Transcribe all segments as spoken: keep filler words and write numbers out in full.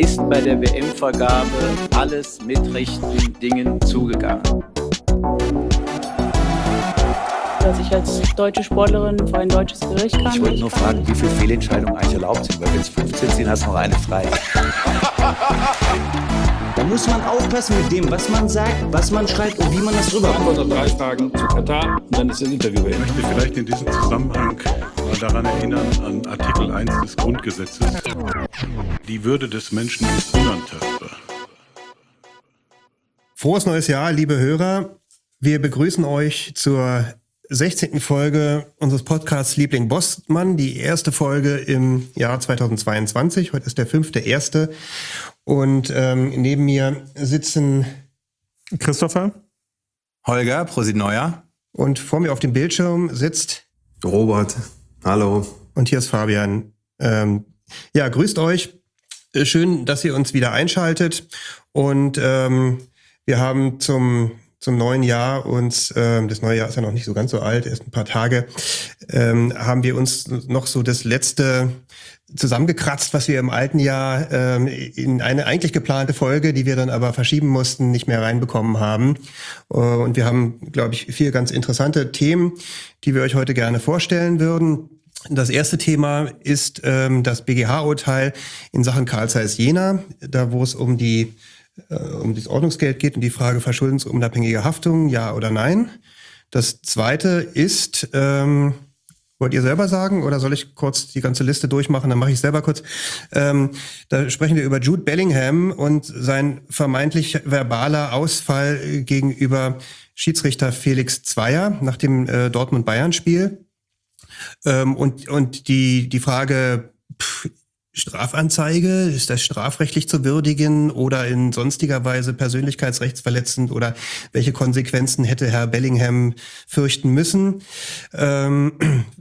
ist bei der W M-Vergabe alles mit rechten Dingen zugegangen. Dass ich als deutsche Sportlerin vor ein deutsches Gericht kann. Ich wollte nur fragen, wie viele Fehlentscheidungen eigentlich erlaubt sind, weil wenn es fünfzehn sind, hast du noch eine frei. Da muss man aufpassen mit dem, was man sagt, was man schreibt und wie man das rüberkommt. Antwort nach drei Tagen zu Katar und dann ist das Interview beendet. Ich möchte vielleicht in diesem Zusammenhang mal daran erinnern, an Artikel eins des Grundgesetzes. Die Würde des Menschen ist unantastbar. Frohes neues Jahr, liebe Hörer. Wir begrüßen euch zur sechzehnten Folge unseres Podcasts Liebling Bosman, die erste Folge im Jahr zweitausendzweiundzwanzig. Heute ist der fünfte erste Und ähm, neben mir sitzen Christopher, Holger, Prosit Neuer. Und vor mir auf dem Bildschirm sitzt Robert. Hallo. Und hier ist Fabian. Ähm, ja, grüßt euch. Schön, dass ihr uns wieder einschaltet. Und ähm, wir haben zum zum neuen Jahr uns, ähm, das neue Jahr ist ja noch nicht so ganz so alt, erst ein paar Tage, ähm, haben wir uns noch so das letzte zusammengekratzt, was wir im alten Jahr ähm, in eine eigentlich geplante Folge, die wir dann aber verschieben mussten, nicht mehr reinbekommen haben. Äh, und wir haben, glaube ich, vier ganz interessante Themen, die wir euch heute gerne vorstellen würden. Das erste Thema ist ähm, das B G H-Urteil in Sachen Carl Zeiss Jena, da wo es um die um das Ordnungsgeld geht und die Frage verschuldensunabhängige Haftung, ja oder nein. Das zweite ist, ähm, wollt ihr selber sagen oder soll ich kurz die ganze Liste durchmachen? Dann mache ich selber kurz. Ähm, da sprechen wir über Jude Bellingham und sein vermeintlich verbaler Ausfall gegenüber Schiedsrichter Felix Zweier nach dem äh, Dortmund-Bayern-Spiel. Ähm, und, und die, die Frage, pff, Strafanzeige, ist das strafrechtlich zu würdigen oder in sonstiger Weise persönlichkeitsrechtsverletzend oder welche Konsequenzen hätte Herr Bellingham fürchten müssen? Ähm,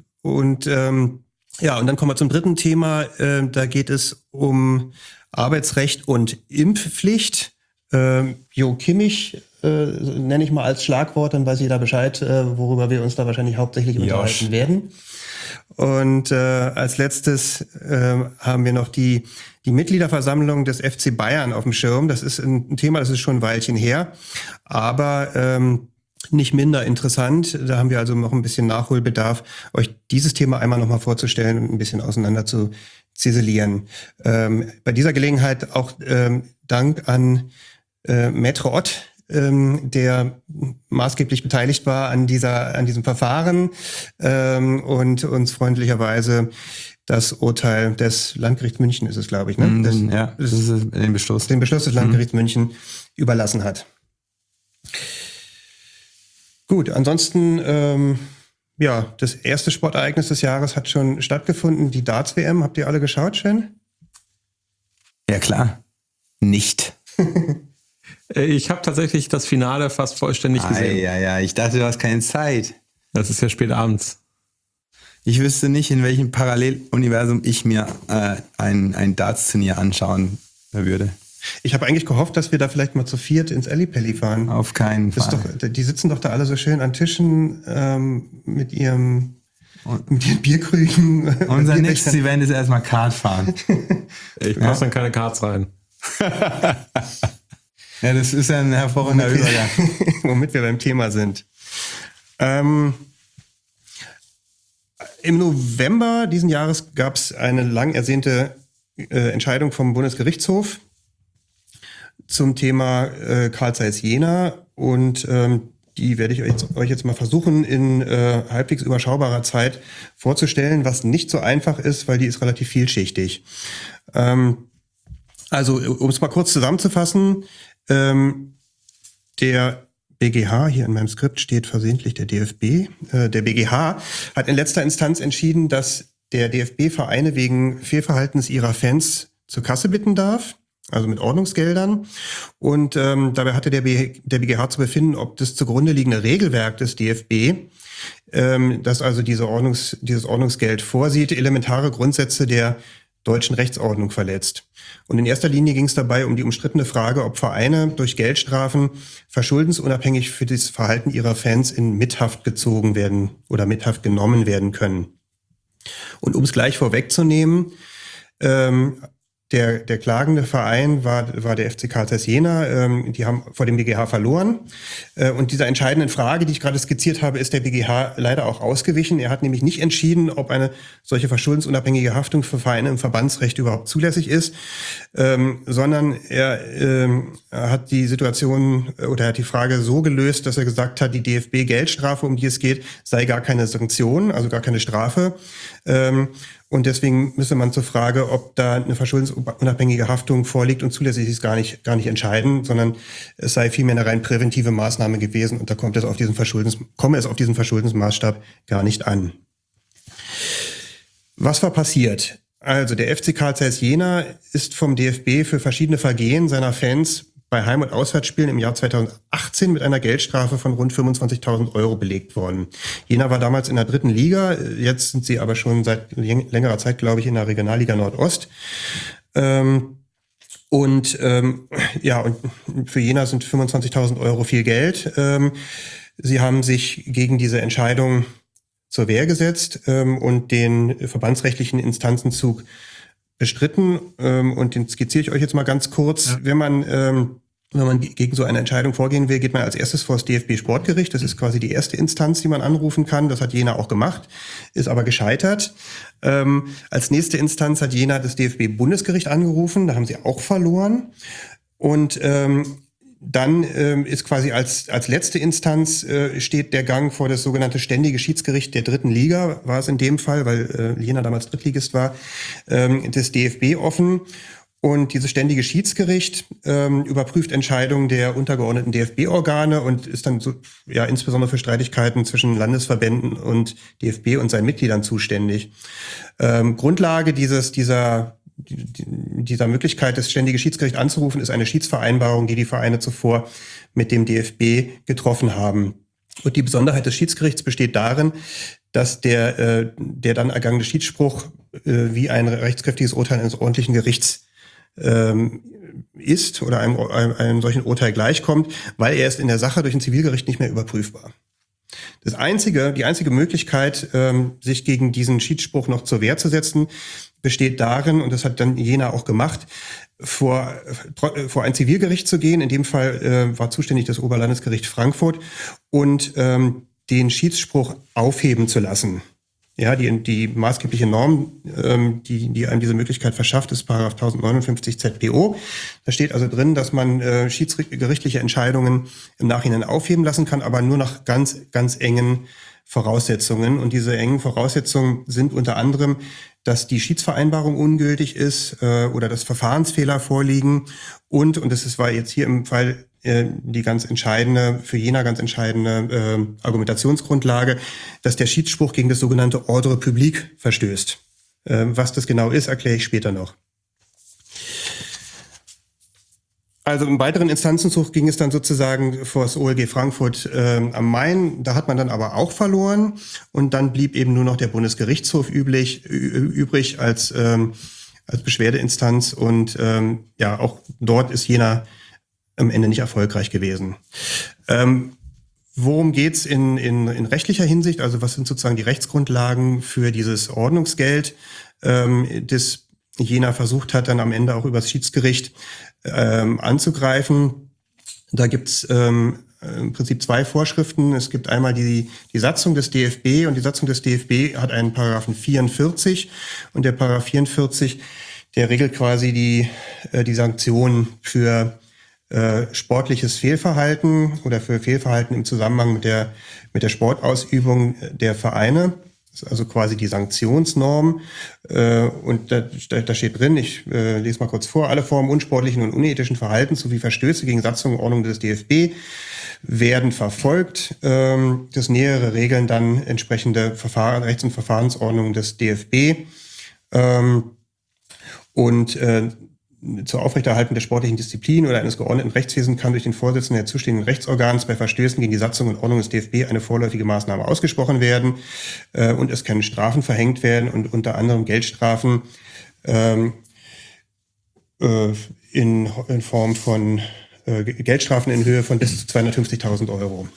und ähm, ja, und dann kommen wir zum dritten Thema. Äh, da geht es um Arbeitsrecht und Impfpflicht. Äh, Jo Kimmich äh, nenne ich mal als Schlagwort, dann weiß jeder Bescheid, äh, worüber wir uns da wahrscheinlich hauptsächlich Josh. unterhalten werden. Und äh, als letztes äh, haben wir noch die die Mitgliederversammlung des F C Bayern auf dem Schirm. Das ist ein Thema, das ist schon ein Weilchen her, aber ähm, nicht minder interessant. Da haben wir also noch ein bisschen Nachholbedarf, euch dieses Thema einmal nochmal vorzustellen und ein bisschen auseinander zu ziselieren. Ähm, bei dieser Gelegenheit auch ähm, Dank an äh, Maître Ott, Ähm, der maßgeblich beteiligt war an dieser, an diesem Verfahren ähm, und uns freundlicherweise das Urteil des Landgerichts München ist es, glaube ich, ne? Mm, das, ja, das ist den Beschluss. Den Beschluss des Landgerichts mm. München überlassen hat. Gut, ansonsten, ähm, ja, das erste Sportereignis des Jahres hat schon stattgefunden, die Darts-W M. Habt ihr alle geschaut, Sven? Ja, klar. Nicht. Ich habe tatsächlich das Finale fast vollständig gesehen. Ja, ja, ich dachte, du hast keine Zeit. Das ist ja spät abends. Ich wüsste nicht, in welchem Paralleluniversum ich mir äh, ein, ein Darts-Turnier anschauen würde. Ich habe eigentlich gehofft, dass wir da vielleicht mal zu viert ins Ellipelli fahren. Auf keinen das Fall. Ist doch, die sitzen doch da alle so schön an Tischen ähm, mit ihrem mit ihren Bierkrügen. Unser nächstes Event ist erstmal Kartfahren. Ich passe ja. dann keine Karts rein. Ja, das ist ein hervorragender Übergang. Womit wir beim Thema sind. Ähm, Im November diesen Jahres gab es eine lang ersehnte äh, Entscheidung vom Bundesgerichtshof zum Thema äh, Carl Zeiss Jena und ähm, die werde ich euch jetzt, euch jetzt mal versuchen in äh, halbwegs überschaubarer Zeit vorzustellen, was nicht so einfach ist, weil die ist relativ vielschichtig. Ähm, also, um es mal kurz zusammenzufassen, Ähm, der B G H, hier in meinem Skript steht versehentlich der D F B, äh, der B G H hat in letzter Instanz entschieden, dass der D F B Vereine wegen Fehlverhaltens ihrer Fans zur Kasse bitten darf, also mit Ordnungsgeldern. Und ähm, dabei hatte der, B, der B G H zu befinden, ob das zugrunde liegende Regelwerk des D F B, ähm, das also diese Ordnungs, dieses Ordnungsgeld vorsieht, elementare Grundsätze der deutschen Rechtsordnung verletzt. Und in erster Linie ging es dabei um die umstrittene Frage, ob Vereine durch Geldstrafen verschuldensunabhängig für das Verhalten ihrer Fans in Mithaft gezogen werden oder Mithaft genommen werden können. Und um es gleich vorwegzunehmen, ähm, Der, der klagende Verein war, war der F C Carl Zeiss Jena. Ähm, die haben vor dem B G H verloren. Äh, und dieser entscheidenden Frage, die ich gerade skizziert habe, ist der B G H leider auch ausgewichen. Er hat nämlich nicht entschieden, ob eine solche verschuldensunabhängige Haftung für Vereine im Verbandsrecht überhaupt zulässig ist, ähm, sondern er, ähm, er hat die Situation oder er hat die Frage so gelöst, dass er gesagt hat, die D F B-Geldstrafe, um die es geht, sei gar keine Sanktion, also gar keine Strafe. Ähm, Und deswegen müsse man zur Frage, ob da eine verschuldensunabhängige Haftung vorliegt und zulässig ist, gar nicht, gar nicht entscheiden, sondern es sei vielmehr eine rein präventive Maßnahme gewesen und da kommt es auf diesen Verschuldens, komme es auf diesen Verschuldensmaßstab gar nicht an. Was war passiert? Also der F C Carl Zeiss Jena ist vom D F B für verschiedene Vergehen seiner Fans bei Heim- und Auswärtsspielen im Jahr zweitausendachtzehn mit einer Geldstrafe von rund fünfundzwanzigtausend Euro belegt worden. Jena war damals in der dritten Liga, jetzt sind sie aber schon seit längerer Zeit, glaube ich, in der Regionalliga Nordost. Ähm, und ähm, ja, und für Jena sind fünfundzwanzigtausend Euro viel Geld. Ähm, sie haben sich gegen diese Entscheidung zur Wehr gesetzt ähm, und den verbandsrechtlichen Instanzenzug bestritten, ähm, und den skizziere ich euch jetzt mal ganz kurz. Ja. Wenn man ähm, wenn man gegen so eine Entscheidung vorgehen will, geht man als erstes vor das D F B-Sportgericht. Das ist quasi die erste Instanz, die man anrufen kann. Das hat Jena auch gemacht, ist aber gescheitert. Ähm, als nächste Instanz hat Jena das D F B-Bundesgericht angerufen. Da haben sie auch verloren. Und ähm, dann ähm, ist quasi als als letzte Instanz äh, steht der Gang vor das sogenannte Ständige Schiedsgericht der dritten Liga, war es in dem Fall, weil äh, Jena damals Drittligist war, ähm, des D F B offen. Und dieses Ständige Schiedsgericht ähm, überprüft Entscheidungen der untergeordneten D F B-Organe und ist dann so, ja, insbesondere für Streitigkeiten zwischen Landesverbänden und D F B und seinen Mitgliedern zuständig. Ähm, Grundlage dieses dieser dieser Möglichkeit, das Ständige Schiedsgericht anzurufen, ist eine Schiedsvereinbarung, die die Vereine zuvor mit dem D F B getroffen haben. Und die Besonderheit des Schiedsgerichts besteht darin, dass der, äh, der dann ergangene Schiedsspruch äh, wie ein rechtskräftiges Urteil eines ordentlichen Gerichts ähm, ist oder einem, einem, einem solchen Urteil gleichkommt, weil er ist in der Sache durch ein Zivilgericht nicht mehr überprüfbar. Das einzige, die einzige Möglichkeit, ähm, sich gegen diesen Schiedsspruch noch zur Wehr zu setzen, besteht darin, und das hat dann Jena auch gemacht, vor, vor ein Zivilgericht zu gehen. In dem Fall äh, war zuständig das Oberlandesgericht Frankfurt und ähm, den Schiedsspruch aufheben zu lassen. Ja, die, die maßgebliche Norm, ähm, die, die einem diese Möglichkeit verschafft, ist Paragraph tausendneunundfünfzig Z P O. Da steht also drin, dass man äh, schiedsgerichtliche Entscheidungen im Nachhinein aufheben lassen kann, aber nur nach ganz, ganz engen Voraussetzungen. Und diese engen Voraussetzungen sind unter anderem, dass die Schiedsvereinbarung ungültig ist äh, oder dass Verfahrensfehler vorliegen und, und das ist, war jetzt hier im Fall äh, die ganz entscheidende, für Jena ganz entscheidende äh, Argumentationsgrundlage, dass der Schiedsspruch gegen das sogenannte Ordre public verstößt. Äh, was das genau ist, erkläre ich später noch. Also im weiteren Instanzenzug ging es dann sozusagen vor das O L G Frankfurt äh, am Main. Da hat man dann aber auch verloren und dann blieb eben nur noch der Bundesgerichtshof üblich, übrig als ähm, als Beschwerdeinstanz und ähm, ja, auch dort ist Jena am Ende nicht erfolgreich gewesen. Ähm, worum geht's in, in in rechtlicher Hinsicht? Also was sind sozusagen die Rechtsgrundlagen für dieses Ordnungsgeld, ähm, das Jena versucht hat, dann am Ende auch übers Schiedsgericht ähm, anzugreifen? Da gibt's ähm, im Prinzip zwei Vorschriften. Es gibt einmal die, die Satzung des D F B und die Satzung des D F B hat einen Paragraphen vierundvierzig und der Paragraph vierundvierzig, der regelt quasi die, äh, die Sanktionen für äh, sportliches Fehlverhalten oder für Fehlverhalten im Zusammenhang mit der, mit der Sportausübung der Vereine. Das ist also quasi die Sanktionsnorm. Äh, und da, da steht drin, ich äh, lese mal kurz vor, alle Formen unsportlichen und unethischen Verhaltens sowie Verstöße gegen Satzung und Ordnung des D F B werden verfolgt. Ähm, das Nähere regeln dann entsprechende Verfahren, Rechts- und Verfahrensordnungen des D F B. Ähm, und äh, zur Aufrechterhaltung der sportlichen Disziplin oder eines geordneten Rechtswesens kann durch den Vorsitzenden der zuständigen Rechtsorgans bei Verstößen gegen die Satzung und Ordnung des D F B eine vorläufige Maßnahme ausgesprochen werden äh, und es können Strafen verhängt werden und unter anderem Geldstrafen ähm, äh, in, in Form von äh, Geldstrafen in Höhe von bis zu zweihundertfünfzigtausend Euro.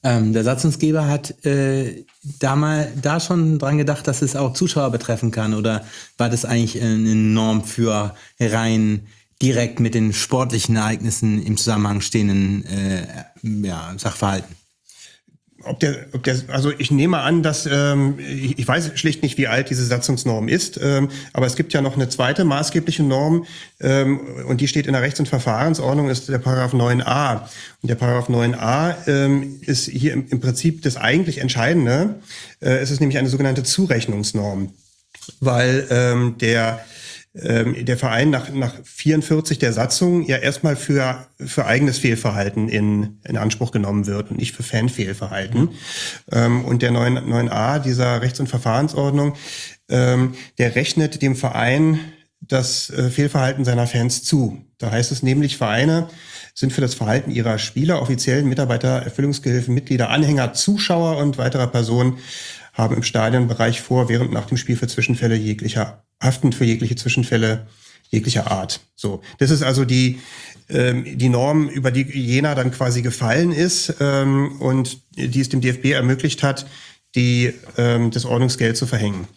Ähm, der Satzungsgeber hat äh, da mal da schon dran gedacht, dass es auch Zuschauer betreffen kann, oder war das eigentlich eine Norm für rein direkt mit den sportlichen Ereignissen im Zusammenhang stehenden äh, ja, Sachverhalten? Ob der, ob der, also ich nehme an, dass ähm, ich, ich weiß schlicht nicht, wie alt diese Satzungsnorm ist, ähm, aber es gibt ja noch eine zweite maßgebliche Norm ähm, und die steht in der Rechts- und Verfahrensordnung, ist der Paragraph neun a. Und der Paragraph neun a ähm, ist hier im, im Prinzip das eigentlich Entscheidende. Äh, es ist nämlich eine sogenannte Zurechnungsnorm, weil ähm, der der Verein nach, nach vierundvierzig der Satzung ja erstmal für, für eigenes Fehlverhalten in, in Anspruch genommen wird und nicht für Fanfehlverhalten. Mhm. Und der neun a dieser Rechts- und Verfahrensordnung, der rechnet dem Verein das Fehlverhalten seiner Fans zu. Da heißt es nämlich, Vereine sind für das Verhalten ihrer Spieler, offiziellen Mitarbeiter, Erfüllungsgehilfen, Mitglieder, Anhänger, Zuschauer und weiterer Personen haben im Stadionbereich vor, während und nach dem Spiel für Zwischenfälle jeglicher haftend für jegliche Zwischenfälle jeglicher Art. So, das ist also die ähm, die Norm, über die Jena dann quasi gefallen ist ähm, und die es dem D F B ermöglicht hat, die ähm, das Ordnungsgeld zu verhängen.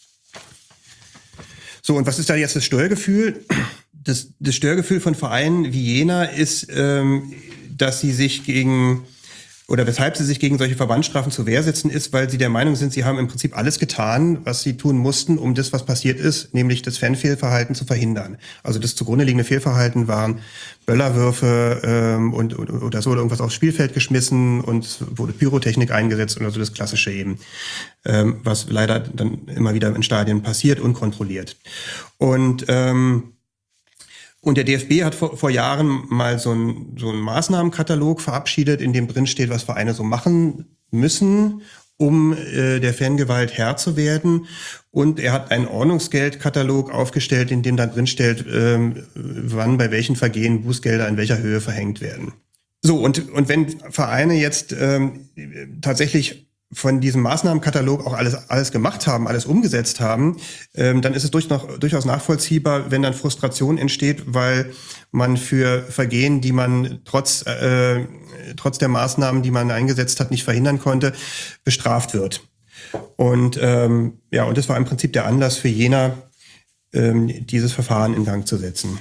So, und was ist da jetzt das Störgefühl? Das, das Störgefühl von Vereinen wie Jena ist, ähm, dass sie sich gegen oder weshalb sie sich gegen solche Verbandsstrafen zur Wehr setzen, ist, weil sie der Meinung sind, sie haben im Prinzip alles getan, was sie tun mussten, um das, was passiert ist, nämlich das Fanfehlverhalten zu verhindern. Also das zugrunde liegende Fehlverhalten waren Böllerwürfe ähm, und oder so, oder irgendwas aufs Spielfeld geschmissen und es wurde Pyrotechnik eingesetzt oder so, das Klassische eben, ähm, was leider dann immer wieder in Stadien passiert, unkontrolliert. Und ähm, Und der D F B hat vor, vor Jahren mal so einen so einen Maßnahmenkatalog verabschiedet, in dem drin steht, was Vereine so machen müssen, um äh, der Fangewalt Herr zu werden. Und er hat einen Ordnungsgeldkatalog aufgestellt, in dem dann drin steht, äh, wann bei welchen Vergehen Bußgelder in welcher Höhe verhängt werden. So, und und wenn Vereine jetzt ähm, tatsächlich von diesem Maßnahmenkatalog auch alles alles gemacht haben, alles umgesetzt haben, ähm, dann ist es durch noch, durchaus nachvollziehbar, wenn dann Frustration entsteht, weil man für Vergehen, die man trotz äh, trotz der Maßnahmen, die man eingesetzt hat, nicht verhindern konnte, bestraft wird. Und ähm, ja, und das war im Prinzip der Anlass für Jena, ähm, dieses Verfahren in Gang zu setzen.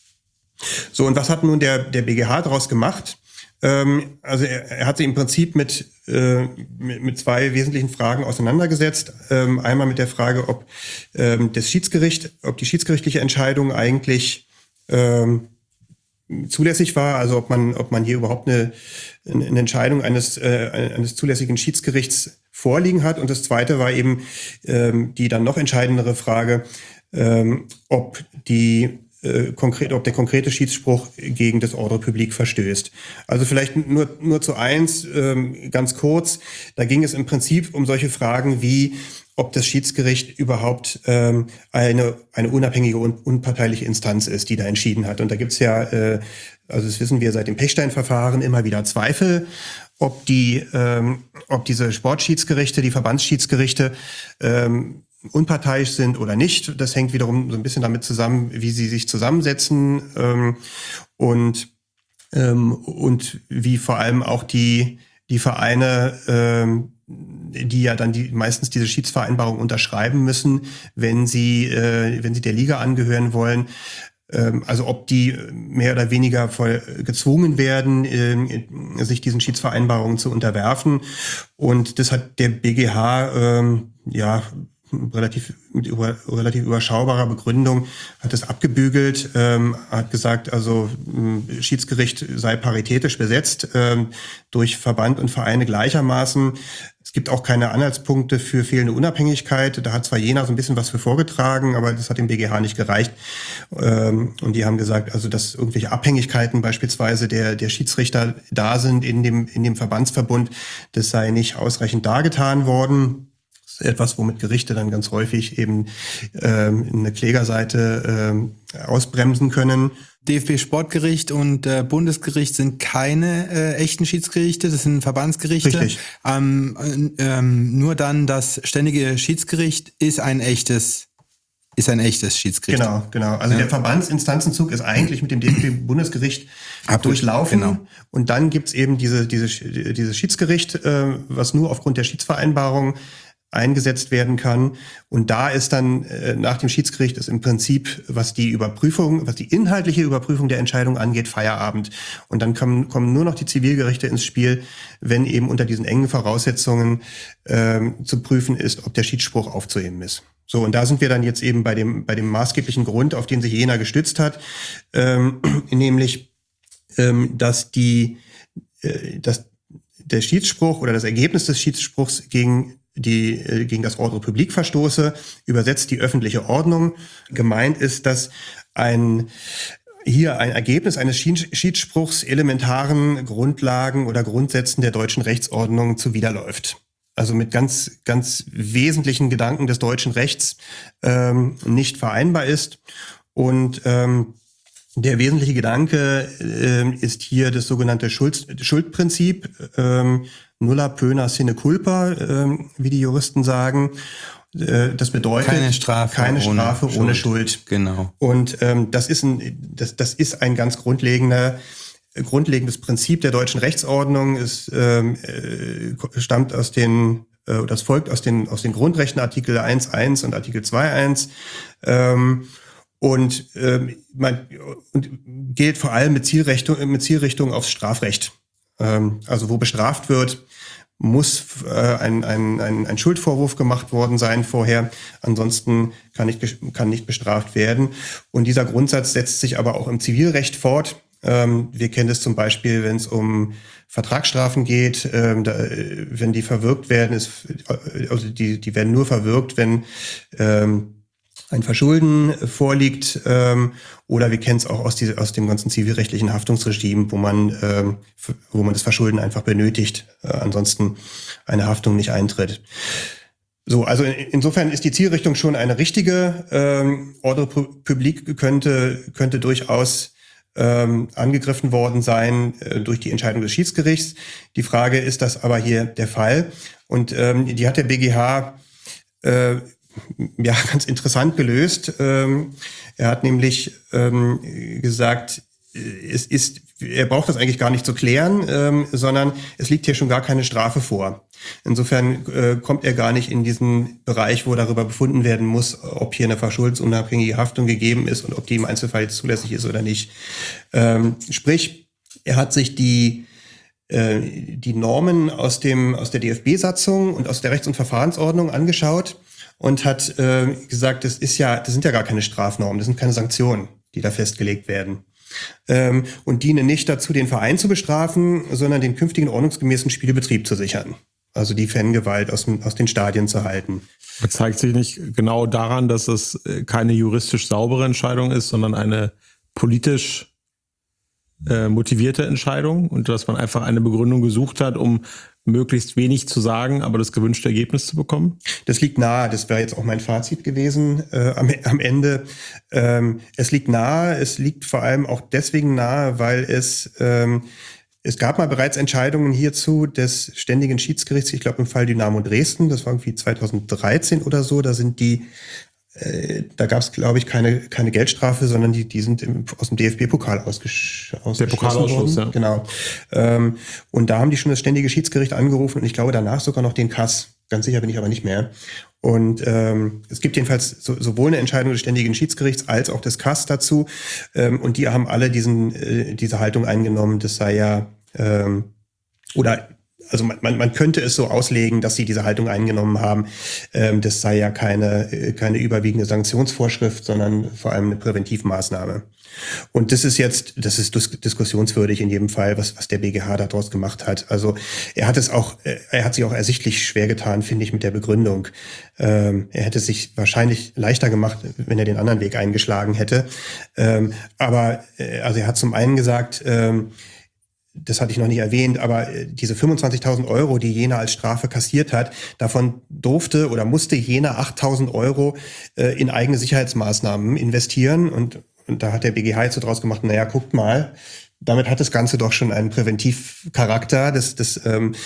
So, und was hat nun der der B G H daraus gemacht? Also er, er hat sich im Prinzip mit, äh, mit, mit zwei wesentlichen Fragen auseinandergesetzt. Ähm, einmal mit der Frage, ob ähm, das Schiedsgericht, ob die schiedsgerichtliche Entscheidung eigentlich ähm, zulässig war, also ob man, ob man hier überhaupt eine, eine Entscheidung eines, äh, eines zulässigen Schiedsgerichts vorliegen hat. Und das zweite war eben ähm, die dann noch entscheidendere Frage, ähm, ob die Äh, konkret, ob der konkrete Schiedsspruch gegen das Ordre public verstößt. Also vielleicht nur nur zu eins, ähm, ganz kurz, da ging es im Prinzip um solche Fragen wie, ob das Schiedsgericht überhaupt ähm, eine eine unabhängige und unparteiliche Instanz ist, die da entschieden hat. Und da gibt's ja, äh, also das wissen wir seit dem Pechstein-Verfahren, immer wieder Zweifel, ob die, ähm, ob diese Sportschiedsgerichte, die Verbandsschiedsgerichte ähm, unparteiisch sind oder nicht. Das hängt wiederum so ein bisschen damit zusammen, wie sie sich zusammensetzen ähm, und ähm, und wie vor allem auch die die Vereine, ähm, die ja dann die meistens diese Schiedsvereinbarung unterschreiben müssen, wenn sie äh, wenn sie der Liga angehören wollen. Ähm, also ob die mehr oder weniger voll gezwungen werden, äh, sich diesen Schiedsvereinbarungen zu unterwerfen. Und das hat der B G H ähm, ja relativ mit über, relativ überschaubarer Begründung hat es abgebügelt, ähm, hat gesagt, also äh, Schiedsgericht sei paritätisch besetzt ähm, durch Verband und Vereine gleichermaßen. Es gibt auch keine Anhaltspunkte für fehlende Unabhängigkeit. Da hat zwar Jena so ein bisschen was für vorgetragen, aber das hat dem B G H nicht gereicht. Ähm, und die haben gesagt, also dass irgendwelche Abhängigkeiten beispielsweise der der Schiedsrichter da sind in dem in dem Verbandsverbund, das sei nicht ausreichend dargetan worden. Etwas, womit Gerichte dann ganz häufig eben ähm, eine Klägerseite ähm, ausbremsen können. D F B-Sportgericht und äh, Bundesgericht sind keine äh, echten Schiedsgerichte, das sind Verbandsgerichte. Richtig. Ähm, ähm, nur dann das ständige Schiedsgericht ist ein echtes ist ein echtes Schiedsgericht. Genau, genau. Also ja. der Verbandsinstanzenzug ist eigentlich mit dem D F B-Bundesgericht durchlaufen. Genau. Und dann gibt's eben diese, diese, dieses Schiedsgericht, äh, was nur aufgrund der Schiedsvereinbarung eingesetzt werden kann. Und da ist dann äh, nach dem Schiedsgericht ist im Prinzip, was die Überprüfung, was die inhaltliche Überprüfung der Entscheidung angeht, Feierabend. Und dann kommen, kommen nur noch die Zivilgerichte ins Spiel, wenn eben unter diesen engen Voraussetzungen ähm, zu prüfen ist, ob der Schiedsspruch aufzuheben ist. So, und da sind wir dann jetzt eben bei dem, bei dem maßgeblichen Grund, auf den sich Jena gestützt hat, ähm, nämlich, ähm, dass die, äh, dass der Schiedsspruch oder das Ergebnis des Schiedsspruchs gegen die äh, gegen das Ordre public verstoße, übersetzt die öffentliche Ordnung. Gemeint ist, dass ein hier ein Ergebnis eines Schiedsspruchs elementaren Grundlagen oder Grundsätzen der deutschen Rechtsordnung zuwiderläuft. Also mit ganz ganz wesentlichen Gedanken des deutschen Rechts ähm, nicht vereinbar ist. Und ähm, der wesentliche Gedanke äh, ist hier das sogenannte Schuld, Schuldprinzip, ähm, nulla pöna sine culpa, äh, wie die Juristen sagen. Äh, das bedeutet keine Strafe, keine Strafe ohne, ohne Schuld. Schuld. Genau. Und ähm, das ist ein das das ist ein ganz grundlegender grundlegendes Prinzip der deutschen Rechtsordnung. Es ähm, äh, stammt aus den äh, das folgt aus den aus den Grundrechten Artikel eins Punkt eins und Artikel zwei Punkt eins. Ähm, Und, ähm, man, und gilt vor allem mit Zielrichtung, mit Zielrichtung aufs Strafrecht. Ähm, also wo bestraft wird, muss äh, ein, ein, ein, ein Schuldvorwurf gemacht worden sein vorher. Ansonsten kann nicht, kann nicht bestraft werden. Und dieser Grundsatz setzt sich aber auch im Zivilrecht fort. Ähm, wir kennen es zum Beispiel, wenn es um Vertragsstrafen geht, ähm, da, wenn die verwirkt werden, ist, also die, die werden nur verwirkt, wenn ähm, ein Verschulden vorliegt, ähm, oder wir kennen es auch aus, die, aus dem ganzen zivilrechtlichen Haftungsregime, wo man, ähm, wo man das Verschulden einfach benötigt, äh, ansonsten eine Haftung nicht eintritt. So, also in, insofern ist die Zielrichtung schon eine richtige. Ähm, Ordre public könnte könnte durchaus ähm, angegriffen worden sein äh, durch die Entscheidung des Schiedsgerichts. Die Frage, ist das aber hier der Fall? Und ähm, die hat der B G H äh, ja, ganz interessant gelöst. Ähm, er hat nämlich ähm, gesagt, es ist, er braucht das eigentlich gar nicht zu klären, ähm, sondern es liegt hier schon gar keine Strafe vor. Insofern äh, kommt er gar nicht in diesen Bereich, wo darüber befunden werden muss, ob hier eine verschuldensunabhängige Haftung gegeben ist und ob die im Einzelfall jetzt zulässig ist oder nicht. Ähm, sprich, er hat sich die äh, die Normen aus dem aus der D F B-Satzung und aus der Rechts- und Verfahrensordnung angeschaut und hat äh, gesagt, das ist ja, das sind ja gar keine Strafnormen, das sind keine Sanktionen, die da festgelegt werden. Ähm, und dienen nicht dazu, den Verein zu bestrafen, sondern den künftigen ordnungsgemäßen Spielbetrieb zu sichern. Also die Fangewalt aus, aus den Stadien zu halten. Das zeigt sich nicht genau daran, dass es keine juristisch saubere Entscheidung ist, sondern eine politisch äh, motivierte Entscheidung und dass man einfach eine Begründung gesucht hat, um möglichst wenig zu sagen, aber das gewünschte Ergebnis zu bekommen? Das liegt nahe. Das wäre jetzt auch mein Fazit gewesen äh, am, am Ende. Ähm, es liegt nahe. Es liegt vor allem auch deswegen nahe, weil es ähm, es gab mal bereits Entscheidungen hierzu des Ständigen Schiedsgerichts. Ich glaube im Fall Dynamo Dresden. Das war irgendwie zweitausenddreizehn oder so. Da sind die Äh, da gab es, glaube ich, keine keine Geldstrafe, sondern die die sind im, aus dem D F B-Pokal ausgesch ausgeschlossen Der Pokalausschuss, worden. Ja. Genau. Ähm, und da haben die schon das Ständige Schiedsgericht angerufen und ich glaube danach sogar noch den K A S. Ganz sicher bin ich aber nicht mehr. Und ähm, es gibt jedenfalls so, sowohl eine Entscheidung des Ständigen Schiedsgerichts als auch des K A S dazu. Ähm, und die haben alle diesen äh, diese Haltung eingenommen. Das sei ja ähm, oder Also man, man, man könnte es so auslegen, dass sie diese Haltung eingenommen haben. Ähm, das sei ja keine, keine überwiegende Sanktionsvorschrift, sondern vor allem eine Präventivmaßnahme. Und das ist jetzt, das ist dis- diskussionswürdig in jedem Fall, was, was der B G H daraus gemacht hat. Also er hat es auch, er hat sich auch ersichtlich schwer getan, finde ich, mit der Begründung. Ähm, er hätte es sich wahrscheinlich leichter gemacht, wenn er den anderen Weg eingeschlagen hätte. Ähm, aber, also er hat zum einen gesagt, ähm, das hatte ich noch nicht erwähnt, aber diese fünfundzwanzigtausend Euro, die Jena als Strafe kassiert hat, davon durfte oder musste Jena achttausend Euro äh, in eigene Sicherheitsmaßnahmen investieren. Und, und da hat der B G H jetzt so draus gemacht, naja, guckt mal, damit hat das Ganze doch schon einen Präventivcharakter. Das, das, ähm,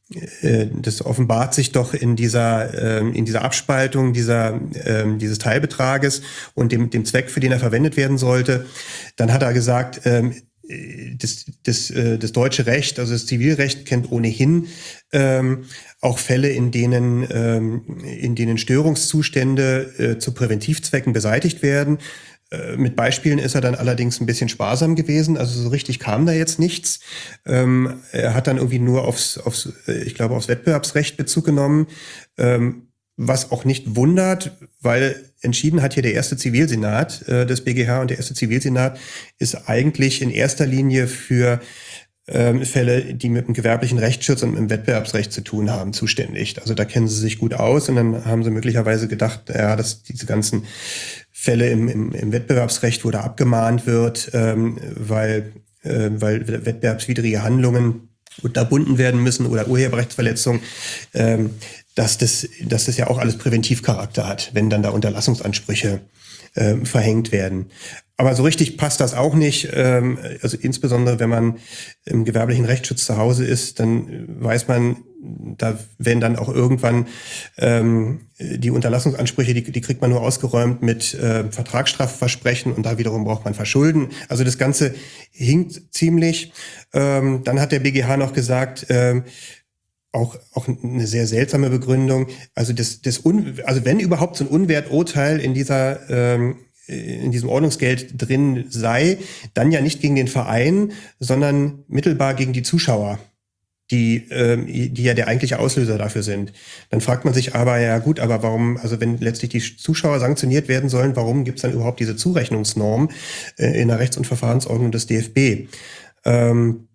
äh, das offenbart sich doch in dieser, äh, in dieser Abspaltung dieser, äh, dieses Teilbetrages und dem, dem Zweck, für den er verwendet werden sollte. Dann hat er gesagt, äh, Das, das, das deutsche Recht, also das Zivilrecht, kennt ohnehin ähm, auch Fälle, in denen, ähm, in denen Störungszustände äh, zu Präventivzwecken beseitigt werden. Äh, mit Beispielen ist er dann allerdings ein bisschen sparsam gewesen, also so richtig kam da jetzt nichts. Ähm, er hat dann irgendwie nur aufs, aufs, ich glaube, aufs Wettbewerbsrecht Bezug genommen, ähm, was auch nicht wundert, weil entschieden hat hier der erste Zivilsenat äh, des B G H, und der erste Zivilsenat ist eigentlich in erster Linie für ähm, Fälle, die mit dem gewerblichen Rechtsschutz und mit dem Wettbewerbsrecht zu tun haben, zuständig. Also da kennen sie sich gut aus, und dann haben sie möglicherweise gedacht, ja, dass diese ganzen Fälle im, im, im Wettbewerbsrecht, wo da abgemahnt wird, ähm, weil, äh, weil wettbewerbswidrige Handlungen unterbunden werden müssen oder Urheberrechtsverletzungen, ähm, dass das, dass das ja auch alles Präventivcharakter hat, wenn dann da Unterlassungsansprüche äh, verhängt werden. Aber so richtig passt das auch nicht. Ähm, also insbesondere, wenn man im gewerblichen Rechtsschutz zu Hause ist, dann weiß man, da werden dann auch irgendwann ähm, die Unterlassungsansprüche, die, die kriegt man nur ausgeräumt mit äh, Vertragsstrafversprechen, und da wiederum braucht man Verschulden. Also das Ganze hinkt ziemlich. Ähm, dann hat der B G H noch gesagt, ähm, Auch, auch eine sehr seltsame Begründung. Also das, das Un, also wenn überhaupt so ein Unwerturteil in dieser, ähm, in diesem Ordnungsgeld drin sei, dann ja nicht gegen den Verein, sondern mittelbar gegen die Zuschauer, die, ähm, die ja der eigentliche Auslöser dafür sind. Dann fragt man sich aber, ja gut, aber warum, also wenn letztlich die Zuschauer sanktioniert werden sollen, warum gibt es dann überhaupt diese Zurechnungsnorm äh, in der Rechts- und Verfahrensordnung des D F B? Ähm,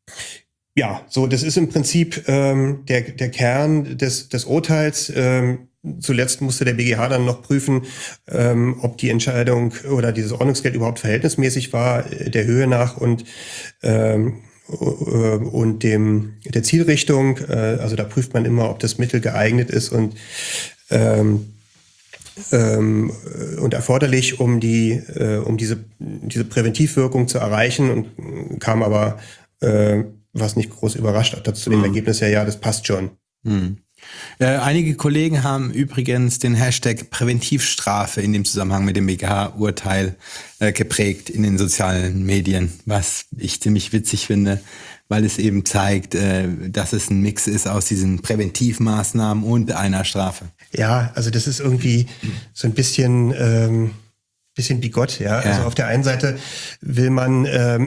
Ja, so, das ist im Prinzip ähm, der, der Kern des, des Urteils. Ähm, zuletzt musste der B G H dann noch prüfen, ähm, ob die Entscheidung oder dieses Ordnungsgeld überhaupt verhältnismäßig war, der Höhe nach und ähm, und dem der Zielrichtung. Äh, also da prüft man immer, ob das Mittel geeignet ist und ähm, ähm, und erforderlich, um die äh, um diese diese Präventivwirkung zu erreichen, und kam aber äh, was nicht groß überrascht hat, zu dem mhm. Ergebnis, ja, ja, das passt schon. Mhm. Äh, einige Kollegen haben übrigens den Hashtag Präventivstrafe in dem Zusammenhang mit dem B G H-Urteil äh, geprägt in den sozialen Medien, was ich ziemlich witzig finde, weil es eben zeigt, äh, dass es ein Mix ist aus diesen Präventivmaßnahmen und einer Strafe. Ja, also das ist irgendwie so ein bisschen, ähm, bisschen bigott, ja. ja. Also auf der einen Seite will man ähm,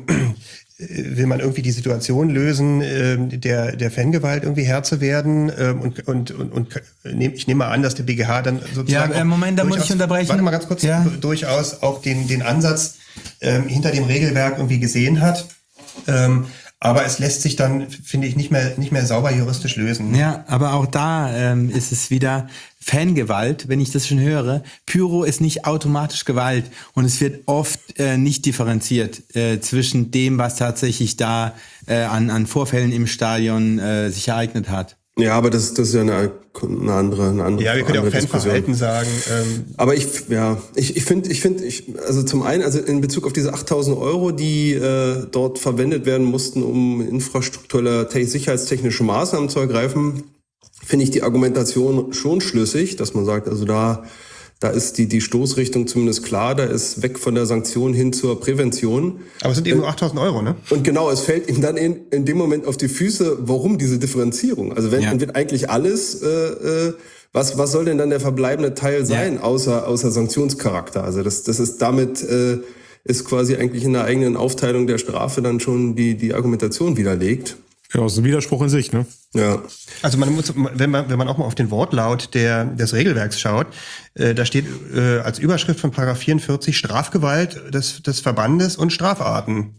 will man irgendwie die Situation lösen, äh, der der Fangewalt irgendwie Herr zu werden, äh, und und und, und nehm, ich nehme mal an, dass der B G H dann sozusagen ja, Moment, da muss ich unterbrechen. Warte mal ganz kurz, ja. durchaus auch den den Ansatz ähm, hinter dem Regelwerk irgendwie gesehen hat. Ähm, aber es lässt sich dann, finde ich, nicht mehr nicht mehr sauber juristisch lösen. Ja, aber auch da ähm, ist es wieder Fangewalt, wenn ich das schon höre. Pyro ist nicht automatisch Gewalt, und es wird oft äh, nicht differenziert äh, zwischen dem, was tatsächlich da äh, an, an Vorfällen im Stadion äh, sich ereignet hat. Ja, aber das, das ist ja eine, eine andere, eine andere. Ja, wir können ja auch Fanverhalten sagen. Ähm. Aber ich, ja, ich, ich finde, ich finde, ich, also zum einen, also in Bezug auf diese achttausend Euro, die äh, dort verwendet werden mussten, um infrastrukturelle, sicherheitstechnische Maßnahmen zu ergreifen, finde ich die Argumentation schon schlüssig, dass man sagt, also da, da ist die, die Stoßrichtung zumindest klar, da ist weg von der Sanktion hin zur Prävention. Aber es sind eben nur achttausend Euro, ne? Und genau, es fällt ihm dann in, in dem Moment auf die Füße, warum diese Differenzierung? Also wenn, ja. wird eigentlich alles, äh, äh, was, was soll denn dann der verbleibende Teil sein, ja. außer, außer Sanktionscharakter? Also das, das ist damit, äh, ist quasi eigentlich in der eigenen Aufteilung der Strafe dann schon die, die Argumentation widerlegt. Ja, das ist ein Widerspruch in sich, ne? Ja. Also man muss, wenn man, wenn man auch mal auf den Wortlaut der, des Regelwerks schaut, äh, da steht äh, als Überschrift von Paragraph vierundvierzig Strafgewalt des, des Verbandes und Strafarten.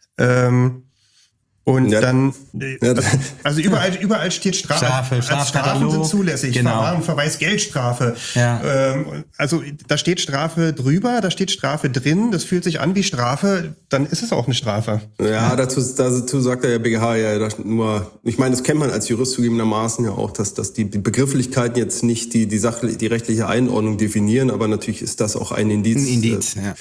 Ähm, Und ja. dann, also, also überall, überall steht Strafe. Strafe, Strafe Strafen sind zulässig. Genau. Verwarnung, Verweis, Geldstrafe. Ja. Ähm, also da steht Strafe drüber, da steht Strafe drin. Das fühlt sich an wie Strafe. Dann ist es auch eine Strafe. Ja, dazu, dazu sagt der B G H ja nur. Ich meine, das kennt man als Jurist zugegebenermaßen ja auch, dass, dass die Begrifflichkeiten jetzt nicht die die Sache, die rechtliche Einordnung definieren, aber natürlich ist das auch ein Indiz. Ein Indiz, äh, ja.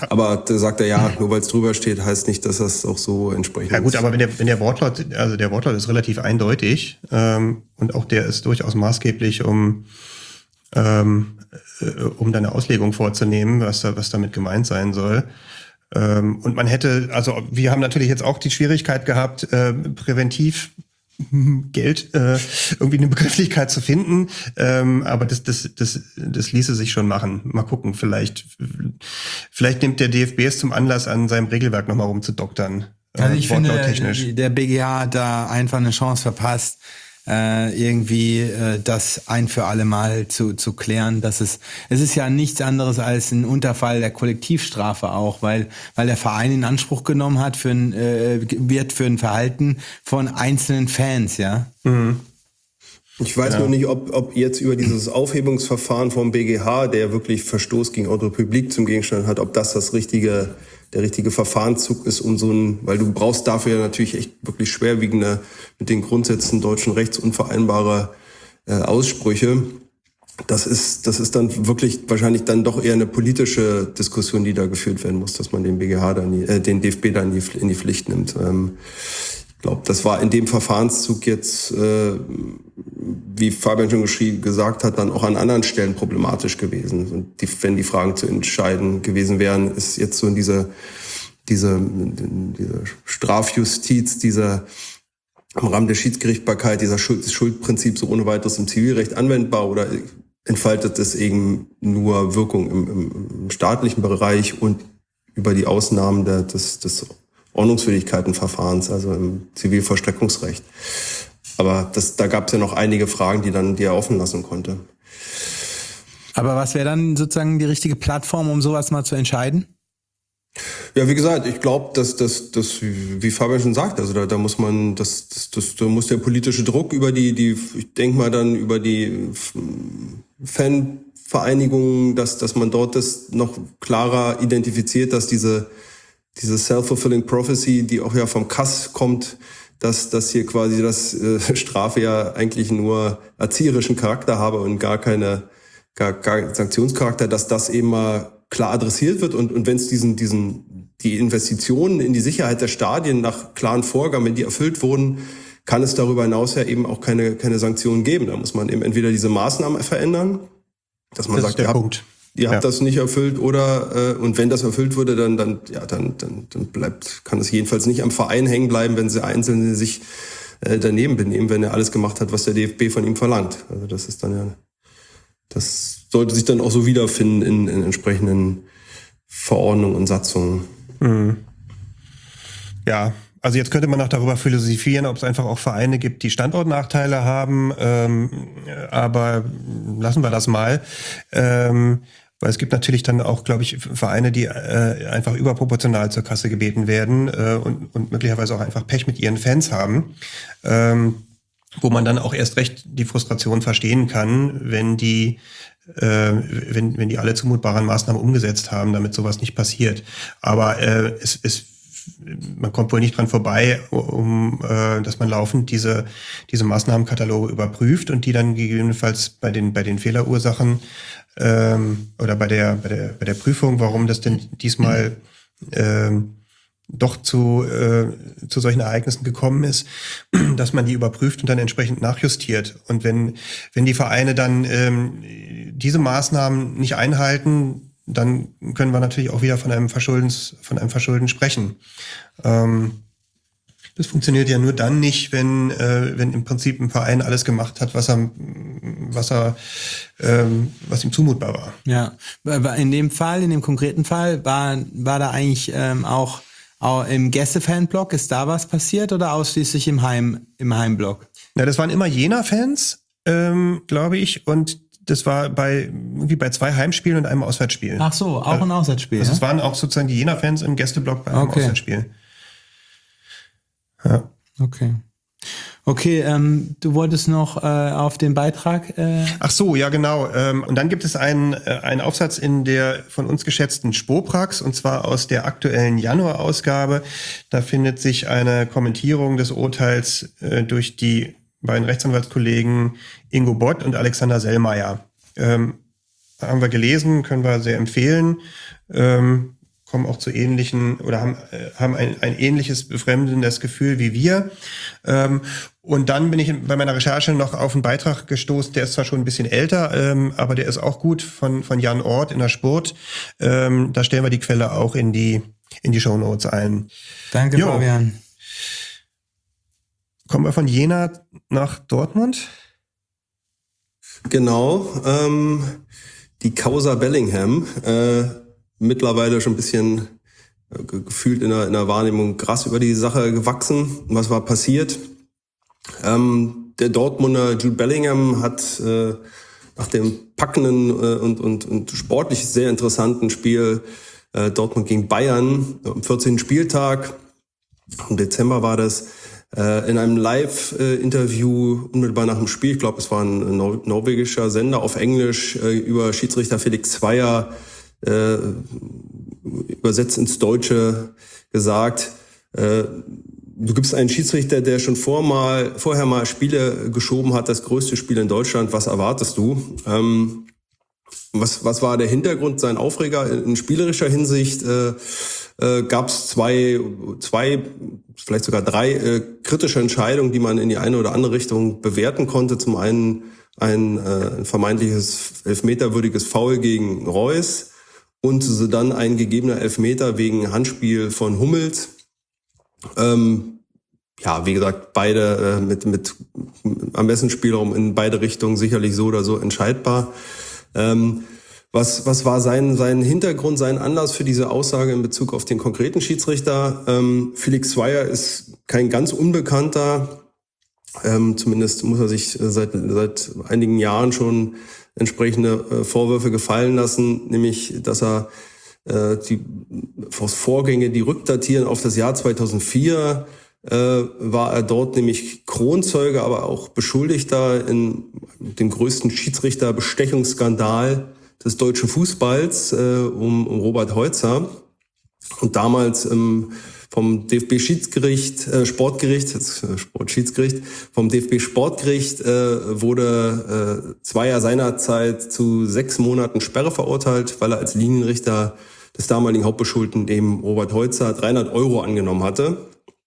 Aber da sagt er, ja, nur weil es drüber steht, heißt nicht, dass das auch so entsprechend ist. Ja gut, aber wenn der, wenn der Wortlaut, also der Wortlaut ist relativ eindeutig ähm, und auch der ist durchaus maßgeblich, um ähm, äh, um da eine Auslegung vorzunehmen, was da, was damit gemeint sein soll. Ähm, und man hätte, also wir haben natürlich jetzt auch die Schwierigkeit gehabt, äh, präventiv Geld, äh, irgendwie eine Begrifflichkeit zu finden, ähm, aber das, das, das, das ließe sich schon machen. Mal gucken, vielleicht, vielleicht nimmt der D F B es zum Anlass, an seinem Regelwerk nochmal rumzudoktern. Äh, Also ich finde, wortlauttechnisch. der B G H hat da einfach eine Chance verpasst, äh, irgendwie äh, das ein für alle Mal zu, zu klären. Das ist, es ist ja nichts anderes als ein Unterfall der Kollektivstrafe auch, weil, weil der Verein in Anspruch genommen hat für ein, äh, wird für ein Verhalten von einzelnen Fans, ja. Mhm. Ich weiß Ja. nur nicht, ob, ob jetzt über dieses Aufhebungsverfahren vom B G H, der wirklich Verstoß gegen Ordnung und Republik zum Gegenstand hat, ob das das richtige, der richtige Verfahrenszug ist, um so ein, weil du brauchst dafür ja natürlich echt wirklich schwerwiegende, mit den Grundsätzen deutschen Rechts unvereinbare äh, Aussprüche. Das ist, das ist dann wirklich wahrscheinlich dann doch eher eine politische Diskussion, die da geführt werden muss, dass man den B G H dann, äh, den D F B dann in die, in die Pflicht nimmt. Ähm, ich glaube, das war in dem Verfahrenszug jetzt, äh, wie Fabian schon geschrie- gesagt hat, dann auch an anderen Stellen problematisch gewesen. Und die, wenn die Fragen zu entscheiden gewesen wären, ist jetzt so in diese, diese, diese Strafjustiz, dieser im Rahmen der Schiedsgerichtsbarkeit, dieser Schuld, das Schuldprinzip so ohne weiteres im Zivilrecht anwendbar oder entfaltet es eben nur Wirkung im, im, im staatlichen Bereich und über die Ausnahmen der, des, des Ordnungswidrigkeitenverfahrens, also im Zivilvollstreckungsrecht. Aber das, da gab es ja noch einige Fragen, die dann die er offen lassen konnte. Aber was wäre dann sozusagen die richtige Plattform, um sowas mal zu entscheiden? Ja, wie gesagt, ich glaube, dass das, das, wie Fabian schon sagt, also da, da muss man, das, das, das, da muss der politische Druck über die, die, ich denke mal dann über die Fanvereinigungen, dass, dass man dort das noch klarer identifiziert, dass diese, diese self-fulfilling prophecy, die auch ja vom K A S kommt, dass, dass hier quasi das äh, Strafe ja eigentlich nur erzieherischen Charakter habe und gar keine, gar, gar Sanktionscharakter, dass das eben mal klar adressiert wird und, und wenn es diesen, diesen, die Investitionen in die Sicherheit der Stadien nach klaren Vorgaben, wenn die erfüllt wurden, kann es darüber hinaus ja eben auch keine, keine Sanktionen geben. Da muss man eben entweder diese Maßnahmen verändern, dass man Das sagt, ist der ihr habt, Punkt. ihr habt Ja. das nicht erfüllt oder, äh, und wenn das erfüllt wurde, dann, dann, ja, dann, dann, dann bleibt, kann es jedenfalls nicht am Verein hängen bleiben, wenn sie Einzelne sich äh, daneben benehmen, wenn er alles gemacht hat, was der D F B von ihm verlangt. Also das ist dann ja, das sollte sich dann auch so wiederfinden in, in entsprechenden Verordnungen und Satzungen. Mhm. Ja, also jetzt könnte man noch darüber philosophieren, ob es einfach auch Vereine gibt, die Standortnachteile haben, ähm, aber lassen wir das mal. Ähm, weil es gibt natürlich dann auch, glaube ich, Vereine, die äh, einfach überproportional zur Kasse gebeten werden äh, und, und möglicherweise auch einfach Pech mit ihren Fans haben. Ähm, wo man dann auch erst recht die Frustration verstehen kann, wenn die, äh, wenn, wenn die alle zumutbaren Maßnahmen umgesetzt haben, damit sowas nicht passiert. Aber äh, es, es, man kommt wohl nicht dran vorbei, um, äh, dass man laufend diese, diese Maßnahmenkataloge überprüft und die dann gegebenenfalls bei den, bei den Fehlerursachen ähm, oder bei der, bei der, bei der Prüfung, warum das denn diesmal ähm, doch zu, äh, zu solchen Ereignissen gekommen ist, dass man die überprüft und dann entsprechend nachjustiert. Und wenn, wenn die Vereine dann ähm, diese Maßnahmen nicht einhalten, dann können wir natürlich auch wieder von einem Verschuldens, von einem Verschulden sprechen. Ähm, das funktioniert ja nur dann nicht, wenn, äh, wenn im Prinzip ein Verein alles gemacht hat, was er, was er, ähm, was ihm zumutbar war. Ja, in dem Fall, in dem konkreten Fall, war, war da eigentlich ähm, auch im Gäste-Fanblock, ist da was passiert oder ausschließlich im Heim, im Heimblock? Ja, das waren immer Jena-Fans, ähm, glaube ich, und das war bei irgendwie bei zwei Heimspielen und einem Auswärtsspiel. Ach so, auch ein Auswärtsspiel. Also ja? es waren auch sozusagen die Jena-Fans im Gästeblock bei einem Okay. Auswärtsspiel. Ja. Okay. Okay, ähm, du wolltest noch äh, auf den Beitrag... Äh Ach so, ja genau. Ähm, und dann gibt es einen, äh, einen Aufsatz in der von uns geschätzten Spoprax, und zwar aus der aktuellen Januar-Ausgabe. Da findet sich eine Kommentierung des Urteils äh, durch die beiden Rechtsanwaltskollegen Ingo Bott und Alexander Sellmeier. Ähm, haben wir gelesen, können wir sehr empfehlen. Ähm, kommen auch zu ähnlichen oder haben, äh, haben ein, ein ähnliches befremdendes Gefühl wie wir. Ähm, und dann bin ich bei meiner Recherche noch auf einen Beitrag gestoßen, der ist zwar schon ein bisschen älter, ähm, aber der ist auch gut, von, von Jan Ort in der Sport. Ähm, da stellen wir die Quelle auch in die, in die Shownotes ein. Danke, jo. Fabian. Kommen wir von Jena nach Dortmund? Genau, ähm, die Causa Bellingham, äh, mittlerweile schon ein bisschen äh, gefühlt in der, in der Wahrnehmung krass über die Sache gewachsen. Was war passiert? Ähm, der Dortmunder Jude Bellingham hat äh, nach dem packenden äh, und, und, und sportlich sehr interessanten Spiel äh, Dortmund gegen Bayern am vierzehnten Spieltag, im Dezember war das, in einem Live-Interview unmittelbar nach dem Spiel, ich glaube, es war ein nor- norwegischer Sender auf Englisch, äh, über Schiedsrichter Felix Zweier, äh, übersetzt ins Deutsche, gesagt, äh, du gibst einen Schiedsrichter, der schon vor mal, vorher mal Spiele geschoben hat, das größte Spiel in Deutschland, was erwartest du? Ähm, was, was war der Hintergrund, sein Aufreger in spielerischer Hinsicht? Äh, äh, gab es zwei, zwei, vielleicht sogar drei äh, kritische Entscheidungen, die man in die eine oder andere Richtung bewerten konnte. Zum einen ein äh, vermeintliches elfmeterwürdiges Foul gegen Reus und so dann ein gegebener Elfmeter wegen Handspiel von Hummels. Ähm, ja, wie gesagt, beide äh, mit, mit am besten Spielraum in beide Richtungen sicherlich so oder so entscheidbar. Ähm, Was, was war sein, sein Hintergrund, sein Anlass für diese Aussage in Bezug auf den konkreten Schiedsrichter? Ähm, Felix Zweier ist kein ganz Unbekannter. Ähm, zumindest muss er sich seit, seit einigen Jahren schon entsprechende äh, Vorwürfe gefallen lassen, nämlich, dass er äh, die Vorgänge, die rückdatieren auf das Jahr zweitausendvier, äh, war er dort nämlich Kronzeuge, aber auch Beschuldigter in dem größten Schiedsrichterbestechungsskandal des deutschen Fußballs äh, um, um Robert Heutzer. Und damals ähm, vom D F B-Schiedsgericht, äh, Sportgericht, jetzt, äh, Sportschiedsgericht, vom D F B-Sportgericht äh, wurde äh, Zweier seinerzeit zu sechs Monaten Sperre verurteilt, weil er als Linienrichter des damaligen Hauptbeschuldigten, dem Robert Heutzer, dreihundert Euro angenommen hatte.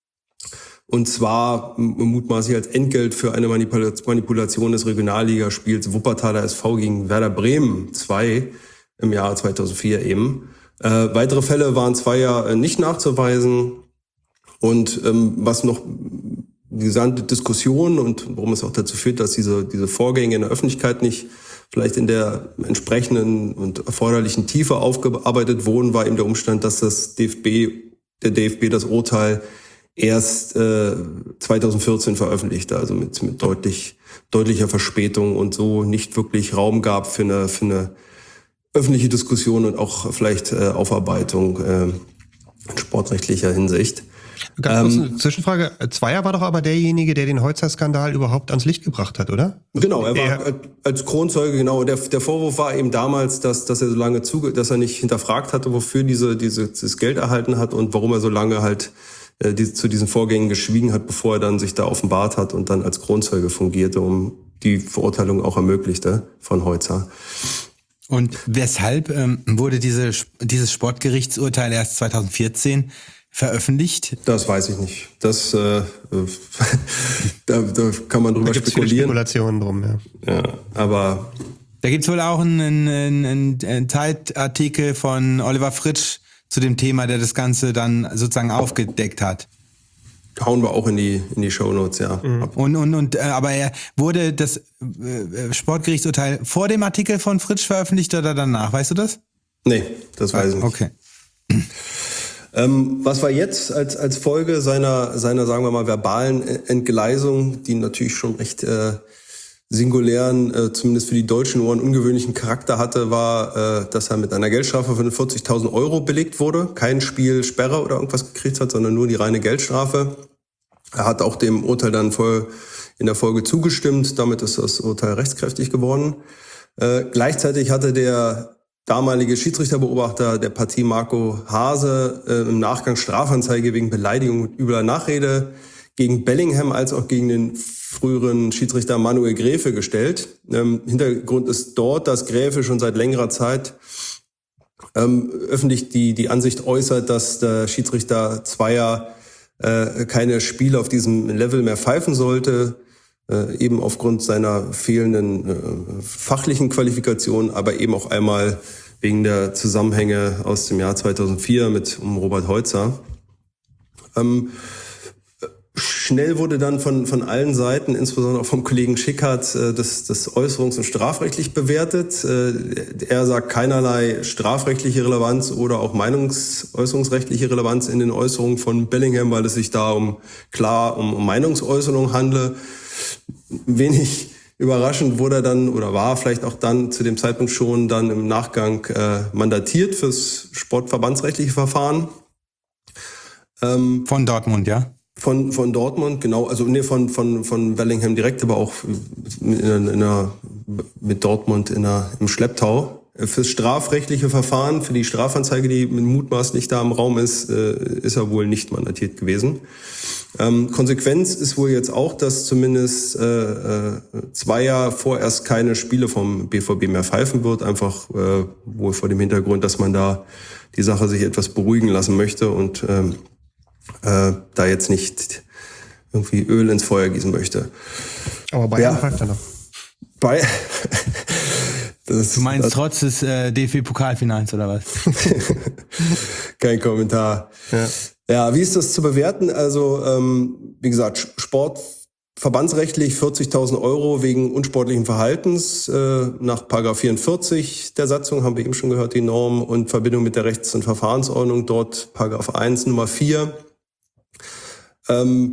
Und zwar mutmaßlich als Entgelt für eine Manipulation des Regionalligaspiels Wuppertaler S V gegen Werder Bremen zwei im Jahr zweitausendvier eben. Äh, weitere Fälle waren Zweier nicht nachzuweisen. Und ähm, was noch die gesamte Diskussion und warum es auch dazu führt, dass diese, diese Vorgänge in der Öffentlichkeit nicht vielleicht in der entsprechenden und erforderlichen Tiefe aufgearbeitet wurden, war eben der Umstand, dass das D F B, der D F B das Urteil erst äh, zweitausendvierzehn veröffentlichte, also mit, mit deutlich deutlicher Verspätung und so nicht wirklich Raum gab für eine, für eine öffentliche Diskussion und auch vielleicht äh, Aufarbeitung äh, in sportrechtlicher Hinsicht. Ganz kurz eine ähm, Zwischenfrage. Zweier war doch aber derjenige, der den Heutzer-Skandal überhaupt ans Licht gebracht hat, oder? Genau, er war er, als Kronzeuge, genau. Der, der Vorwurf war eben damals, dass, dass er so lange zuge, dass er nicht hinterfragt hatte, wofür diese, diese, dieses Geld erhalten hat und warum er so lange halt äh, die, zu diesen Vorgängen geschwiegen hat, bevor er dann sich da offenbart hat und dann als Kronzeuge fungierte, um die Verurteilung auch ermöglichte von Heutzer. Und weshalb ähm, wurde diese, dieses Sportgerichtsurteil erst zweitausendvierzehn veröffentlicht? Das weiß ich nicht. Das äh, da, da kann man drüber da gibt's spekulieren. Viele Spekulationen drum, ja. Ja, aber da gibt's wohl auch einen, einen, einen, einen Zeitartikel von Oliver Fritsch zu dem Thema, der das Ganze dann sozusagen aufgedeckt hat. Hauen wir auch in die in die Shownotes, ja. Mhm. Und und und äh, aber er wurde das äh, Sportgerichtsurteil vor dem Artikel von Fritsch veröffentlicht oder danach? Weißt du das? Nee, das weiß ich nicht. Okay. Ähm, was war jetzt als als Folge seiner seiner sagen wir mal verbalen Entgleisung, die natürlich schon recht äh, singulären, äh, zumindest für die deutschen Ohren ungewöhnlichen Charakter hatte, war, äh, dass er mit einer Geldstrafe von vierzigtausend Euro belegt wurde. Kein Spiel Sperre oder irgendwas gekriegt hat, sondern nur die reine Geldstrafe. Er hat auch dem Urteil dann voll in der Folge zugestimmt. Damit ist das Urteil rechtskräftig geworden. Äh, gleichzeitig hatte der damalige Schiedsrichterbeobachter der Partie Marco Hase äh, im Nachgang Strafanzeige wegen Beleidigung und übler Nachrede gegen Bellingham als auch gegen den früheren Schiedsrichter Manuel Gräfe gestellt. Ähm, Hintergrund ist dort, dass Gräfe schon seit längerer Zeit ähm, öffentlich die, die Ansicht äußert, dass der Schiedsrichter Zweier äh, keine Spiele auf diesem Level mehr pfeifen sollte, äh, eben aufgrund seiner fehlenden äh, fachlichen Qualifikation, aber eben auch einmal wegen der Zusammenhänge aus dem Jahr zweitausendvier mit um Robert Heutzer. Ähm, Schnell wurde dann von von allen Seiten, insbesondere auch vom Kollegen Schickhardt, das, das äußerungs- und strafrechtlich bewertet. Er sagt keinerlei strafrechtliche Relevanz oder auch meinungsäußerungsrechtliche Relevanz in den Äußerungen von Bellingham, weil es sich da um klar um, um Meinungsäußerung handle. Wenig überraschend wurde er dann oder war vielleicht auch dann zu dem Zeitpunkt schon dann im Nachgang äh, mandatiert fürs sportverbandsrechtliche Verfahren. Ähm, von Dortmund, ja? Von von Dortmund, genau, also nee, von von von Bellingham direkt, aber auch in, in einer, mit Dortmund in einer, im Schlepptau. Fürs strafrechtliche Verfahren, für die Strafanzeige, die mutmaßlich da im Raum ist, ist er wohl nicht mandatiert gewesen. Ähm, Konsequenz ist wohl jetzt auch, dass zumindest äh, zwei Jahre vorerst keine Spiele vom B V B mehr pfeifen wird, einfach äh, wohl vor dem Hintergrund, dass man da die Sache sich etwas beruhigen lassen möchte und ähm, Äh, da jetzt nicht irgendwie Öl ins Feuer gießen möchte. Aber Bayern ja. pfeift er noch. Bei das, du meinst das, trotz des äh, D F B-Pokalfinals oder was? Kein Kommentar. Ja. ja, wie ist das zu bewerten? Also ähm, wie gesagt, Sport verbandsrechtlich vierzigtausend Euro wegen unsportlichen Verhaltens äh, nach Paragraph vierundvierzig der Satzung, haben wir eben schon gehört, die Norm, und Verbindung mit der Rechts- und Verfahrensordnung, dort Paragraph eins Nummer vier. Ähm,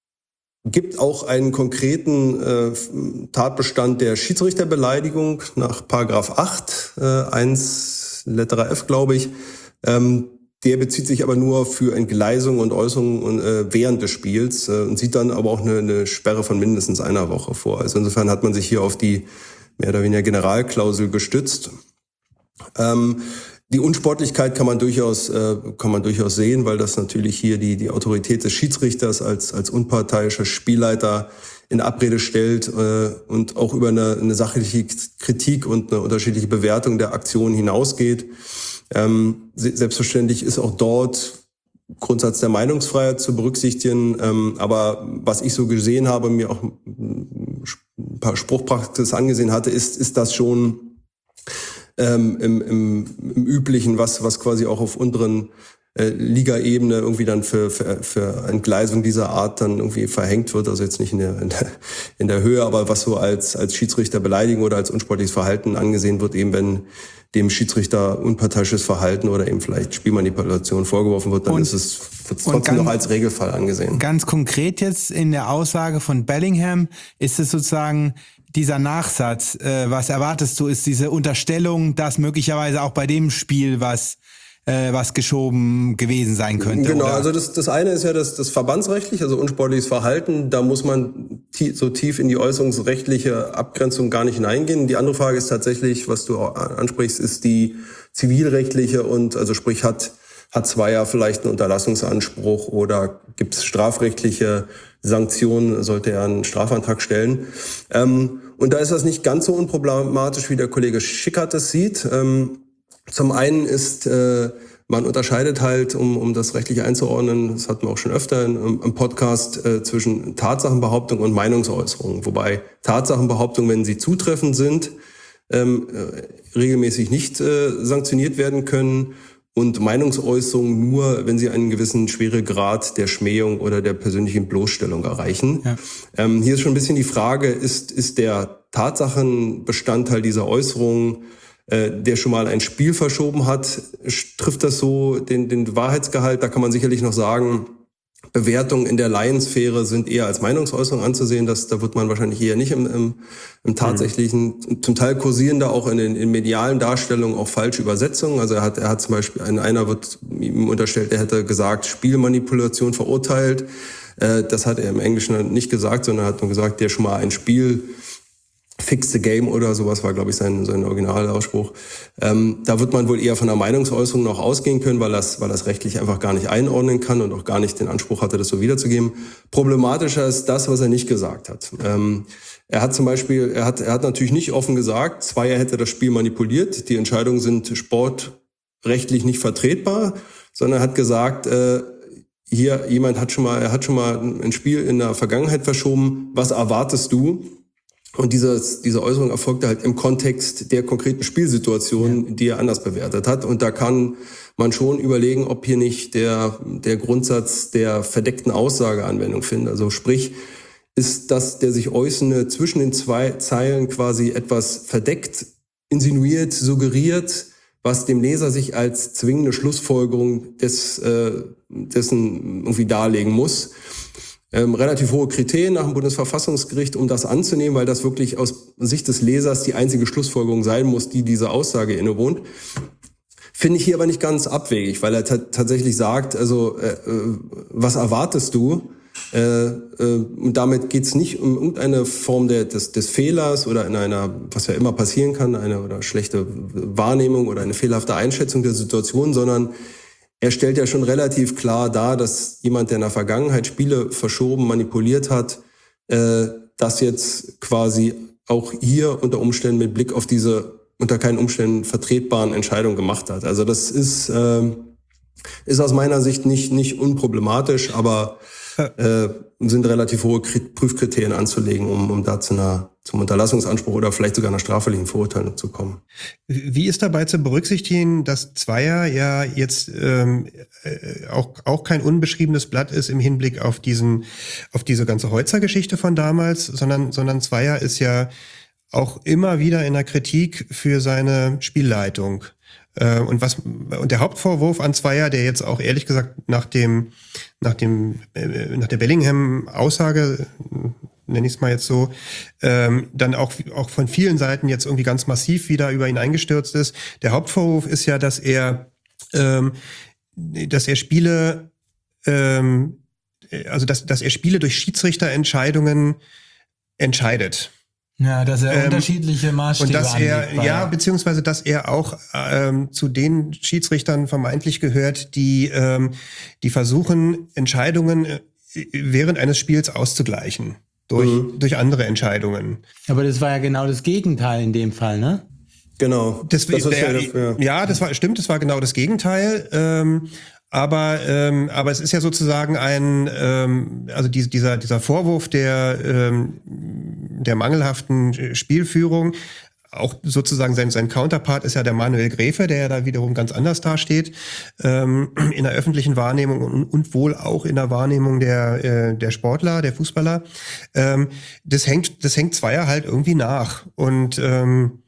gibt auch einen konkreten äh, Tatbestand der Schiedsrichterbeleidigung nach Paragraph acht, äh, eins Letter F, glaube ich. Ähm, der bezieht sich aber nur für Entgleisung und Äußerungen äh, während des Spiels äh, und sieht dann aber auch eine, eine Sperre von mindestens einer Woche vor. Also insofern hat man sich hier auf die mehr oder weniger Generalklausel gestützt. Ähm, Die Unsportlichkeit kann man durchaus äh, kann man durchaus sehen, weil das natürlich hier die die Autorität des Schiedsrichters als als unparteiischer Spielleiter in Abrede stellt äh, und auch über eine, eine sachliche Kritik und eine unterschiedliche Bewertung der Aktion hinausgeht. Ähm, selbstverständlich ist auch dort Grundsatz der Meinungsfreiheit zu berücksichtigen, ähm, aber was ich so gesehen habe, mir auch ein paar Spruchpraxis angesehen hatte, ist ist das schon Ähm, im, im, im Üblichen, was was quasi auch auf unteren äh, Ligaebene irgendwie dann für, für für Entgleisung dieser Art dann irgendwie verhängt wird, also jetzt nicht in der in der, in der Höhe, aber was so als als Schiedsrichterbeleidigung oder als unsportliches Verhalten angesehen wird, eben wenn dem Schiedsrichter unparteiisches Verhalten oder eben vielleicht Spielmanipulation vorgeworfen wird, dann und, ist es wird trotzdem ganz, noch als Regelfall angesehen. Ganz konkret jetzt in der Aussage von Bellingham ist es sozusagen dieser Nachsatz, äh, was erwartest du, ist diese Unterstellung, dass möglicherweise auch bei dem Spiel was äh, was geschoben gewesen sein könnte. Genau, oder? also das das eine ist ja das das verbandsrechtlich, also unsportliches Verhalten, da muss man tie- so tief in die äußerungsrechtliche Abgrenzung gar nicht hineingehen. Die andere Frage ist tatsächlich, was du auch ansprichst, ist die zivilrechtliche und also sprich hat hat Zweier vielleicht einen Unterlassungsanspruch oder gibt es strafrechtliche Sanktionen, sollte er einen Strafantrag stellen. Ähm, und da ist das nicht ganz so unproblematisch, wie der Kollege Schickhardt es sieht. Ähm, zum einen ist, äh, man unterscheidet halt, um, um das rechtlich einzuordnen, das hatten wir auch schon öfter im, im Podcast, äh, zwischen Tatsachenbehauptung und Meinungsäußerung. Wobei Tatsachenbehauptungen, wenn sie zutreffend sind, ähm, äh, regelmäßig nicht äh, sanktioniert werden können. Und Meinungsäußerungen nur, wenn sie einen gewissen Schweregrad der Schmähung oder der persönlichen Bloßstellung erreichen. Ja. Ähm, hier ist schon ein bisschen die Frage, ist, ist der Tatsachenbestandteil dieser Äußerung, äh, der schon mal ein Spiel verschoben hat, trifft das so den, den Wahrheitsgehalt? Da kann man sicherlich noch sagen, Bewertungen in der Laiensphäre sind eher als Meinungsäußerung anzusehen. Das, da wird man wahrscheinlich eher nicht im, im, im tatsächlichen, mhm. zum Teil kursieren da auch in den in medialen Darstellungen auch falsche Übersetzungen. Also er hat, er hat zum Beispiel, in einer wird ihm unterstellt, er hätte gesagt, Spielmanipulation verurteilt. Äh, das hat er im Englischen nicht gesagt, sondern er hat nur gesagt, der schon mal ein Spiel Fix the Game oder sowas war, glaube ich, sein, sein Originalausspruch. Ähm, da wird man wohl eher von einer Meinungsäußerung noch ausgehen können, weil das, weil das rechtlich einfach gar nicht einordnen kann und auch gar nicht den Anspruch hatte, das so wiederzugeben. Problematischer ist das, was er nicht gesagt hat. Ähm, er hat zum Beispiel, er hat, er hat natürlich nicht offen gesagt, Zweier hätte das Spiel manipuliert. Die Entscheidungen sind Sport rechtlich nicht vertretbar, sondern hat gesagt, äh, hier jemand hat schon mal, er hat schon mal ein Spiel in der Vergangenheit verschoben. Was erwartest du? Und dieses, diese Äußerung erfolgte halt im Kontext der konkreten Spielsituation, ja, die er anders bewertet hat. Und da kann man schon überlegen, ob hier nicht der, der Grundsatz der verdeckten Aussage Anwendung findet. Also sprich, ist das der sich Äußernde zwischen den zwei Zeilen quasi etwas verdeckt, insinuiert, suggeriert, was dem Leser sich als zwingende Schlussfolgerung des, äh, dessen irgendwie darlegen muss. Ähm, relativ hohe Kriterien nach dem Bundesverfassungsgericht, um das anzunehmen, weil das wirklich aus Sicht des Lesers die einzige Schlussfolgerung sein muss, die diese Aussage innewohnt. Finde ich hier aber nicht ganz abwegig, weil er t- tatsächlich sagt, also äh, äh, was erwartest du? Äh, äh, und damit geht's nicht um irgendeine Form der, des, des Fehlers oder in einer, was ja immer passieren kann, eine oder schlechte Wahrnehmung oder eine fehlerhafte Einschätzung der Situation, sondern er stellt ja schon relativ klar dar, dass jemand, der in der Vergangenheit Spiele verschoben, manipuliert hat, äh, das jetzt quasi auch hier unter Umständen mit Blick auf diese unter keinen Umständen vertretbaren Entscheidungen gemacht hat. Also das ist, äh, ist aus meiner Sicht nicht, nicht unproblematisch, aber äh, sind relativ hohe Prüfkriterien anzulegen, um, um da zu einer, zum Unterlassungsanspruch oder vielleicht sogar einer straffälligen Verurteilung zu kommen. Wie ist dabei zu berücksichtigen, dass Zweier ja jetzt ähm, äh, auch, auch kein unbeschriebenes Blatt ist im Hinblick auf diesen, auf diese ganze Holzer-Geschichte von damals, sondern, sondern Zweier ist ja auch immer wieder in der Kritik für seine Spielleitung. Und was und der Hauptvorwurf an Zweier, der jetzt auch ehrlich gesagt nach dem nach dem äh, nach der Bellingham-Aussage, nenne ich es mal jetzt so, ähm, dann auch auch von vielen Seiten jetzt irgendwie ganz massiv wieder über ihn eingestürzt ist. Der Hauptvorwurf ist ja, dass er ähm, dass er Spiele ähm, also dass dass er Spiele durch Schiedsrichterentscheidungen entscheidet. Ja, dass er ähm, unterschiedliche Maßstäbe und dass er anlegt, ja beziehungsweise dass er auch ähm, zu den Schiedsrichtern vermeintlich gehört, die ähm, die versuchen Entscheidungen äh, während eines Spiels auszugleichen durch mhm. durch andere Entscheidungen. Aber das war ja genau das Gegenteil in dem Fall, ne? Genau. Das, das ist der, ja, dafür. ja, das war stimmt. Das war genau das Gegenteil. Ähm, Aber ähm, aber es ist ja sozusagen ein ähm, also die, dieser dieser Vorwurf der ähm, der mangelhaften Spielführung, auch sozusagen sein sein Counterpart ist ja der Manuel Gräfe, der ja da wiederum ganz anders dasteht ähm, in der öffentlichen Wahrnehmung und, und wohl auch in der Wahrnehmung der äh, der Sportler, der Fußballer. Ähm, das hängt das hängt Zweier halt irgendwie nach und ähm,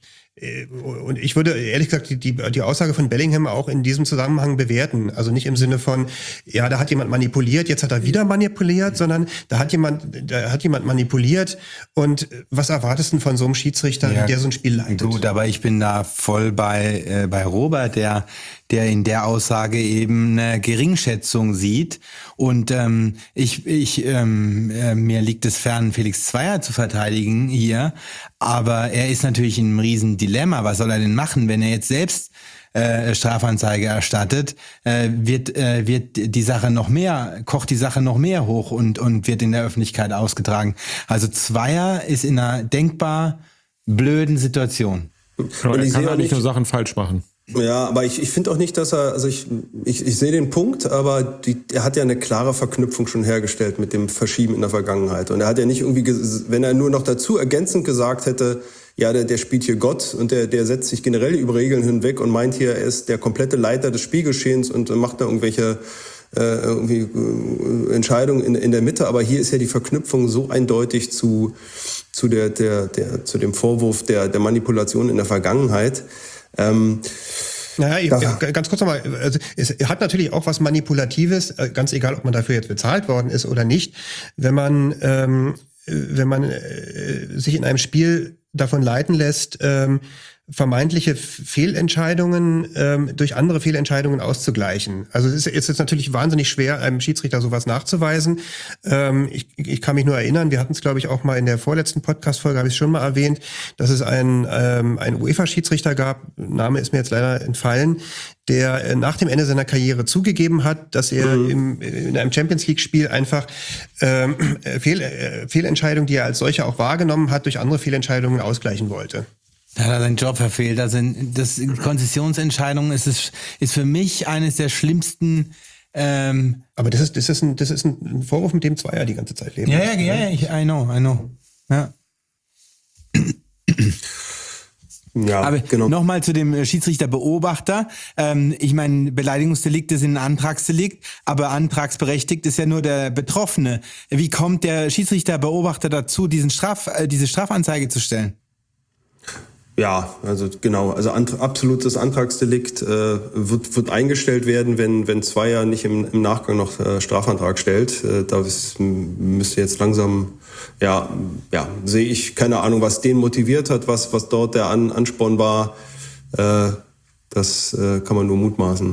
Und ich würde ehrlich gesagt die, die, die Aussage von Bellingham auch in diesem Zusammenhang bewerten. Also nicht im Sinne von, ja, da hat jemand manipuliert, jetzt hat er wieder manipuliert, sondern da hat jemand, da hat jemand manipuliert. Und was erwartest du von so einem Schiedsrichter, ja, der so ein Spiel leitet? Gut, aber ich bin da voll bei, äh, bei Robert, der der in der Aussage eben eine Geringschätzung sieht. Und ähm, ich, ich ähm, äh, mir liegt es fern, Felix Zweier zu verteidigen hier. Aber er ist natürlich in einem riesen Dilemma. Was soll er denn machen, wenn er jetzt selbst äh, Strafanzeige erstattet? Äh, wird äh, wird die Sache noch mehr, kocht die Sache noch mehr hoch und und wird in der Öffentlichkeit ausgetragen. Also Zweier ist in einer denkbar blöden Situation. Und er kann ja nicht nur Sachen falsch machen. Ja, aber ich, ich finde auch nicht, dass er, also ich, ich, ich sehe den Punkt, aber die, er hat ja eine klare Verknüpfung schon hergestellt mit dem Verschieben in der Vergangenheit. Und er hat ja nicht irgendwie, wenn er nur noch dazu ergänzend gesagt hätte, ja, der, der spielt hier Gott und der, der setzt sich generell über Regeln hinweg und meint hier, er ist der komplette Leiter des Spielgeschehens und macht da irgendwelche äh, irgendwie äh, Entscheidungen in, in der Mitte. Aber hier ist ja die Verknüpfung so eindeutig zu, zu der, der, der, zu dem Vorwurf der, der Manipulation in der Vergangenheit. Ähm, naja, ich, ganz kurz nochmal, also es hat natürlich auch was Manipulatives, ganz egal, ob man dafür jetzt bezahlt worden ist oder nicht, wenn man ähm, wenn man äh, sich in einem Spiel davon leiten lässt, ähm, vermeintliche Fehlentscheidungen ähm, durch andere Fehlentscheidungen auszugleichen. Also es ist, es ist natürlich wahnsinnig schwer, einem Schiedsrichter sowas nachzuweisen. Ähm, ich, ich kann mich nur erinnern, wir hatten es, glaube ich, auch mal in der vorletzten Podcast-Folge, habe ich es schon mal erwähnt, dass es einen, ähm, einen UEFA-Schiedsrichter gab, Name ist mir jetzt leider entfallen, der äh, nach dem Ende seiner Karriere zugegeben hat, dass er mhm. im, in einem Champions-League-Spiel einfach ähm, Fehl, äh, Fehlentscheidungen, die er als solche auch wahrgenommen hat, durch andere Fehlentscheidungen ausgleichen wollte. Er hat seinen Job verfehlt. Also das Konzessionsentscheidung ist, es, ist für mich eines der schlimmsten. Ähm Aber das ist, das ist ein, das ist ein Vorwurf, mit dem Zweier die ganze Zeit leben. Ja, ja, ja, ja, ich, I know, I know. Ja. Ja, aber genau. Nochmal zu dem Schiedsrichterbeobachter. Ähm, ich meine, Beleidigungsdelikte sind ein Antragsdelikt, aber antragsberechtigt ist ja nur der Betroffene. Wie kommt der Schiedsrichterbeobachter dazu, diesen Straf, äh, diese Strafanzeige zu stellen? Ja, also genau, also ant- absolutes Antragsdelikt äh, wird, wird eingestellt werden, wenn, wenn Zweier nicht im, im Nachgang noch äh, Strafantrag stellt. Äh, da ist, müsste jetzt langsam, ja, ja, sehe ich keine Ahnung, was den motiviert hat, was, was dort der An- Ansporn war. Äh, das äh, kann man nur mutmaßen.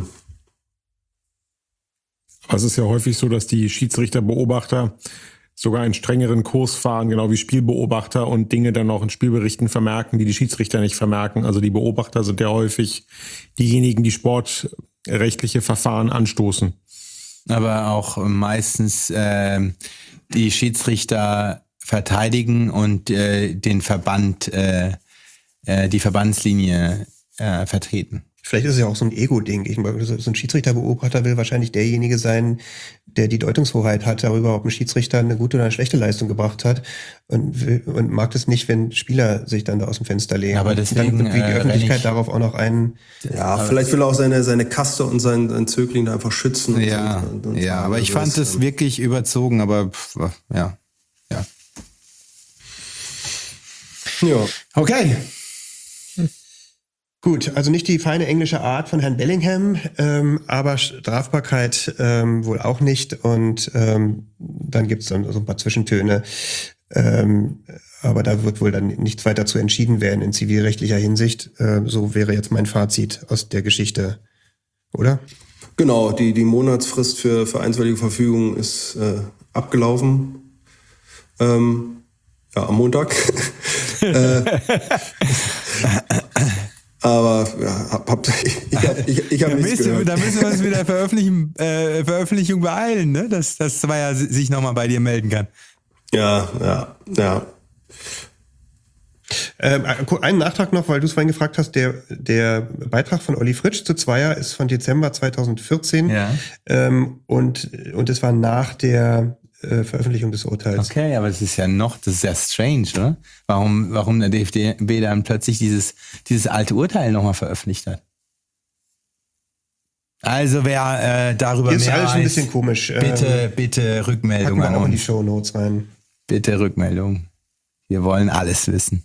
Aber es ist ja häufig so, dass die Schiedsrichterbeobachter sogar einen strengeren Kurs fahren, genau wie Spielbeobachter, und Dinge dann auch in Spielberichten vermerken, die die Schiedsrichter nicht vermerken. Also die Beobachter sind ja häufig diejenigen, die sportrechtliche Verfahren anstoßen. Aber auch meistens äh, die Schiedsrichter verteidigen und äh, den Verband, äh, äh, die Verbandslinie äh, vertreten. Vielleicht ist es ja auch so ein Ego-Ding. Ich meine, so ein Schiedsrichterbeobachter will wahrscheinlich derjenige sein, der die Deutungshoheit hat darüber, ob ein Schiedsrichter eine gute oder eine schlechte Leistung gebracht hat, und, will, und mag es nicht, wenn Spieler sich dann da aus dem Fenster legen. Aber deswegen, und dann, wie die äh, Öffentlichkeit ich, darauf auch noch einen... Ja, vielleicht will er auch seine, seine Kaste und sein, sein Zögling da einfach schützen. Ja, und, und, und ja, so. aber ich Also fand das, es wirklich überzogen, aber pff, ja, ja. Ja. Okay. Gut, also nicht die feine englische Art von Herrn Bellingham, ähm, aber Strafbarkeit ähm, wohl auch nicht. Und ähm, dann gibt's dann so ein paar Zwischentöne. Ähm, aber da wird wohl dann nichts weiter zu entschieden werden in zivilrechtlicher Hinsicht. Äh, so wäre jetzt mein Fazit aus der Geschichte, oder? Genau, die, die Monatsfrist für, für einstweilige Verfügung ist äh, abgelaufen. Ähm, ja, am Montag. äh, aber ja, hab, hab, ich habe ich, ich hab da nichts müssen, gehört. Da müssen wir uns mit der Veröffentlichen, äh, Veröffentlichung beeilen, ne? dass, dass Zweier sich nochmal bei dir melden kann. Ja, ja, ja. Ähm, einen Nachtrag noch, weil du es vorhin gefragt hast, der, der Beitrag von Olli Fritsch zu Zweier ist von Dezember zweitausendvierzehn. Ja. Ähm, und, und es war nach der äh, Veröffentlichung des Urteils. Okay, aber das ist ja noch, das ist ja strange, oder? Warum, warum der D F B dann plötzlich dieses, dieses alte Urteil nochmal veröffentlicht hat. Also wer äh, darüber Hier ist mehr alles weiß, ein bisschen komisch. bitte, Ähm, bitte Rückmeldung packen wir an auch in die uns. Shownotes rein. Bitte Rückmeldung. Wir wollen alles wissen.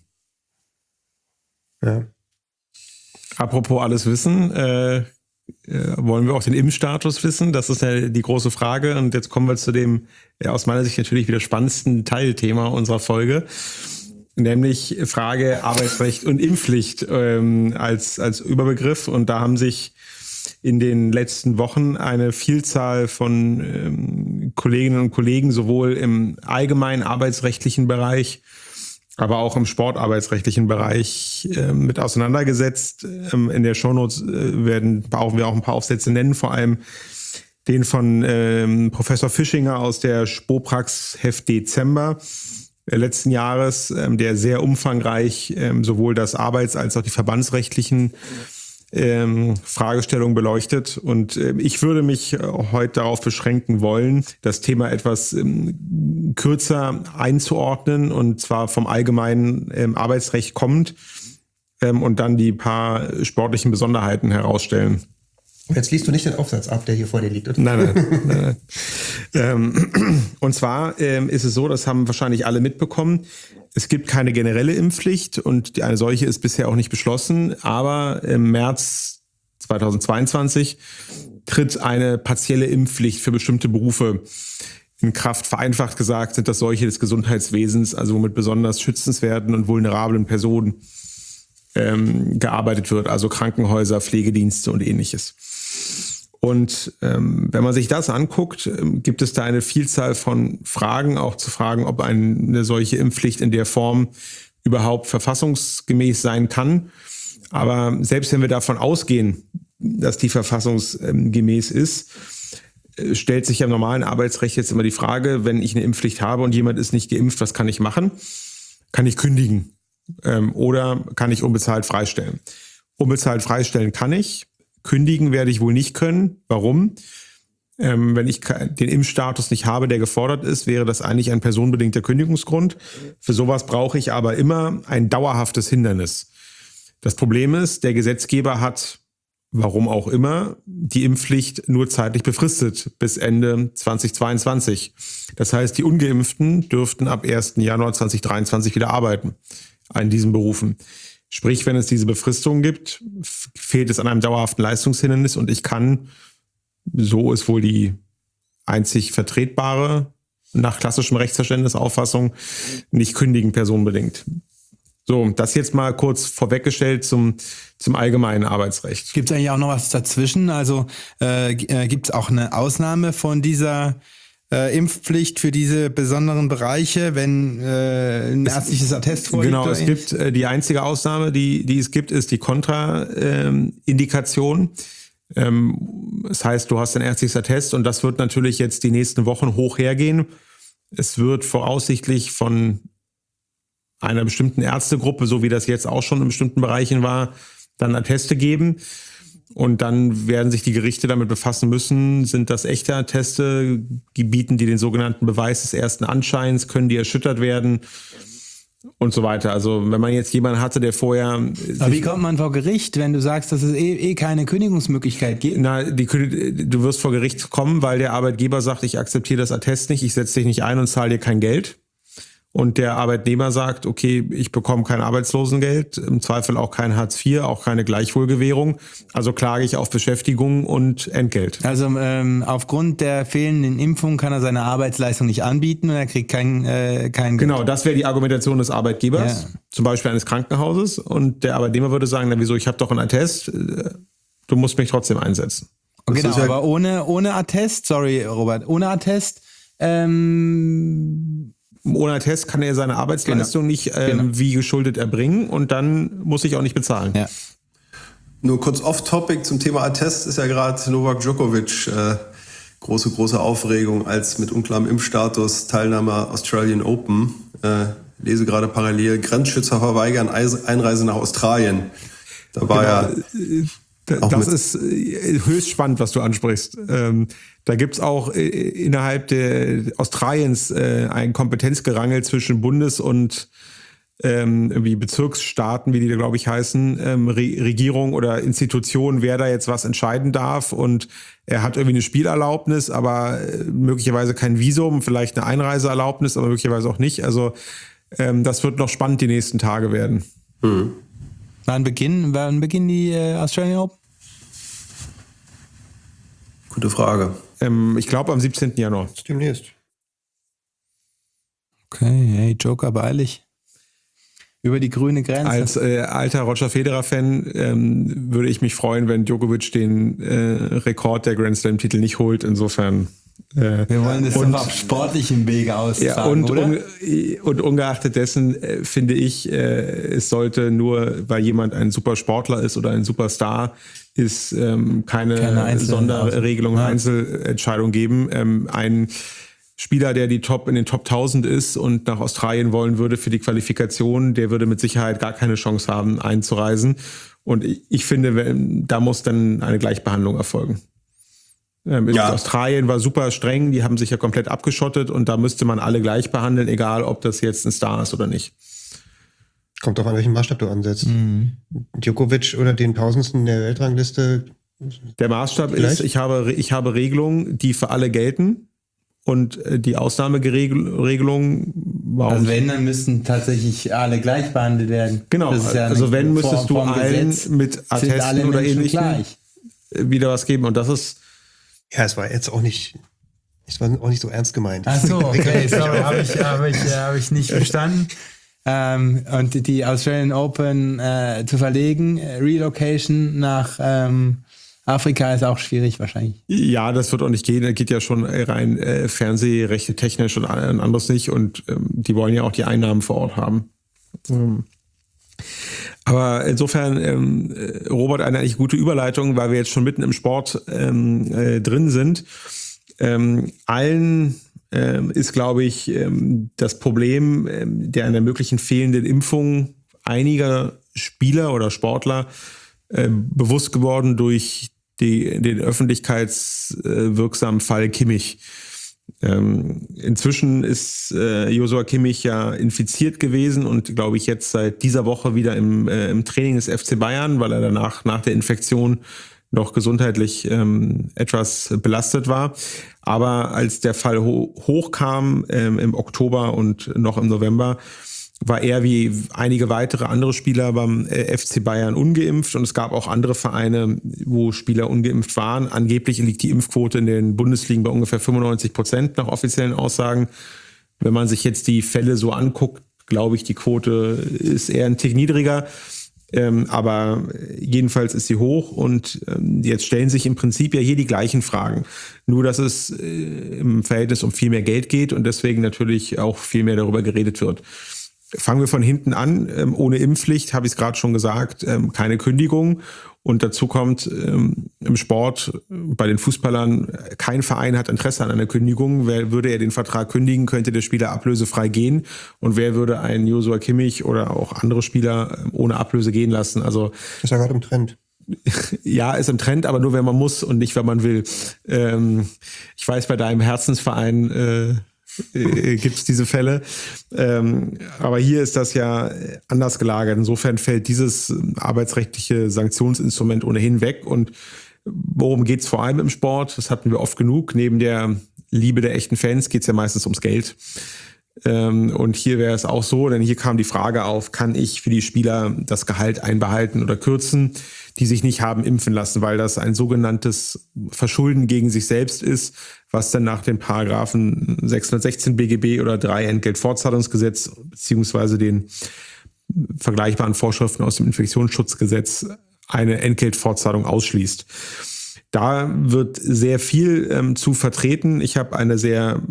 Ja. Apropos alles wissen, äh, äh, wollen wir auch den Impfstatus wissen? Das ist ja die große Frage. Und jetzt kommen wir zu dem, äh, aus meiner Sicht natürlich wieder spannendsten Teilthema unserer Folge. Nämlich Frage Arbeitsrecht und Impfpflicht ähm, als, als Überbegriff. Und da haben sich in den letzten Wochen eine Vielzahl von ähm, Kolleginnen und Kollegen sowohl im allgemeinen arbeitsrechtlichen Bereich, aber auch im sportarbeitsrechtlichen Bereich äh, mit auseinandergesetzt. Ähm, in der Shownotes äh, werden brauchen wir auch ein paar Aufsätze nennen, vor allem den von ähm, Professor Fischinger aus der Spoprax Heft Dezember äh, letzten Jahres, ähm, der sehr umfangreich ähm, sowohl das Arbeits- als auch die verbandsrechtlichen Ähm, Fragestellung beleuchtet. Und äh, ich würde mich äh, heute darauf beschränken wollen, das Thema etwas ähm, kürzer einzuordnen, und zwar vom allgemeinen ähm, Arbeitsrecht kommend ähm, und dann die paar sportlichen Besonderheiten herausstellen. Jetzt liest du nicht den Aufsatz ab, der hier vor dir liegt, oder? Nein, nein. nein, nein. ähm, und zwar ähm, ist es so, das haben wahrscheinlich alle mitbekommen, es gibt keine generelle Impfpflicht und eine solche ist bisher auch nicht beschlossen, aber im März zweitausendzweiundzwanzig tritt eine partielle Impfpflicht für bestimmte Berufe in Kraft. Vereinfacht gesagt sind das solche des Gesundheitswesens, also mit besonders schützenswerten und vulnerablen Personen ähm, gearbeitet wird, also Krankenhäuser, Pflegedienste und ähnliches. Und ähm, wenn man sich das anguckt, ähm, gibt es da eine Vielzahl von Fragen, auch zu fragen, ob eine solche Impfpflicht in der Form überhaupt verfassungsgemäß sein kann. Aber selbst wenn wir davon ausgehen, dass die verfassungsgemäß ist, äh, stellt sich ja im normalen Arbeitsrecht jetzt immer die Frage, wenn ich eine Impfpflicht habe und jemand ist nicht geimpft, was kann ich machen? Kann ich kündigen? Ähm, oder kann ich unbezahlt freistellen? Unbezahlt freistellen kann ich. Kündigen werde ich wohl nicht können. Warum? Ähm, wenn ich den Impfstatus nicht habe, der gefordert ist, wäre das eigentlich ein personenbedingter Kündigungsgrund. Für sowas brauche ich aber immer ein dauerhaftes Hindernis. Das Problem ist, der Gesetzgeber hat, warum auch immer, die Impfpflicht nur zeitlich befristet bis Ende zweitausendzweiundzwanzig. Das heißt, die Ungeimpften dürften ab ersten Januar zweitausenddreiundzwanzig wieder arbeiten an diesen Berufen. Sprich, wenn es diese Befristung gibt, fehlt es an einem dauerhaften Leistungshindernis und ich kann, so ist wohl die einzig vertretbare, nach klassischem Rechtsverständnis Auffassung, nicht kündigen personenbedingt. So, das jetzt mal kurz vorweggestellt zum, zum allgemeinen Arbeitsrecht. Gibt es eigentlich auch noch was dazwischen? Also äh, gibt es auch eine Ausnahme von dieser äh, Impfpflicht für diese besonderen Bereiche, wenn äh, ein ärztliches Attest vorliegt? Genau, es gibt äh, die einzige Ausnahme, die, die es gibt, ist die Kontraindikation. Ähm, das heißt, du hast ein ärztliches Attest und das wird natürlich jetzt die nächsten Wochen hoch hergehen. Es wird voraussichtlich von einer bestimmten Ärztegruppe, so wie das jetzt auch schon in bestimmten Bereichen war, dann Atteste geben. Und dann werden sich die Gerichte damit befassen müssen, sind das echte Atteste, bieten die den sogenannten Beweis des ersten Anscheins, können die erschüttert werden und so weiter. Also wenn man jetzt jemanden hatte, der vorher... Aber wie kommt man vor Gericht, wenn du sagst, dass es eh, eh keine Kündigungsmöglichkeit gibt? Na, die, du wirst vor Gericht kommen, weil der Arbeitgeber sagt, ich akzeptiere das Attest nicht, ich setze dich nicht ein und zahle dir kein Geld. Und der Arbeitnehmer sagt, okay, ich bekomme kein Arbeitslosengeld, im Zweifel auch kein Hartz vier, auch keine Gleichwohlgewährung. Also klage ich auf Beschäftigung und Entgelt. Also ähm, aufgrund der fehlenden Impfung kann er seine Arbeitsleistung nicht anbieten und er kriegt kein, äh, kein Geld. Genau, das wäre die Argumentation des Arbeitgebers, ja. Zum Beispiel eines Krankenhauses. Und der Arbeitnehmer würde sagen, na wieso, ich habe doch einen Attest, du musst mich trotzdem einsetzen. Genau, ja aber ohne, ohne Attest, sorry Robert, ohne Attest, ähm... Ohne Attest kann er seine Arbeitsleistung genau. nicht ähm, genau. wie geschuldet erbringen und dann muss ich auch nicht bezahlen. Ja. Nur kurz off-topic zum Thema Attest ist ja gerade Novak Djokovic äh, große, große Aufregung als mit unklarem Impfstatus Teilnahme Australian Open. Äh, lese gerade parallel, Grenzschützer verweigern Einreise nach Australien. Da war genau. ja... Das ist höchst spannend, was du ansprichst. Ähm, da gibt's auch äh, innerhalb der Australiens äh, ein Kompetenzgerangel zwischen Bundes- und ähm, irgendwie Bezirksstaaten, wie die da glaube ich heißen, ähm, Re- Regierung oder Institutionen, wer da jetzt was entscheiden darf. Und er hat irgendwie eine Spielerlaubnis, aber äh, möglicherweise kein Visum, vielleicht eine Einreiseerlaubnis, aber möglicherweise auch nicht. Also ähm, das wird noch spannend die nächsten Tage werden. Mhm. Wann beginnen, wann beginnen die äh, Australian Open? Gute Frage. Ähm, ich glaube am siebzehnten Januar. Demnächst. Okay, hey, Joker, beeilig. Über die grüne Grenze. Als äh, alter Roger Federer-Fan ähm, würde ich mich freuen, wenn Djokovic den äh, Rekord der Grand Slam-Titel nicht holt. Insofern... Äh, Wir wollen das und, doch auf sportlichem Wege austragen, ja, und, oder? Un, und ungeachtet dessen äh, finde ich, äh, es sollte nur, weil jemand ein super Sportler ist oder ein Superstar, ist ähm, keine, keine Einzel- Sonderregelung, ja. Einzelentscheidung geben. Ähm, ein Spieler, der die Top in den Top tausend ist und nach Australien wollen würde für die Qualifikation, der würde mit Sicherheit gar keine Chance haben, einzureisen. Und ich, ich finde, wenn, da muss dann eine Gleichbehandlung erfolgen. Ähm, ja. Australien war super streng, die haben sich ja komplett abgeschottet und da müsste man alle gleich behandeln, egal ob das jetzt ein Star ist oder nicht. Kommt doch an, welchen Maßstab du ansetzt. Mhm. Djokovic oder den Tausendsten der Weltrangliste. Der Maßstab gleich? ist, ich habe, ich habe Regelungen, die für alle gelten. Und die Ausnahmeregelung, warum? Also wenn, dann müssten tatsächlich alle gleich behandelt werden. Genau, ja also wenn, müsstest du allen mit Attesten oder ähnlichem wieder was geben. Und das ist... Ja, es war jetzt auch nicht, es war auch nicht so ernst gemeint. Ach so, okay, sorry, habe ich, hab ich, hab ich nicht verstanden. Ähm, und die Australian Open äh, zu verlegen, Relocation nach ähm, Afrika ist auch schwierig wahrscheinlich. Ja, das wird auch nicht gehen. Da geht ja schon rein äh, Fernsehrechte technisch und anderes nicht. Und ähm, die wollen ja auch die Einnahmen vor Ort haben. Ähm. Aber insofern, ähm, Robert, eine eigentlich gute Überleitung, weil wir jetzt schon mitten im Sport ähm, äh, drin sind. Ähm, allen ähm, ist, glaube ich, ähm, das Problem ähm, der einer möglichen fehlenden Impfung einiger Spieler oder Sportler äh, bewusst geworden durch die, den öffentlichkeitswirksamen Fall Kimmich. Ähm, inzwischen ist äh, Joshua Kimmich ja infiziert gewesen und glaube ich jetzt seit dieser Woche wieder im, äh, im Training des F C Bayern, weil er danach nach der Infektion noch gesundheitlich ähm, etwas belastet war. Aber als der Fall ho- hochkam ähm, im Oktober und noch im November, war er wie einige weitere andere Spieler beim F C Bayern ungeimpft und es gab auch andere Vereine, wo Spieler ungeimpft waren. Angeblich liegt die Impfquote in den Bundesligen bei ungefähr fünfundneunzig Prozent nach offiziellen Aussagen. Wenn man sich jetzt die Fälle so anguckt, glaube ich, die Quote ist eher ein Tick niedriger. Ähm, aber jedenfalls ist sie hoch und ähm, jetzt stellen sich im Prinzip ja hier die gleichen Fragen. Nur, dass es äh, im Verhältnis um viel mehr Geld geht und deswegen natürlich auch viel mehr darüber geredet wird. Fangen wir von hinten an. Ähm, ohne Impfpflicht, habe ich es gerade schon gesagt, ähm, keine Kündigung. Und dazu kommt ähm, im Sport, bei den Fußballern, kein Verein hat Interesse an einer Kündigung. Wer würde er den Vertrag kündigen, könnte der Spieler ablösefrei gehen. Und wer würde einen Joshua Kimmich oder auch andere Spieler ohne Ablöse gehen lassen? Also ist ja gerade im Trend. Ja, ist im Trend, aber nur wenn man muss und nicht, wenn man will. Ähm, ich weiß, bei deinem Herzensverein äh, äh, gibt es diese Fälle. Ähm, aber hier ist das ja anders gelagert. Insofern fällt dieses arbeitsrechtliche Sanktionsinstrument ohnehin weg. Und worum geht es vor allem im Sport? Das hatten wir oft genug. Neben der Liebe der echten Fans geht es ja meistens ums Geld. Ähm, und hier wäre es auch so, denn hier kam die Frage auf, kann ich für die Spieler das Gehalt einbehalten oder kürzen, die sich nicht haben impfen lassen, weil das ein sogenanntes Verschulden gegen sich selbst ist, was dann nach den Paragraphen sechshundertsechzehn B G B oder drei Entgeltfortzahlungsgesetz beziehungsweise den vergleichbaren Vorschriften aus dem Infektionsschutzgesetz eine Entgeltfortzahlung ausschließt. Da wird sehr viel ähm, zu vertreten. Ich habe eine sehr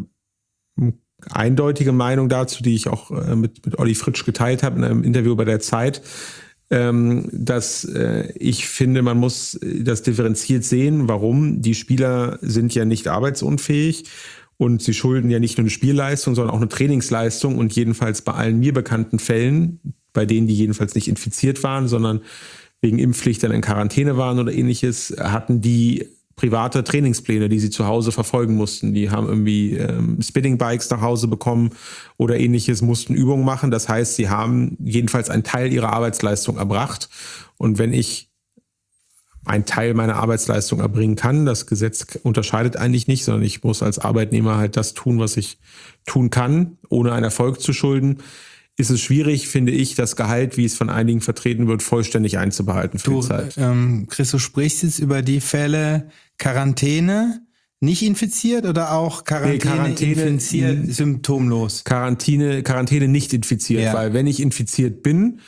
eindeutige Meinung dazu, die ich auch äh, mit, mit Olli Fritsch geteilt habe in einem Interview bei der Zeit, ähm, dass äh, ich finde, man muss das differenziert sehen. Warum? Die Spieler sind ja nicht arbeitsunfähig und sie schulden ja nicht nur eine Spielleistung, sondern auch eine Trainingsleistung und jedenfalls bei allen mir bekannten Fällen, bei denen die jedenfalls nicht infiziert waren, sondern wegen Impfpflicht dann in Quarantäne waren oder ähnliches, hatten die private Trainingspläne, die sie zu Hause verfolgen mussten. Die haben irgendwie ähm, Spinning-Bikes nach Hause bekommen oder ähnliches, mussten Übungen machen. Das heißt, sie haben jedenfalls einen Teil ihrer Arbeitsleistung erbracht. Und wenn ich einen Teil meiner Arbeitsleistung erbringen kann, das Gesetz unterscheidet eigentlich nicht, sondern ich muss als Arbeitnehmer halt das tun, was ich tun kann, ohne einen Erfolg zu schulden, ist es schwierig, finde ich, das Gehalt, wie es von einigen vertreten wird, vollständig einzubehalten für du, die Zeit. Ähm, Chris, du sprichst jetzt über die Fälle Quarantäne, nicht infiziert oder auch Quarantäne, nee, Quarantäne infiziert, symptomlos? Quarantäne, Quarantäne nicht infiziert, Ja. weil wenn ich infiziert bin,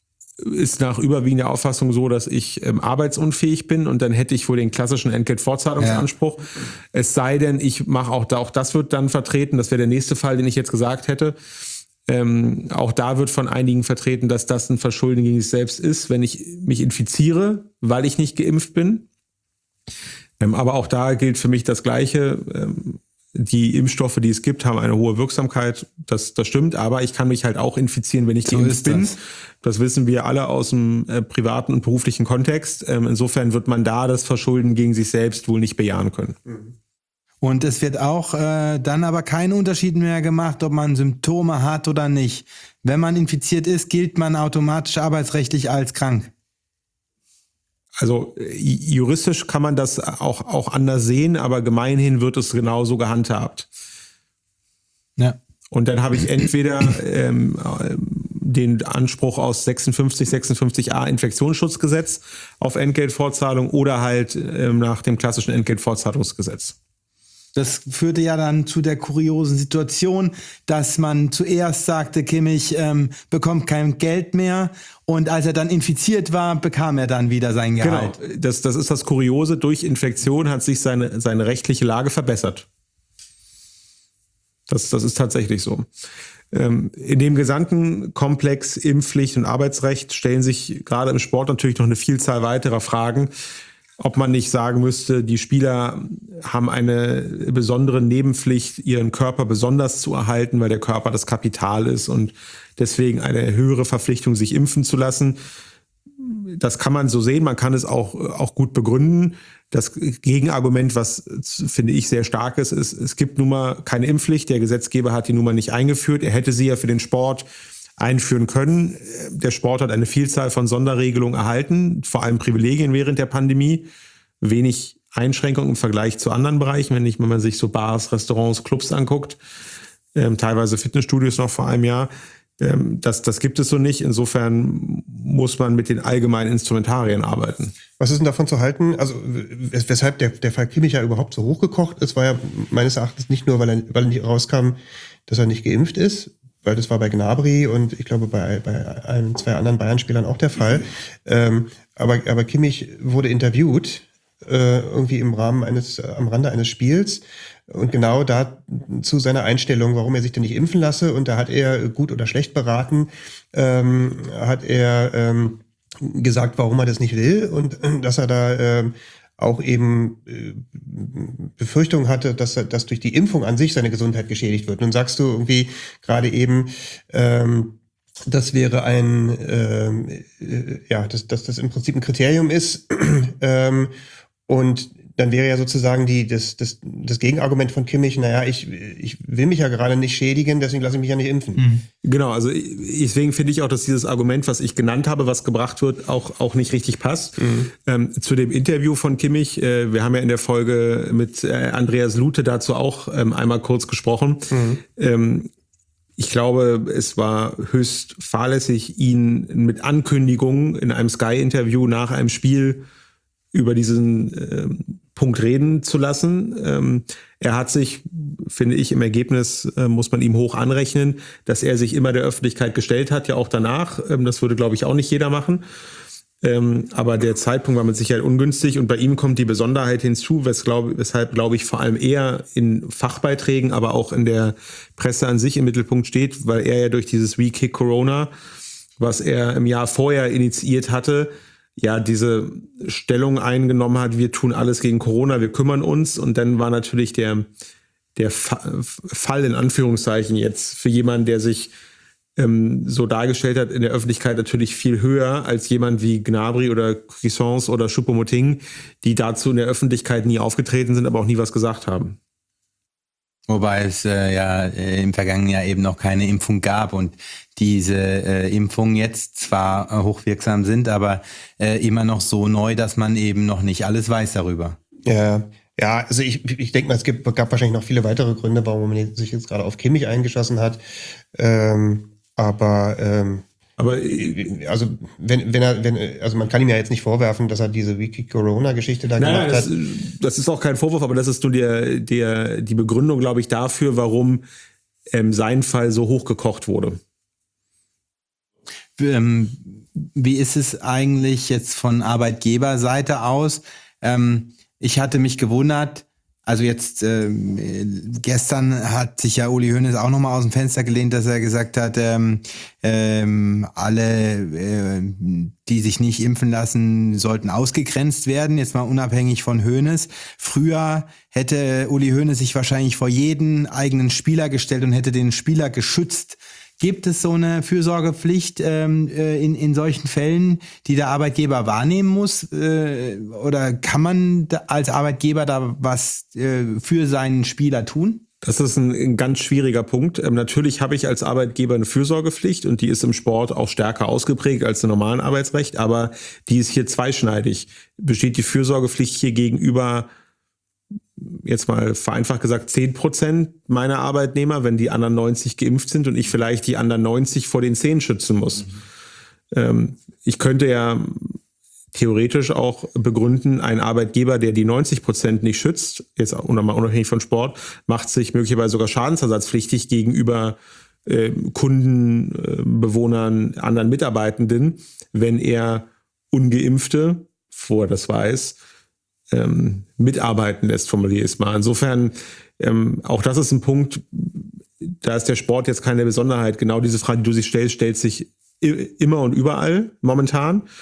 ist nach überwiegender Auffassung so, dass ich ähm, arbeitsunfähig bin und dann hätte ich wohl den klassischen Entgeltfortzahlungsanspruch. Ja. Es sei denn, ich mache auch da, auch das wird dann vertreten, das wäre der nächste Fall, den ich jetzt gesagt hätte. Ähm, auch da wird von einigen vertreten, dass das ein Verschulden gegen sich selbst ist, wenn ich mich infiziere, weil ich nicht geimpft bin. Ähm, aber auch da gilt für mich das Gleiche. Ähm, die Impfstoffe, die es gibt, haben eine hohe Wirksamkeit. Das, das stimmt, aber ich kann mich halt auch infizieren, wenn ich So geimpft ist bin. das. Das wissen wir alle aus dem äh, privaten und beruflichen Kontext. Ähm, insofern wird man da das Verschulden gegen sich selbst wohl nicht bejahen können. Mhm. Und es wird auch äh, dann aber kein Unterschied mehr gemacht, ob man Symptome hat oder nicht. Wenn man infiziert ist, gilt man automatisch arbeitsrechtlich als krank. Also juristisch kann man das auch, auch anders sehen, aber gemeinhin wird es genauso gehandhabt. Ja. Und dann habe ich entweder ähm, den Anspruch aus sechsundfünfzig, sechsundfünfzig a Infektionsschutzgesetz auf Entgeltfortzahlung oder halt ähm, nach dem klassischen Entgeltfortzahlungsgesetz. Das führte ja dann zu der kuriosen Situation, dass man zuerst sagte, Kimmich ähm, bekommt kein Geld mehr und als er dann infiziert war, bekam er dann wieder sein Gehalt. Genau, das, das ist das Kuriose. Durch Infektion hat sich seine, seine rechtliche Lage verbessert. Das, das ist tatsächlich so. Ähm, in dem gesamten Komplex Impfpflicht und Arbeitsrecht stellen sich gerade im Sport natürlich noch eine Vielzahl weiterer Fragen. ob man nicht sagen müsste, die Spieler haben eine besondere Nebenpflicht, ihren Körper besonders zu erhalten, weil der Körper das Kapital ist und deswegen eine höhere Verpflichtung, sich impfen zu lassen. Das kann man so sehen, man kann es auch, auch gut begründen. Das Gegenargument, was finde ich sehr stark ist, ist, es gibt nun mal keine Impfpflicht. Der Gesetzgeber hat die nun mal nicht eingeführt. Er hätte sie ja für den Sport einführen können. Der Sport hat eine Vielzahl von Sonderregelungen erhalten, vor allem Privilegien während der Pandemie, wenig Einschränkungen im Vergleich zu anderen Bereichen, wenn nicht, wenn man sich so Bars, Restaurants, Clubs anguckt, ähm, teilweise Fitnessstudios noch vor einem Jahr. Ähm, das, das gibt es so nicht. Insofern muss man mit den allgemeinen Instrumentarien arbeiten. Was ist denn davon zu halten? Also wes- weshalb der, der Fall Kimmich ja überhaupt so hochgekocht ist, war ja meines Erachtens nicht nur, weil er, weil er nicht rauskam, dass er nicht geimpft ist, weil das war bei Gnabry und ich glaube bei, bei ein, zwei anderen Bayern-Spielern auch der Fall. Ähm, aber, aber Kimmich wurde interviewt, äh, irgendwie im Rahmen eines, äh, am Rande eines Spiels und genau da zu seiner Einstellung, warum er sich denn nicht impfen lasse, und da hat er gut oder schlecht beraten, ähm, hat er ähm, gesagt, warum er das nicht will und äh, dass er da ähm, auch eben äh, Befürchtung hatte, dass er, dass durch die Impfung an sich seine Gesundheit geschädigt wird. Nun sagst du irgendwie gerade eben, ähm, das wäre ein, ähm, äh, ja, dass, dass das im Prinzip ein Kriterium ist, ähm, und dann wäre ja sozusagen die, das, das, das Gegenargument von Kimmich, naja, ich, ich will mich ja gerade nicht schädigen, deswegen lasse ich mich ja nicht impfen. Mhm. Genau, also deswegen finde ich auch, dass dieses Argument, was ich genannt habe, was gebracht wird, auch, auch nicht richtig passt. Mhm. Ähm, zu dem Interview von Kimmich, äh, wir haben ja in der Folge mit äh, Andreas Lute dazu auch ähm, einmal kurz gesprochen. Mhm. Ähm, ich glaube, es war höchst fahrlässig, ihn mit Ankündigungen in einem Sky-Interview nach einem Spiel über diesen ähm, Punkt reden zu lassen. Ähm, er hat sich, finde ich, im Ergebnis äh, muss man ihm hoch anrechnen, dass er sich immer der Öffentlichkeit gestellt hat, ja auch danach. Ähm, das würde, glaube ich, auch nicht jeder machen. Ähm, aber der Zeitpunkt war mit Sicherheit ungünstig und bei ihm kommt die Besonderheit hinzu, wes glaub, weshalb, glaube ich, vor allem er in Fachbeiträgen, aber auch in der Presse an sich im Mittelpunkt steht, weil er ja durch dieses We Kick Corona, was er im Jahr vorher initiiert hatte, ja, diese Stellung eingenommen hat, wir tun alles gegen Corona, wir kümmern uns. Und dann war natürlich der, der Fa- Fall in Anführungszeichen jetzt für jemanden, der sich ähm, so dargestellt hat in der Öffentlichkeit, natürlich viel höher als jemand wie Gnabry oder Cuisance oder Choupo-Moting, die dazu in der Öffentlichkeit nie aufgetreten sind, aber auch nie was gesagt haben. Wobei es äh, ja äh, im vergangenen Jahr eben noch keine Impfung gab und diese äh, Impfungen jetzt zwar äh, hochwirksam sind, aber äh, immer noch so neu, dass man eben noch nicht alles weiß darüber. Ja, ja, also ich, ich denke mal, es gibt, gab wahrscheinlich noch viele weitere Gründe, warum man sich jetzt gerade auf Kimmich eingeschossen hat. Ähm, aber ähm, Aber also wenn wenn er wenn also man kann ihm ja jetzt nicht vorwerfen, dass er diese Wiki-Corona-Geschichte da naja, gemacht das, hat. Das ist auch kein Vorwurf, aber das ist nur der der die Begründung, glaube ich, dafür, warum ähm, sein Fall so hochgekocht wurde. Ähm, wie ist es eigentlich jetzt von Arbeitgeberseite aus? Ähm, ich hatte mich gewundert, also jetzt ähm, gestern hat sich ja Uli Hoeneß auch nochmal aus dem Fenster gelehnt, dass er gesagt hat, ähm, ähm, alle, äh, die sich nicht impfen lassen, sollten ausgegrenzt werden, jetzt mal unabhängig von Hoeneß. Früher hätte Uli Hoeneß sich wahrscheinlich vor jeden eigenen Spieler gestellt und hätte den Spieler geschützt. Gibt es so eine Fürsorgepflicht ähm, in, in solchen Fällen, die der Arbeitgeber wahrnehmen muss? Äh, oder kann man da als Arbeitgeber da was äh, für seinen Spieler tun? Das ist ein, ein ganz schwieriger Punkt. Ähm, natürlich habe ich als Arbeitgeber eine Fürsorgepflicht und die ist im Sport auch stärker ausgeprägt als im normalen Arbeitsrecht, aber die ist hier zweischneidig. Besteht die Fürsorgepflicht hier gegenüber, jetzt mal vereinfacht gesagt, zehn Prozent meiner Arbeitnehmer, wenn die anderen neunzig geimpft sind und ich vielleicht die anderen neunzig vor den zehn schützen muss. Mhm. Ähm, ich könnte ja theoretisch auch begründen, ein Arbeitgeber, der die neunzig Prozent nicht schützt, jetzt unabhängig von Sport, macht sich möglicherweise sogar schadensersatzpflichtig gegenüber äh, Kunden, äh, Bewohnern, anderen Mitarbeitenden, wenn er Ungeimpfte, vorher das weiß, ähm, mitarbeiten lässt, formuliere ich es mal. Insofern, ähm, auch das ist ein Punkt, da ist der Sport jetzt keine Besonderheit. Genau diese Frage, die du sich stellst, stellt sich immer und überall momentan.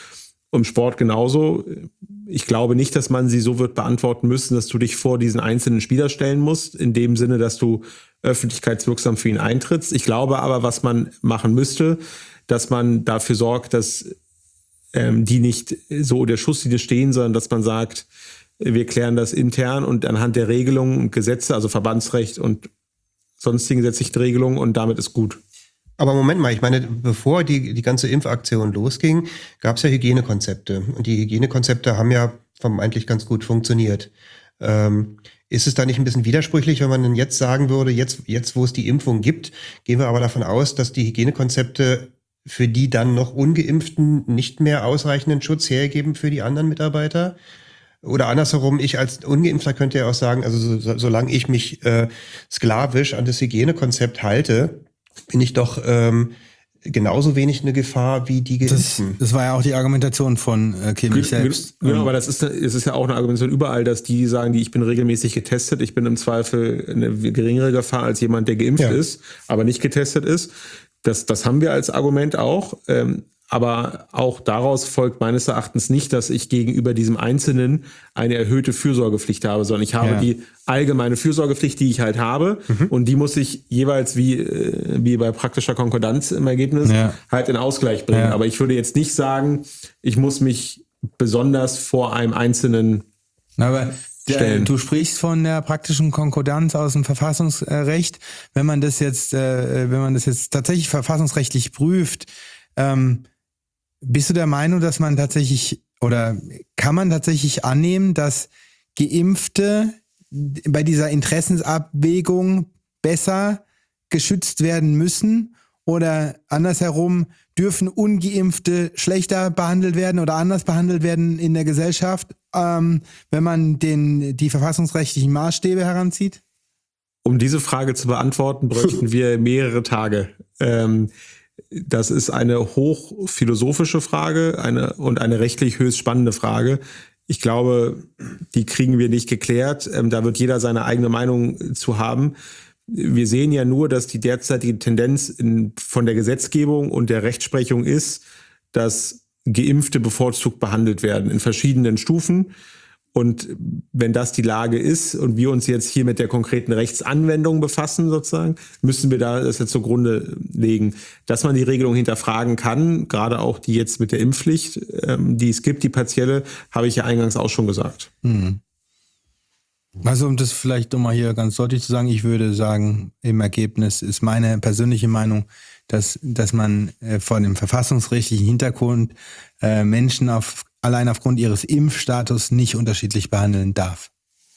Im Sport genauso. Ich glaube nicht, dass man sie so wird beantworten müssen, dass du dich vor diesen einzelnen Spieler stellen musst, in dem Sinne, dass du öffentlichkeitswirksam für ihn eintrittst. Ich glaube aber, was man machen müsste, dass man dafür sorgt, dass ähm, die nicht so der Schusslinie stehen, sondern dass man sagt, wir klären das intern und anhand der Regelungen und Gesetze, also Verbandsrecht und sonstigen gesetzlichen Regelungen, und damit ist gut. Aber Moment mal, ich meine, bevor die, die ganze Impfaktion losging, gab es ja Hygienekonzepte. Und die Hygienekonzepte haben ja vermeintlich ganz gut funktioniert. Ähm, ist es da nicht ein bisschen widersprüchlich, wenn man denn jetzt sagen würde, jetzt, jetzt wo es die Impfung gibt, gehen wir aber davon aus, dass die Hygienekonzepte für die dann noch Ungeimpften nicht mehr ausreichenden Schutz hergeben für die anderen Mitarbeiter? Oder andersherum, ich als Ungeimpfter könnte ja auch sagen, also so, so, solange ich mich äh, sklavisch an das Hygienekonzept halte, bin ich doch ähm, genauso wenig eine Gefahr wie die Geimpften. Das, das war ja auch die Argumentation von äh, Kimmich selbst. Ja, aber das ist, es ist ja auch eine Argumentation überall, dass die sagen, die ich bin regelmäßig getestet, ich bin im Zweifel eine geringere Gefahr als jemand, der geimpft ja. ist, aber nicht getestet ist. Das, das haben wir als Argument auch. Ähm, aber auch daraus folgt meines Erachtens nicht, dass ich gegenüber diesem Einzelnen eine erhöhte Fürsorgepflicht habe, sondern ich habe ja. die allgemeine Fürsorgepflicht, die ich halt habe, mhm. und die muss ich jeweils wie, wie bei praktischer Konkordanz im Ergebnis ja. halt in Ausgleich bringen. Ja. Aber ich würde jetzt nicht sagen, ich muss mich besonders vor einem Einzelnen Aber der, du sprichst von der praktischen Konkordanz aus dem Verfassungsrecht. Wenn man das jetzt, äh, wenn man das jetzt tatsächlich verfassungsrechtlich prüft, ähm, bist du der Meinung, dass man tatsächlich oder kann man tatsächlich annehmen, dass Geimpfte bei dieser Interessensabwägung besser geschützt werden müssen? Oder andersherum, dürfen Ungeimpfte schlechter behandelt werden oder anders behandelt werden in der Gesellschaft, ähm, wenn man den, die verfassungsrechtlichen Maßstäbe heranzieht? Um diese Frage zu beantworten, bräuchten wir mehrere Tage. Ähm, Das ist eine hochphilosophische Frage eine, und eine rechtlich höchst spannende Frage. Ich glaube, die kriegen wir nicht geklärt. Ähm, da wird jeder seine eigene Meinung zu haben. Wir sehen ja nur, dass die derzeitige Tendenz in, von der Gesetzgebung und der Rechtsprechung ist, dass Geimpfte bevorzugt behandelt werden in verschiedenen Stufen. Und wenn das die Lage ist und wir uns jetzt hier mit der konkreten Rechtsanwendung befassen sozusagen, müssen wir da das jetzt zugrunde legen. Dass man die Regelung hinterfragen kann, gerade auch die jetzt mit der Impfpflicht, ähm, die es gibt, die partielle, habe ich ja eingangs auch schon gesagt. Mhm. Also um das vielleicht nochmal hier ganz deutlich zu sagen, ich würde sagen, im Ergebnis ist meine persönliche Meinung, dass, dass man äh, vor dem verfassungsrechtlichen Hintergrund äh, Menschen auf allein aufgrund ihres Impfstatus nicht unterschiedlich behandeln darf.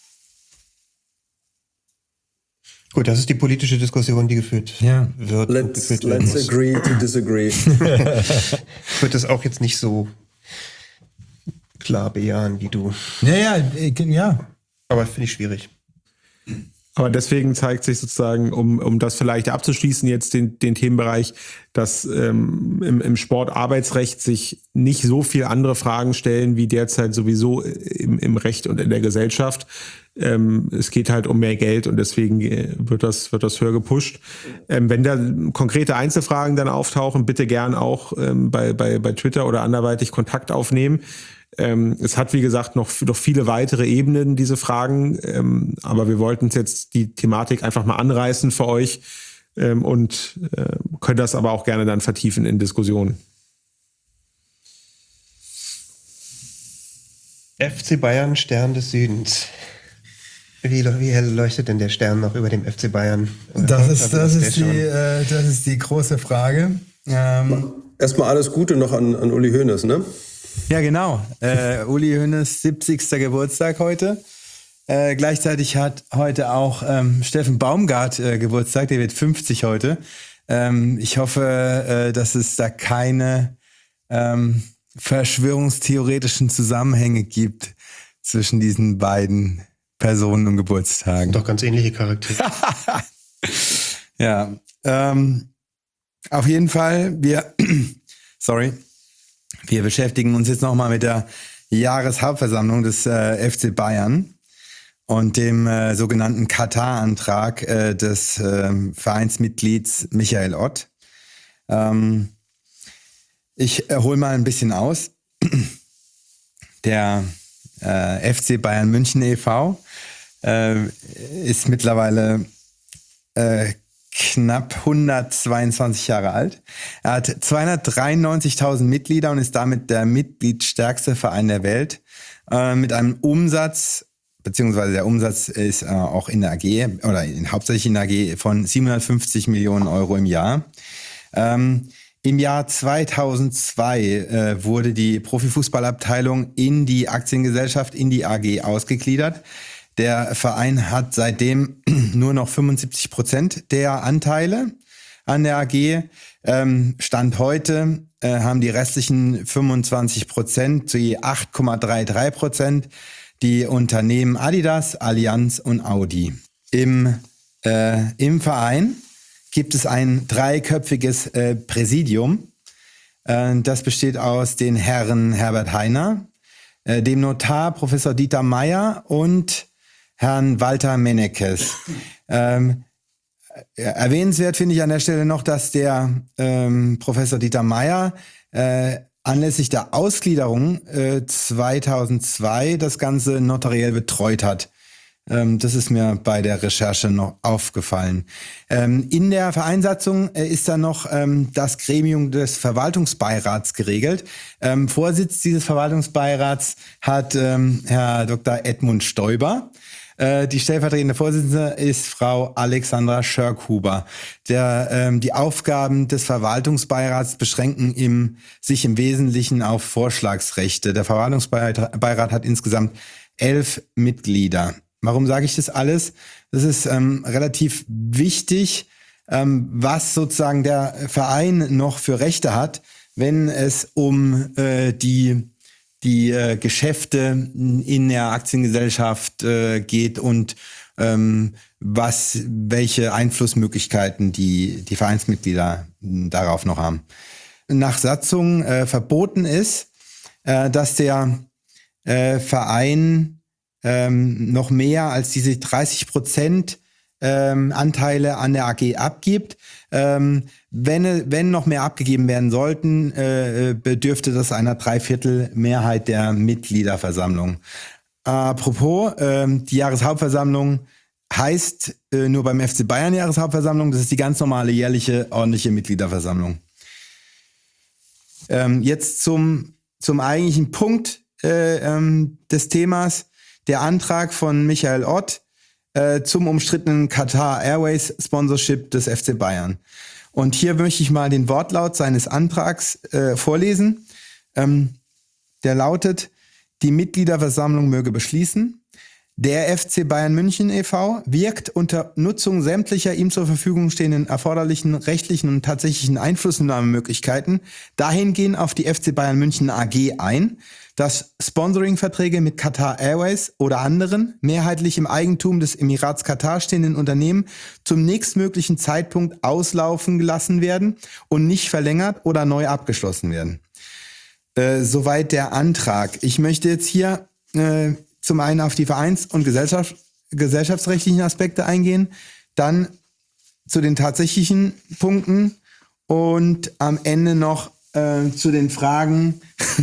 Gut, das ist die politische Diskussion, die geführt ja. wird. Let's, geführt let's agree to disagree. Ich würde das auch jetzt nicht so klar bejahen wie du. Ja, ja, ja. Aber finde ich schwierig. Aber deswegen zeigt sich sozusagen, um, um das vielleicht abzuschließen, jetzt den, den Themenbereich, dass ähm, im, im Sportarbeitsrecht sich nicht so viele andere Fragen stellen, wie derzeit sowieso im, im Recht und in der Gesellschaft. Ähm, es geht halt um mehr Geld und deswegen wird das, wird das höher gepusht. Ähm, wenn da konkrete Einzelfragen dann auftauchen, bitte gern auch ähm, bei, bei, bei Twitter oder anderweitig Kontakt aufnehmen. Ähm, es hat, wie gesagt, noch, noch viele weitere Ebenen, diese Fragen, ähm, aber wir wollten uns jetzt die Thematik einfach mal anreißen für euch ähm, und äh, können das aber auch gerne dann vertiefen in Diskussionen. F C Bayern, Stern des Südens. Wie, wie hell leuchtet denn der Stern noch über dem F C Bayern? Das ist, das ist, die, äh, das ist die große Frage. Ähm, Erstmal alles Gute noch an, an Uli Hoeneß, ne? Ja, genau. Äh, Uli Hoeneß siebzigster Geburtstag heute. Äh, gleichzeitig hat heute auch ähm, Steffen Baumgart äh, Geburtstag. Der wird fünfzig heute. Ähm, ich hoffe, äh, dass es da keine ähm, verschwörungstheoretischen Zusammenhänge gibt zwischen diesen beiden Personen und Geburtstagen. Doch ganz ähnliche Charaktere. Ja. Ähm, auf jeden Fall, wir, sorry, wir beschäftigen uns jetzt nochmal mit der Jahreshauptversammlung des äh, F C Bayern und dem äh, sogenannten Katar-Antrag äh, des äh, Vereinsmitglieds Michael Ott. Ähm, ich äh, hole mal ein bisschen aus. der äh, F C Bayern München e V äh, ist mittlerweile äh, knapp hundertzweiundzwanzig Jahre alt. Er hat zweihundertdreiundneunzigtausend Mitglieder und ist damit der mitgliedstärkste Verein der Welt äh, mit einem Umsatz, beziehungsweise der Umsatz ist äh, auch in der A G oder in, hauptsächlich in der A G von siebenhundertfünfzig Millionen Euro im Jahr. Ähm, Im Jahr zweitausendzwei äh, wurde die Profifußballabteilung in die Aktiengesellschaft, in die A G ausgegliedert. Der Verein hat seitdem nur noch fünfundsiebzig Prozent der Anteile an der A G. Ähm, Stand heute äh, haben die restlichen fünfundzwanzig Prozent, die acht Komma dreiunddreißig Prozent, die Unternehmen Adidas, Allianz und Audi. Im, äh, im Verein gibt es ein dreiköpfiges äh, Präsidium. Äh, das besteht aus den Herren Herbert Heiner, äh, dem Notar Professor Dieter Meier und Herrn Walter Mennekes. Ähm, erwähnenswert finde ich an der Stelle noch, dass der ähm, Professor Dieter Meier äh, anlässlich der Ausgliederung äh, zweitausendzwei das Ganze notariell betreut hat. Ähm, das ist mir bei der Recherche noch aufgefallen. Ähm, in der Vereinssatzung äh, ist dann noch ähm, das Gremium des Verwaltungsbeirats geregelt. Ähm, Vorsitz dieses Verwaltungsbeirats hat ähm, Herr Doktor Edmund Stoiber. Die stellvertretende Vorsitzende ist Frau Alexandra Schörkhuber. Der, ähm, die Aufgaben des Verwaltungsbeirats beschränken im, sich im Wesentlichen auf Vorschlagsrechte. Der Verwaltungsbeirat hat insgesamt elf Mitglieder. Warum sage ich das alles? Das ist ähm, relativ wichtig, ähm, was sozusagen der Verein noch für Rechte hat, wenn es um äh, die die äh, Geschäfte in der Aktiengesellschaft äh, geht und ähm, was, welche Einflussmöglichkeiten die, die Vereinsmitglieder darauf noch haben. Nach Satzung äh, verboten ist, äh, dass der äh, Verein ähm, noch mehr als diese dreißig Prozent ähm, Anteile an der A G abgibt. Ähm, wenn, wenn noch mehr abgegeben werden sollten, äh, bedürfte das einer Dreiviertel Mehrheit der Mitgliederversammlung. Apropos, ähm, die Jahreshauptversammlung heißt äh, nur beim F C Bayern Jahreshauptversammlung, das ist die ganz normale jährliche ordentliche Mitgliederversammlung. Ähm, jetzt zum, zum eigentlichen Punkt äh, ähm, des Themas, der Antrag von Michael Ott äh, zum umstrittenen Qatar Airways Sponsorship des F C Bayern. Und hier möchte ich mal den Wortlaut seines Antrags äh, vorlesen. Ähm, der lautet: Die Mitgliederversammlung möge beschließen, der F C Bayern München e V wirkt unter Nutzung sämtlicher ihm zur Verfügung stehenden erforderlichen rechtlichen und tatsächlichen Einflussnahmemöglichkeiten dahingehend auf die F C Bayern München A G ein, dass Sponsoring-Verträge mit Qatar Airways oder anderen mehrheitlich im Eigentum des Emirats Katar stehenden Unternehmen zum nächstmöglichen Zeitpunkt auslaufen gelassen werden und nicht verlängert oder neu abgeschlossen werden. Äh, soweit der Antrag. Ich möchte jetzt hier äh, zum einen auf die Vereins- und Gesellschaft, gesellschaftsrechtlichen Aspekte eingehen, dann zu den tatsächlichen Punkten und am Ende noch äh, zu den Fragen,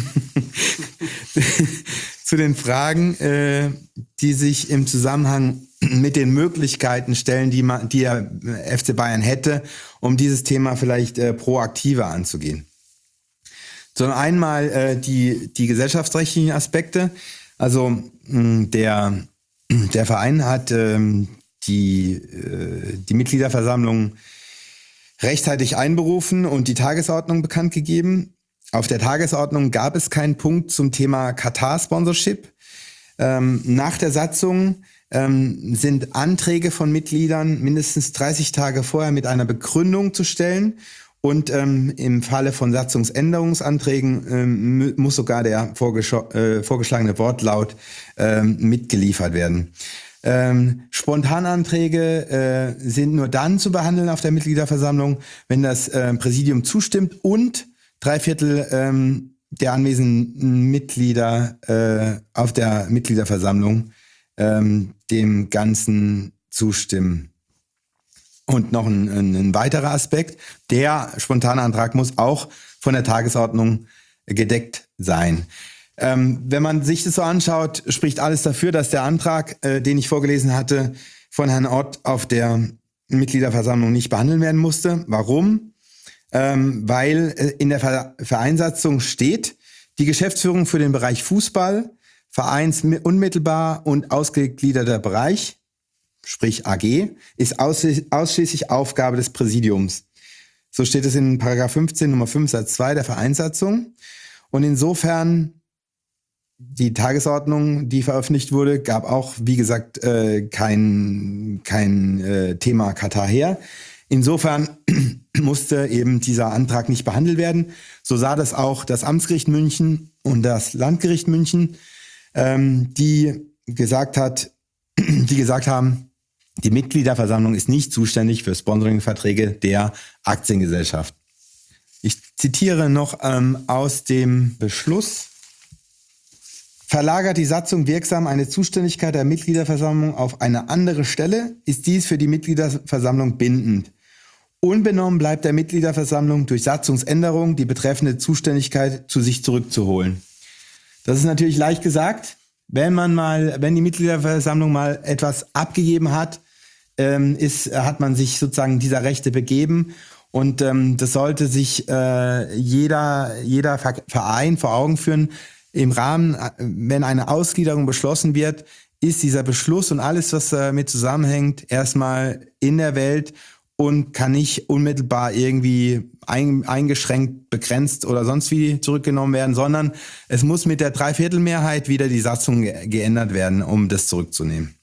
zu den Fragen, äh, die sich im Zusammenhang mit den Möglichkeiten stellen, die man, die der F C Bayern hätte, um dieses Thema vielleicht äh, proaktiver anzugehen. Sondern einmal äh, die, die gesellschaftsrechtlichen Aspekte. Also mh, der, der Verein hat ähm, die, äh, die Mitgliederversammlung rechtzeitig einberufen und die Tagesordnung bekannt gegeben. Auf der Tagesordnung gab es keinen Punkt zum Thema Katar-Sponsorship. Ähm, nach der Satzung ähm, sind Anträge von Mitgliedern mindestens dreißig Tage vorher mit einer Begründung zu stellen. Und ähm, im Falle von Satzungsänderungsanträgen ähm, muss sogar der vorgesch- äh, vorgeschlagene Wortlaut ähm, mitgeliefert werden. Ähm, Spontananträge äh, sind nur dann zu behandeln auf der Mitgliederversammlung, wenn das äh, Präsidium zustimmt und drei Viertel ähm, der anwesenden Mitglieder äh, auf der Mitgliederversammlung ähm, dem Ganzen zustimmen. Und noch ein, ein weiterer Aspekt, der spontane Antrag muss auch von der Tagesordnung gedeckt sein. Ähm, wenn man sich das so anschaut, spricht alles dafür, dass der Antrag, äh, den ich vorgelesen hatte, von Herrn Ott auf der Mitgliederversammlung nicht behandelt werden musste. Warum? Ähm, weil äh, in der Ver- Vereinssatzung steht, die Geschäftsführung für den Bereich Fußball, vereinsunmittelbar und ausgegliederter Bereich, sprich A G, ist ausschli- ausschließlich Aufgabe des Präsidiums. So steht es in Paragraph fünfzehn Nummer fünf Satz zwei der Vereinssatzung. Und insofern, die Tagesordnung, die veröffentlicht wurde, gab auch, wie gesagt, äh, kein, kein äh, Thema Katar her. Insofern musste eben dieser Antrag nicht behandelt werden. So sah das auch das Amtsgericht München und das Landgericht München, ähm, die gesagt hat, die gesagt haben, die Mitgliederversammlung ist nicht zuständig für Sponsoringverträge der Aktiengesellschaft. Ich zitiere noch ähm, aus dem Beschluss. Verlagert die Satzung wirksam eine Zuständigkeit der Mitgliederversammlung auf eine andere Stelle, ist dies für die Mitgliederversammlung bindend. Unbenommen bleibt der Mitgliederversammlung durch Satzungsänderung die betreffende Zuständigkeit zu sich zurückzuholen. Das ist natürlich leicht gesagt. Wenn man mal, wenn die Mitgliederversammlung mal etwas abgegeben hat, ähm, ist, hat man sich sozusagen dieser Rechte begeben. Und ähm, das sollte sich äh, jeder, jeder Verein vor Augen führen. Im Rahmen, wenn eine Ausgliederung beschlossen wird, ist dieser Beschluss und alles, was damit zusammenhängt, erstmal in der Welt und kann nicht unmittelbar irgendwie ein, eingeschränkt, begrenzt oder sonst wie zurückgenommen werden, sondern es muss mit der Dreiviertelmehrheit wieder die Satzung ge- geändert werden, um das zurückzunehmen.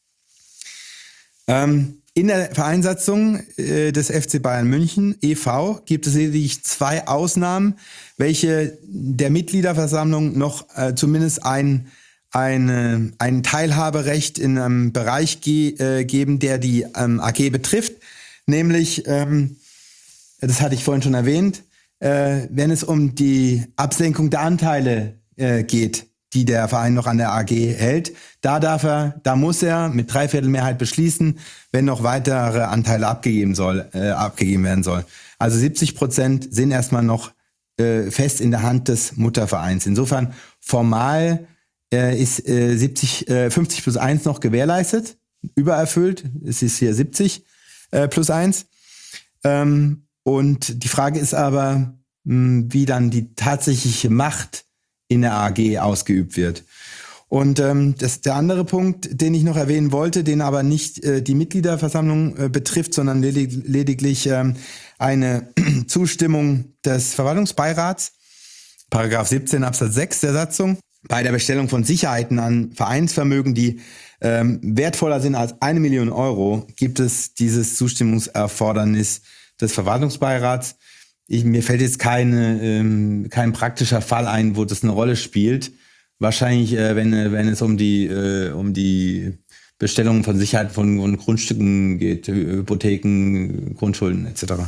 Ähm, in der Vereinssatzung äh, des F C Bayern München e V gibt es lediglich zwei Ausnahmen, welche der Mitgliederversammlung noch äh, zumindest ein, ein, ein Teilhaberecht in einem Bereich ge- äh, geben, der die ähm, A G betrifft. Nämlich, ähm, das hatte ich vorhin schon erwähnt, äh, wenn es um die Absenkung der Anteile äh, geht, die der Verein noch an der A G hält, da darf er, da muss er mit Dreiviertelmehrheit beschließen, wenn noch weitere Anteile abgegeben soll, äh, abgegeben werden soll. Also siebzig Prozent sind erstmal noch äh, fest in der Hand des Muttervereins. Insofern formal äh, ist äh, siebzig, äh, fünfzig plus eins noch gewährleistet, übererfüllt. Es ist hier siebzig äh, plus eins. Ähm, und die Frage ist aber, mh, wie dann die tatsächliche Macht in der A G ausgeübt wird. Und ähm, das ist der andere Punkt, den ich noch erwähnen wollte, den aber nicht äh, die Mitgliederversammlung äh, betrifft, sondern ledig- lediglich ähm, eine Zustimmung des Verwaltungsbeirats, Paragraph siebzehn Absatz sechs der Satzung, bei der Bestellung von Sicherheiten an Vereinsvermögen, die ähm, wertvoller sind als eine Million Euro, gibt es dieses Zustimmungserfordernis des Verwaltungsbeirats. Ich, mir fällt jetzt keine, ähm, kein praktischer Fall ein, wo das eine Rolle spielt. Wahrscheinlich, äh, wenn, wenn es um die, äh, um die Bestellung von Sicherheiten von, von Grundstücken geht, Hypotheken, Grundschulden et cetera.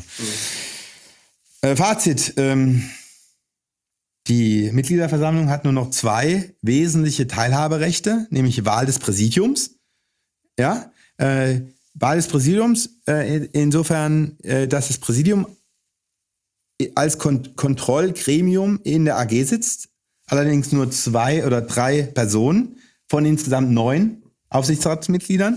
Mhm. Äh, Fazit. Ähm, die Mitgliederversammlung hat nur noch zwei wesentliche Teilhaberechte, nämlich Wahl des Präsidiums. Ja, äh, Wahl des Präsidiums, äh, insofern, äh, dass das Präsidium als Kont- Kontrollgremium in der A G sitzt, allerdings nur zwei oder drei Personen von insgesamt neun Aufsichtsratsmitgliedern.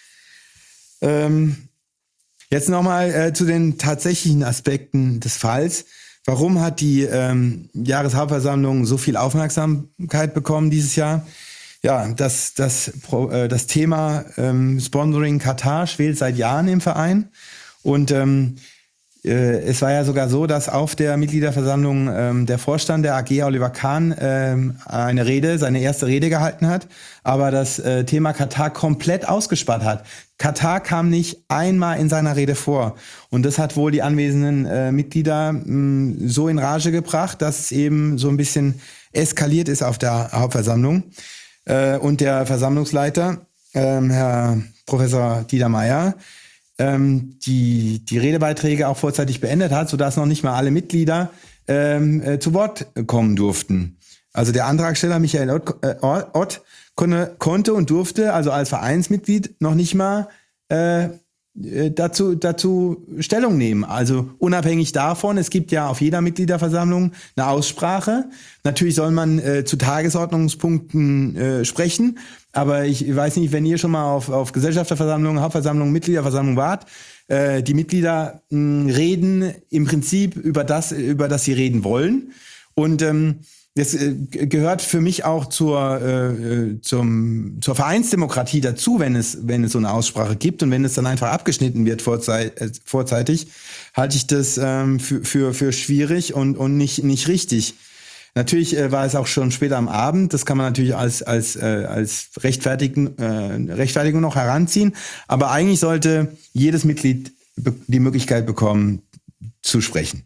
Ähm, jetzt nochmal äh, zu den tatsächlichen Aspekten des Falls. Warum hat die ähm, Jahreshauptversammlung so viel Aufmerksamkeit bekommen dieses Jahr? Ja, das, das, äh, das Thema ähm, Sponsoring Katar schwelt seit Jahren im Verein und ähm, es war ja sogar so, dass auf der Mitgliederversammlung ähm, der Vorstand der A G, Oliver Kahn, ähm, eine Rede, seine erste Rede gehalten hat, aber das äh, Thema Katar komplett ausgespart hat. Katar kam nicht einmal in seiner Rede vor. Und das hat wohl die anwesenden äh, Mitglieder mh, so in Rage gebracht, dass es eben so ein bisschen eskaliert ist auf der Hauptversammlung. Äh, und der Versammlungsleiter, äh, Herr Professor Dieter Meier, Ähm, die, die Redebeiträge auch vorzeitig beendet hat, sodass noch nicht mal alle Mitglieder ähm, äh, zu Wort kommen durften. Also der Antragsteller Michael Ott, äh, Ott konnte, konnte und durfte also als Vereinsmitglied noch nicht mal äh, dazu, dazu Stellung nehmen. Also unabhängig davon, es gibt ja auf jeder Mitgliederversammlung eine Aussprache. Natürlich soll man äh, zu Tagesordnungspunkten äh, sprechen, aber ich weiß nicht, wenn ihr schon mal auf, auf Gesellschafterversammlungen, Hauptversammlungen, Mitgliederversammlungen wart, äh, die Mitglieder mh, reden im Prinzip über das, über das sie reden wollen. Und ähm, das äh, gehört für mich auch zur, äh, zum, zur Vereinsdemokratie dazu, wenn es, wenn es so eine Aussprache gibt und wenn es dann einfach abgeschnitten wird vorzei- äh, vorzeitig, halte ich das ähm, für, für, für schwierig und, und nicht, nicht richtig. Natürlich äh, war es auch schon später am Abend, das kann man natürlich als, als, äh, als Rechtfertigen, äh, Rechtfertigung noch heranziehen, aber eigentlich sollte jedes Mitglied be- die Möglichkeit bekommen, zu sprechen.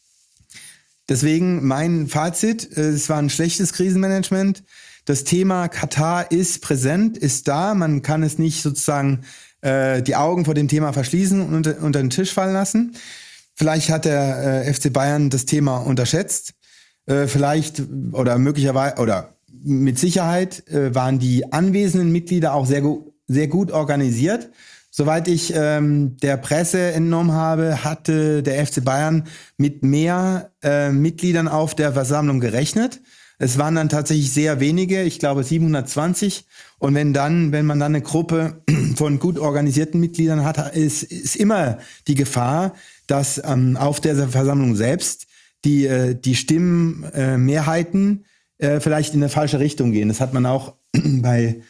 Deswegen mein Fazit, es war ein schlechtes Krisenmanagement. Das Thema Katar ist präsent, ist da. Man kann es nicht sozusagen äh, die Augen vor dem Thema verschließen und unter, unter den Tisch fallen lassen. Vielleicht hat der äh, F C Bayern das Thema unterschätzt. Äh, vielleicht oder möglicherweise oder mit Sicherheit äh, waren die anwesenden Mitglieder auch sehr, gu- sehr gut organisiert. Soweit ich ähm, der Presse entnommen habe, hatte der F C Bayern mit mehr äh, Mitgliedern auf der Versammlung gerechnet. Es waren dann tatsächlich sehr wenige, ich glaube siebenhundertzwanzig. Und wenn dann, wenn man dann eine Gruppe von gut organisierten Mitgliedern hat, ist, ist immer die Gefahr, dass ähm, auf der Versammlung selbst die äh, die Stimmenmehrheiten äh, vielleicht in eine falsche Richtung gehen. Das hat man auch bei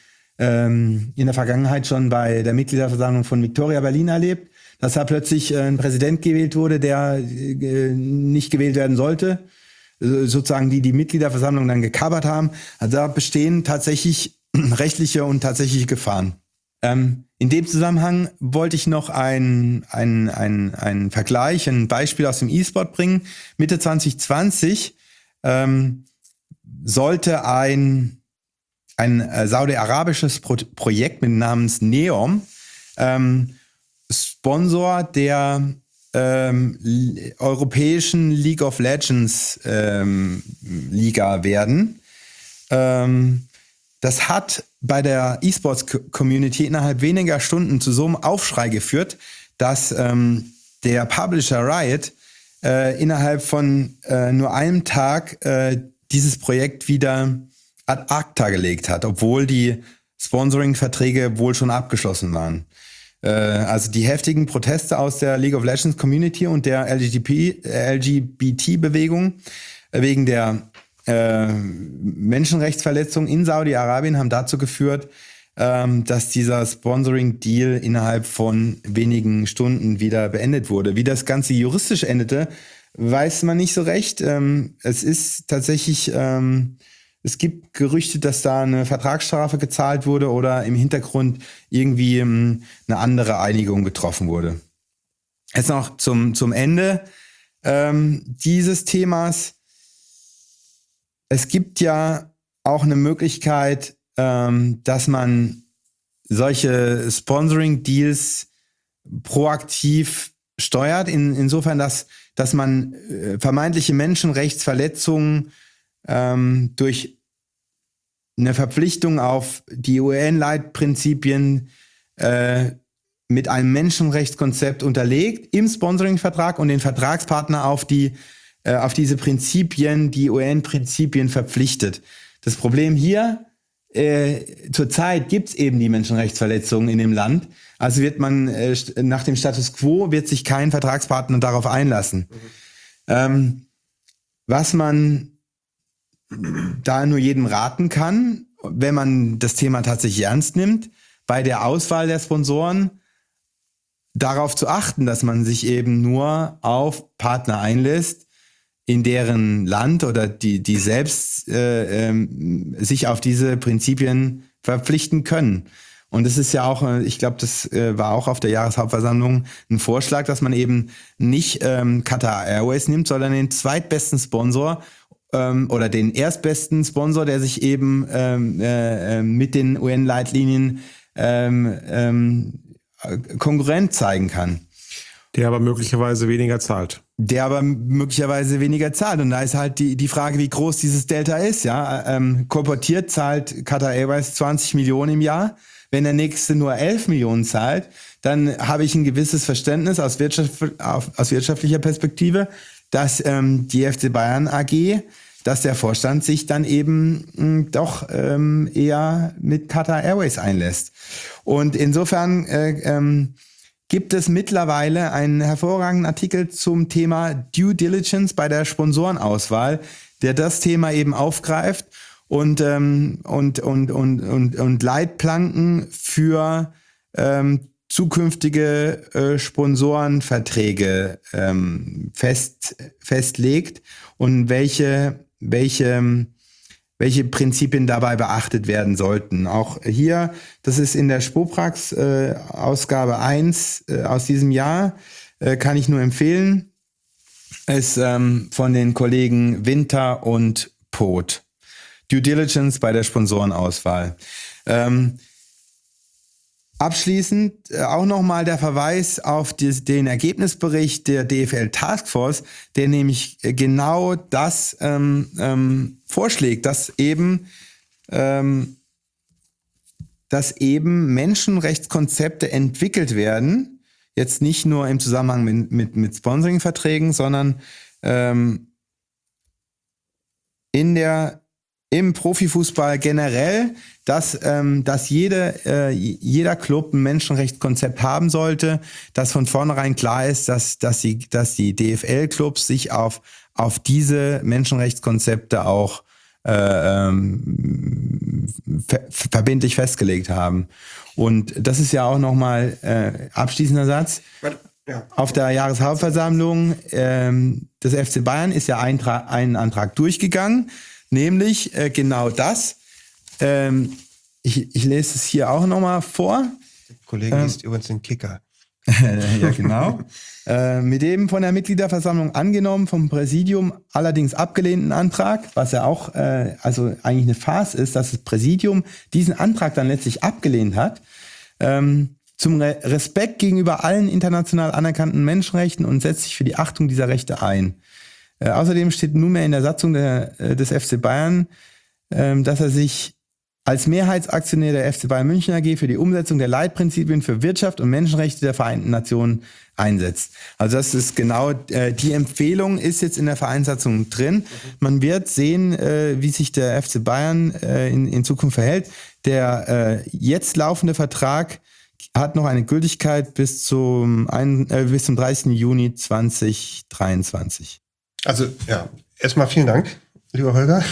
in der Vergangenheit schon bei der Mitgliederversammlung von Victoria Berlin erlebt, dass da plötzlich ein Präsident gewählt wurde, der nicht gewählt werden sollte, sozusagen die die Mitgliederversammlung dann gekapert haben. Also da bestehen tatsächlich rechtliche und tatsächliche Gefahren. Ähm, in dem Zusammenhang wollte ich noch ein, ein, ein, ein Vergleich, ein Beispiel aus dem E-Sport bringen. Mitte zwanzig zwanzig ähm, sollte ein ein äh, saudi-arabisches Pro- Projekt mit namens NEOM, ähm, Sponsor der ähm, l- europäischen League of Legends ähm, Liga werden. Ähm, das hat bei der E-Sports-Community innerhalb weniger Stunden zu so einem Aufschrei geführt, dass ähm, der Publisher Riot äh, innerhalb von äh, nur einem Tag äh, dieses Projekt wieder ad acta gelegt hat, obwohl die Sponsoring-Verträge wohl schon abgeschlossen waren. Äh, also die heftigen Proteste aus der League of Legends Community und der L G B T-Bewegung wegen der äh, Menschenrechtsverletzung in Saudi-Arabien haben dazu geführt, ähm, dass dieser Sponsoring-Deal innerhalb von wenigen Stunden wieder beendet wurde. Wie das Ganze juristisch endete, weiß man nicht so recht. Ähm, es ist tatsächlich... Ähm, Es gibt Gerüchte, dass da eine Vertragsstrafe gezahlt wurde oder im Hintergrund irgendwie ähm, eine andere Einigung getroffen wurde. Jetzt noch zum, zum Ende ähm, dieses Themas. Es gibt ja auch eine Möglichkeit, ähm, dass man solche Sponsoring-Deals proaktiv steuert, in, insofern, dass, dass man äh, vermeintliche Menschenrechtsverletzungen Ähm, durch eine Verpflichtung auf die U N-Leitprinzipien äh, mit einem Menschenrechtskonzept unterlegt im Sponsoring-Vertrag und den Vertragspartner auf die äh, auf diese Prinzipien, die U N-Prinzipien verpflichtet. Das Problem hier, äh, zurzeit gibt es eben die Menschenrechtsverletzungen in dem Land. Also wird man äh, nach dem Status quo wird sich kein Vertragspartner darauf einlassen. Mhm. Ähm, was man da nur jedem raten kann, wenn man das Thema tatsächlich ernst nimmt, bei der Auswahl der Sponsoren darauf zu achten, dass man sich eben nur auf Partner einlässt, in deren Land oder die, die selbst äh, ähm, sich auf diese Prinzipien verpflichten können. Und es ist ja auch, ich glaube, das äh, war auch auf der Jahreshauptversammlung ein Vorschlag, dass man eben nicht ähm, Qatar Airways nimmt, sondern den zweitbesten Sponsor oder den erstbesten Sponsor, der sich eben ähm, äh, mit den U N-Leitlinien ähm, ähm, Konkurrent zeigen kann. Der aber möglicherweise weniger zahlt. Der aber möglicherweise weniger zahlt. Und da ist halt die, die Frage, wie groß dieses Delta ist. Ja, ähm, kolportiert zahlt Qatar Airways zwanzig Millionen im Jahr. wenn der nächste nur elf Millionen zahlt, dann habe ich ein gewisses Verständnis aus, Wirtschaft, aus wirtschaftlicher Perspektive, dass ähm, die F C Bayern A G, dass der Vorstand sich dann eben mh, doch ähm, eher mit Qatar Airways einlässt. Und insofern äh, ähm, gibt es mittlerweile einen hervorragenden Artikel zum Thema Due Diligence bei der Sponsorenauswahl, der das Thema eben aufgreift und ähm, und, und und und und Leitplanken für ähm, zukünftige äh, Sponsorenverträge ähm, fest festlegt und welche welche welche Prinzipien dabei beachtet werden sollten. Auch hier, das ist in der Spoprax äh, Ausgabe eins äh, aus diesem Jahr, äh, kann ich nur empfehlen, ist ähm, von den Kollegen Winter und Poth. Due Diligence bei der Sponsorenauswahl. Ähm, Abschließend äh, auch nochmal der Verweis auf die, den Ergebnisbericht der D F L Taskforce, der nämlich äh, genau das ähm, ähm, vorschlägt, dass eben, ähm, dass eben Menschenrechtskonzepte entwickelt werden, jetzt nicht nur im Zusammenhang mit, mit, mit Sponsoringverträgen, sondern ähm, in der im Profifußball generell, dass, ähm, dass jede, äh, jeder Club ein Menschenrechtskonzept haben sollte, dass von vornherein klar ist, dass, dass, die, dass die D F L-Clubs sich auf, auf diese Menschenrechtskonzepte auch äh, ähm, ver verbindlich festgelegt haben. Und das ist ja auch nochmal äh, abschließender Satz. Ja. Auf der Jahreshauptversammlung ähm, des F C Bayern ist ja ein, ein Antrag durchgegangen, nämlich äh, genau das. Ähm, ich, ich lese es hier auch nochmal vor. Der Kollege ähm, liest übrigens den Kicker. Ja, genau. äh, mit dem von der Mitgliederversammlung angenommen, vom Präsidium allerdings abgelehnten Antrag, was ja auch äh, also eigentlich eine Farce ist, dass das Präsidium diesen Antrag dann letztlich abgelehnt hat, ähm, zum Re Respekt gegenüber allen international anerkannten Menschenrechten und setzt sich für die Achtung dieser Rechte ein. Äh, außerdem steht nunmehr in der Satzung der, äh, des F C Bayern, äh, dass er sich als Mehrheitsaktionär der F C Bayern München A G für die Umsetzung der Leitprinzipien für Wirtschaft und Menschenrechte der Vereinten Nationen einsetzt. Also das ist genau, äh, die Empfehlung ist jetzt in der Vereinssatzung drin. Man wird sehen, äh, wie sich der F C Bayern äh, in, in Zukunft verhält. Der äh, jetzt laufende Vertrag hat noch eine Gültigkeit bis zum, ein, äh, bis zum dreißigsten Juni zweitausenddreiundzwanzig. Also ja, erstmal vielen Dank, lieber Holger,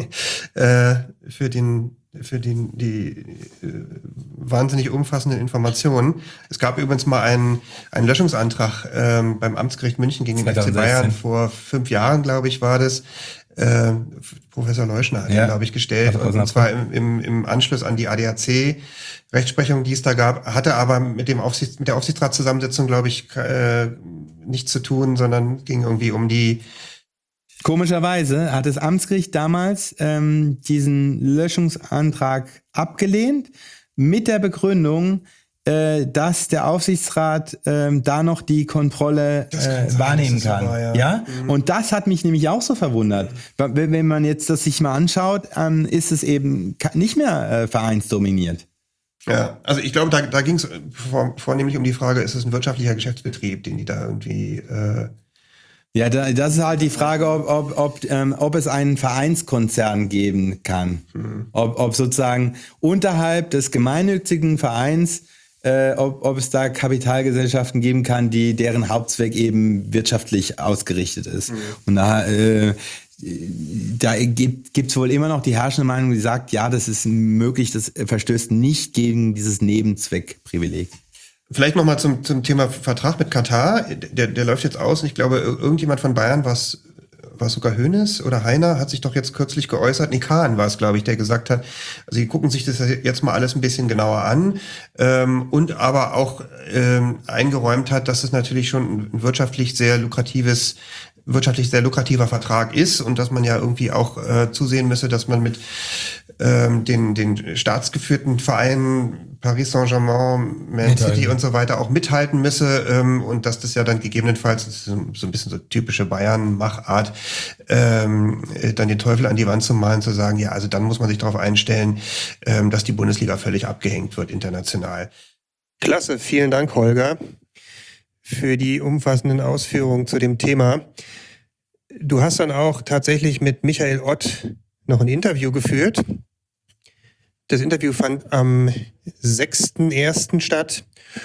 äh, für den für den, die äh, wahnsinnig umfassenden Informationen. Es gab übrigens mal einen, einen Löschungsantrag ähm, beim Amtsgericht München gegen den F C Bayern vor fünf Jahren, glaube ich, war das. Äh, Professor Leuschner hat ja, ihn, glaube ich, gestellt. Und, und zwar im, im, im Anschluss an die A D A C-Rechtsprechung, die es da gab, hatte aber mit dem Aufsichts, mit der Aufsichtsratszusammensetzung, glaube ich, äh, nichts zu tun, sondern ging irgendwie um die. Komischerweise hat das Amtsgericht damals ähm, diesen Löschungsantrag abgelehnt mit der Begründung, äh, dass der Aufsichtsrat ähm, da noch die Kontrolle äh, wahrnehmen kann. So war, ja. Ja? Mhm. Und das hat mich nämlich auch so verwundert. Mhm. Wenn man jetzt das sich mal anschaut, ähm, ist es eben nicht mehr äh, vereinsdominiert. Ja, also ich glaube, da, da ging es vor, vornehmlich um die Frage, ist es ein wirtschaftlicher Geschäftsbetrieb, den die da irgendwie... Äh Ja, da, das ist halt die Frage, ob, ob, ob, ähm, ob es einen Vereinskonzern geben kann. Mhm. Ob, ob sozusagen unterhalb des gemeinnützigen Vereins, äh, ob, ob es da Kapitalgesellschaften geben kann, die deren Hauptzweck eben wirtschaftlich ausgerichtet ist. Mhm. Und da, äh, da gibt es wohl immer noch die herrschende Meinung, die sagt, ja, das ist möglich, das verstößt nicht gegen dieses Nebenzweckprivileg. Vielleicht nochmal zum, zum Thema Vertrag mit Katar. Der, der läuft jetzt aus und ich glaube, irgendjemand von Bayern, was war sogar Hoeneß oder Heiner, hat sich doch jetzt kürzlich geäußert. Nee, Kahn war es, glaube ich, der gesagt hat, also sie gucken sich das jetzt mal alles ein bisschen genauer an ähm, und aber auch ähm, eingeräumt hat, dass es natürlich schon ein wirtschaftlich sehr lukratives wirtschaftlich sehr lukrativer Vertrag ist und dass man ja irgendwie auch äh, zusehen müsse, dass man mit ähm, den, den staatsgeführten Vereinen Paris Saint-Germain, Man City und so weiter auch mithalten müsse ähm, und dass das ja dann gegebenenfalls, das ist so, so ein bisschen so typische Bayern-Machart, ähm, dann den Teufel an die Wand zu malen, zu sagen, ja, also dann muss man sich darauf einstellen, ähm, dass die Bundesliga völlig abgehängt wird international. Klasse, vielen Dank, Holger, für die umfassenden Ausführungen zu dem Thema. Du hast dann auch tatsächlich mit Michael Ott noch ein Interview geführt. Das Interview fand am sechsten ersten statt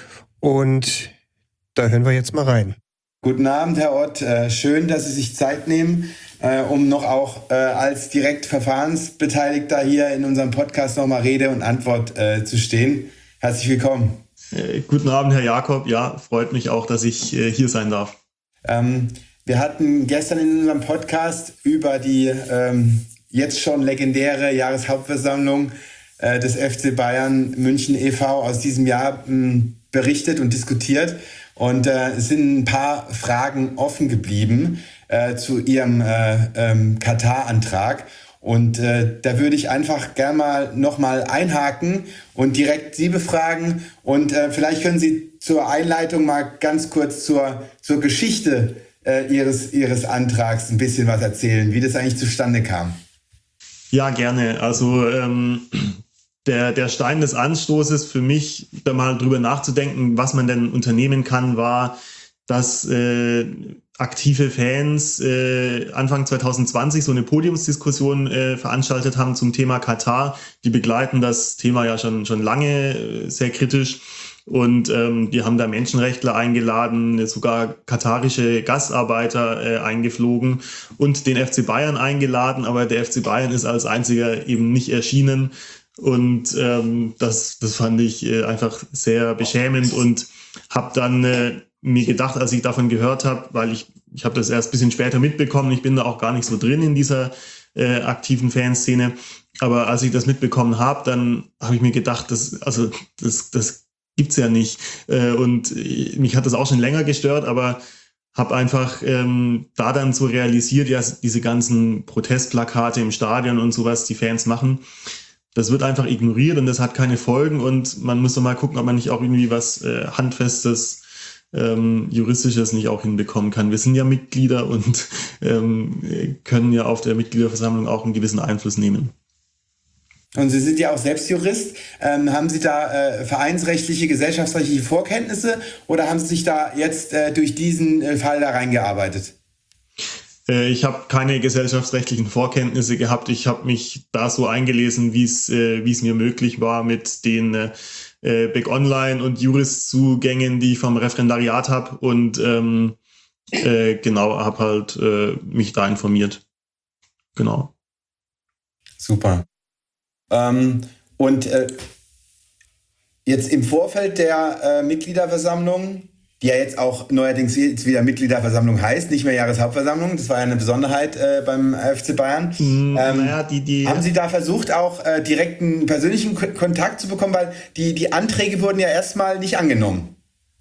und da hören wir jetzt mal rein. Guten Abend, Herr Ott. Äh, schön, dass Sie sich Zeit nehmen, äh, um noch auch äh, als direkt Verfahrensbeteiligter hier in unserem Podcast nochmal Rede und Antwort äh, zu stehen. Herzlich willkommen. Äh, guten Abend, Herr Jakob. Ja, freut mich auch, dass ich äh, hier sein darf. Ähm, wir hatten gestern in unserem Podcast über die ähm, jetzt schon legendäre Jahreshauptversammlung äh, des F C Bayern München e V aus diesem Jahr ähm, berichtet und diskutiert. Und äh, es sind ein paar Fragen offen geblieben äh, zu Ihrem äh, ähm, Katar-Antrag. Und äh, da würde ich einfach gerne mal nochmal einhaken und direkt Sie befragen. Und äh, vielleicht können Sie zur Einleitung mal ganz kurz zur, zur Geschichte äh, Ihres, Ihres Antrags ein bisschen was erzählen, wie das eigentlich zustande kam. Ja, gerne. Also ähm, der, der Stein des Anstoßes für mich, da mal drüber nachzudenken, was man denn unternehmen kann, war, dass äh, aktive Fans äh, Anfang zwanzig zwanzig so eine Podiumsdiskussion äh, veranstaltet haben zum Thema Katar. Die begleiten das Thema ja schon, schon lange äh, sehr kritisch. Und ähm, die haben da Menschenrechtler eingeladen, sogar katarische Gastarbeiter äh, eingeflogen und den F C Bayern eingeladen. Aber der F C Bayern ist als einziger eben nicht erschienen. Und ähm, das, das fand ich äh, einfach sehr beschämend und habe dann äh, mir gedacht, als ich davon gehört habe, weil ich, ich habe das erst ein bisschen später mitbekommen, ich bin da auch gar nicht so drin in dieser äh, aktiven Fanszene. Aber als ich das mitbekommen habe, dann habe ich mir gedacht, das, also das, das gibt's ja nicht. Äh, und mich hat das auch schon länger gestört, aber habe einfach ähm, da dann so realisiert, ja, diese ganzen Protestplakate im Stadion und sowas, die Fans machen, das wird einfach ignoriert und das hat keine Folgen und man muss doch mal gucken, ob man nicht auch irgendwie was äh, Handfestes, ähm, Juristisches nicht auch hinbekommen kann. Wir sind ja Mitglieder und ähm, können ja auf der Mitgliederversammlung auch einen gewissen Einfluss nehmen. Und Sie sind ja auch selbst Jurist. Ähm, haben Sie da äh, vereinsrechtliche, gesellschaftsrechtliche Vorkenntnisse oder haben Sie sich da jetzt äh, durch diesen äh, Fall da reingearbeitet? Äh, ich habe keine gesellschaftsrechtlichen Vorkenntnisse gehabt. Ich habe mich da so eingelesen, wie es äh, wie es mir möglich war mit den äh, Back Online und Juristzugängen, die ich vom Referendariat habe und ähm, äh, genau, habe halt äh, mich da informiert. Genau. Super. Ähm, und äh, jetzt im Vorfeld der äh, Mitgliederversammlung, die ja jetzt auch neuerdings jetzt wieder Mitgliederversammlung heißt, nicht mehr Jahreshauptversammlung, das war ja eine Besonderheit äh, beim F C Bayern. Mm, ähm, naja, die, die, haben Sie da versucht, auch äh, direkten persönlichen K- Kontakt zu bekommen, weil die, die Anträge wurden ja erstmal nicht angenommen.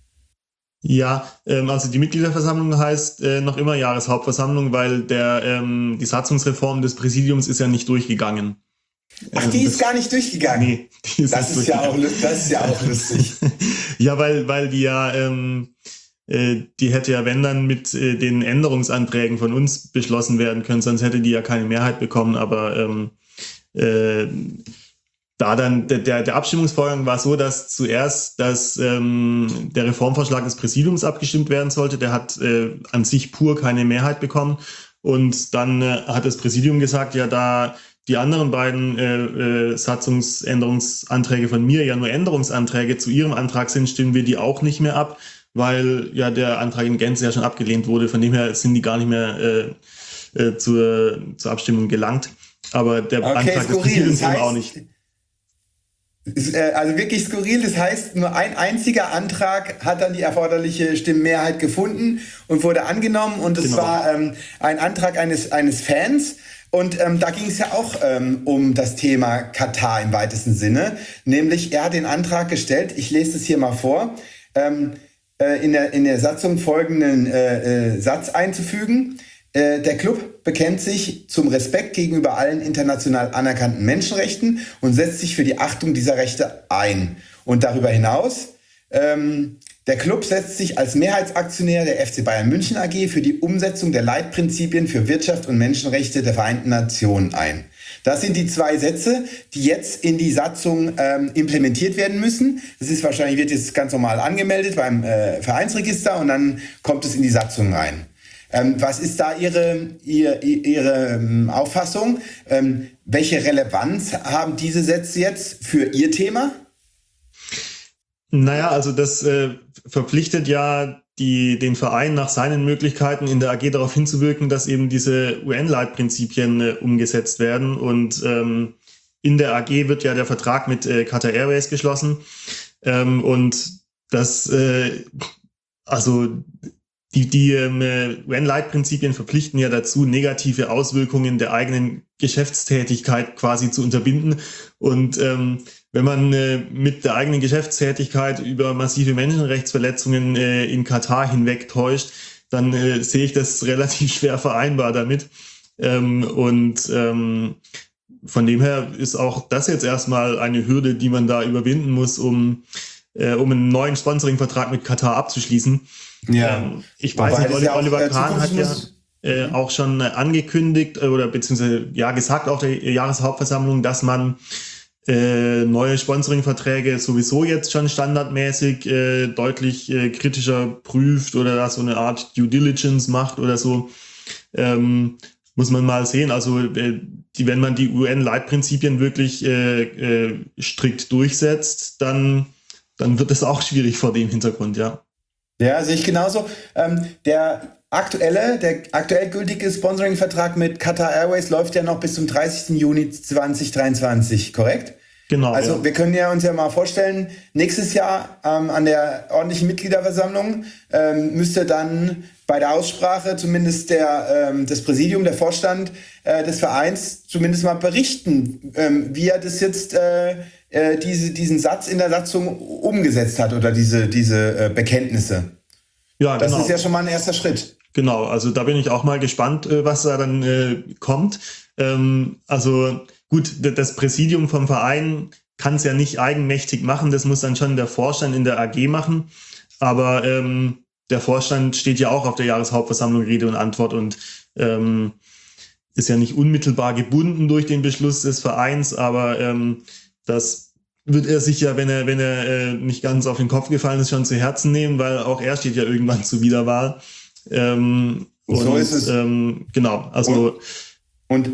Ja, ähm, also die Mitgliederversammlung heißt äh, noch immer Jahreshauptversammlung, weil der ähm, die Satzungsreform des Präsidiums ist ja nicht durchgegangen. Ach, die ist gar nicht durchgegangen? Nee, die ist das, nicht ist ja auch, das ist ja auch lustig. Ja, weil, weil die ja, ähm, äh, die hätte ja, wenn dann mit äh, den Änderungsanträgen von uns beschlossen werden können, sonst hätte die ja keine Mehrheit bekommen. Aber ähm, äh, da dann der, der Abstimmungsvorgang war so, dass zuerst dass, ähm, der Reformvorschlag des Präsidiums abgestimmt werden sollte. Der hat äh, an sich pur keine Mehrheit bekommen. Und dann äh, hat das Präsidium gesagt, ja, da die anderen beiden äh, äh, Satzungsänderungsanträge von mir ja nur Änderungsanträge zu ihrem Antrag sind, stimmen wir die auch nicht mehr ab, weil ja der Antrag in Gänze ja schon abgelehnt wurde. Von dem her sind die gar nicht mehr äh, äh, zur, zur Abstimmung gelangt. Aber der okay, Antrag des Präsidiums das heißt, auch nicht. Ist, äh, also wirklich skurril. Das heißt, nur ein einziger Antrag hat dann die erforderliche Stimmenmehrheit gefunden und wurde angenommen. Und es genau. war ähm, ein Antrag eines, eines Fans. Und ähm, da ging es ja auch ähm, um das Thema Katar im weitesten Sinne. Nämlich, er hat den Antrag gestellt, ich lese es hier mal vor, ähm, äh, in, der, in der Satzung folgenden äh, äh, Satz einzufügen. äh, der Club bekennt sich zum Respekt gegenüber allen international anerkannten Menschenrechten und setzt sich für die Achtung dieser Rechte ein. Und darüber hinaus, ähm, der Club setzt sich als Mehrheitsaktionär der F C Bayern München A G für die Umsetzung der Leitprinzipien für Wirtschaft und Menschenrechte der Vereinten Nationen ein. Das sind die zwei Sätze, die jetzt in die Satzung ähm, implementiert werden müssen. Das ist wahrscheinlich, wird jetzt ganz normal angemeldet beim äh, Vereinsregister und dann kommt es in die Satzung rein. Ähm, was ist da Ihre, Ihre, Ihre ähm, Auffassung? Ähm, welche Relevanz haben diese Sätze jetzt für Ihr Thema? Naja, also das äh, verpflichtet ja die, den Verein nach seinen Möglichkeiten in der A G darauf hinzuwirken, dass eben diese U N-Leitprinzipien äh, umgesetzt werden. Und ähm, in der A G wird ja der Vertrag mit äh, Qatar Airways geschlossen. Ähm, und das, äh, also die, die ähm, U N-Leitprinzipien verpflichten ja dazu, negative Auswirkungen der eigenen Geschäftstätigkeit quasi zu unterbinden. Und ähm, wenn man äh, mit der eigenen Geschäftstätigkeit über massive Menschenrechtsverletzungen äh, in Katar hinwegtäuscht, dann äh, sehe ich das relativ schwer vereinbar damit. Ähm, und ähm, von dem her ist auch das jetzt erstmal eine Hürde, die man da überwinden muss, um, äh, um einen neuen Sponsoring-Vertrag mit Katar abzuschließen. Ja. Ähm, ich weiß nicht, Oliver, ja Oliver Kahn hat ja äh, auch schon angekündigt äh, oder beziehungsweise ja gesagt auf der Jahreshauptversammlung, dass man Äh, neue Sponsoring-Verträge sowieso jetzt schon standardmäßig äh, deutlich äh, kritischer prüft oder da so eine Art Due Diligence macht oder so. Ähm, muss man mal sehen. Also äh, die, wenn man die U N-Leitprinzipien wirklich äh, äh, strikt durchsetzt, dann, dann wird es auch schwierig vor dem Hintergrund, ja. Ja, sehe ich genauso. Ähm, der aktuelle, der aktuell gültige Sponsoring-Vertrag mit Qatar Airways läuft ja noch bis zum dreißigsten Juni zweitausenddreiundzwanzig, korrekt? Genau. Also ja. wir können ja uns ja mal vorstellen, nächstes Jahr ähm, an der ordentlichen Mitgliederversammlung ähm, müsste dann bei der Aussprache zumindest der, ähm, das Präsidium, der Vorstand äh, des Vereins zumindest mal berichten, ähm, wie er das jetzt äh, äh, diese, diesen Satz in der Satzung umgesetzt hat oder diese, diese äh, Bekenntnisse. Ja, das genau. ist ja schon mal ein erster Schritt. Genau, also da bin ich auch mal gespannt, was da dann äh, kommt. Ähm, also gut, das Präsidium vom Verein kann es ja nicht eigenmächtig machen, das muss dann schon der Vorstand in der A G machen. Aber ähm, der Vorstand steht ja auch auf der Jahreshauptversammlung Rede und Antwort und ähm, ist ja nicht unmittelbar gebunden durch den Beschluss des Vereins, aber ähm, das wird er sich ja, wenn er, wenn er äh, nicht ganz auf den Kopf gefallen ist, schon zu Herzen nehmen, weil auch er steht ja irgendwann zur Wiederwahl. Ähm, und so ist es. Ähm, genau, also und, und,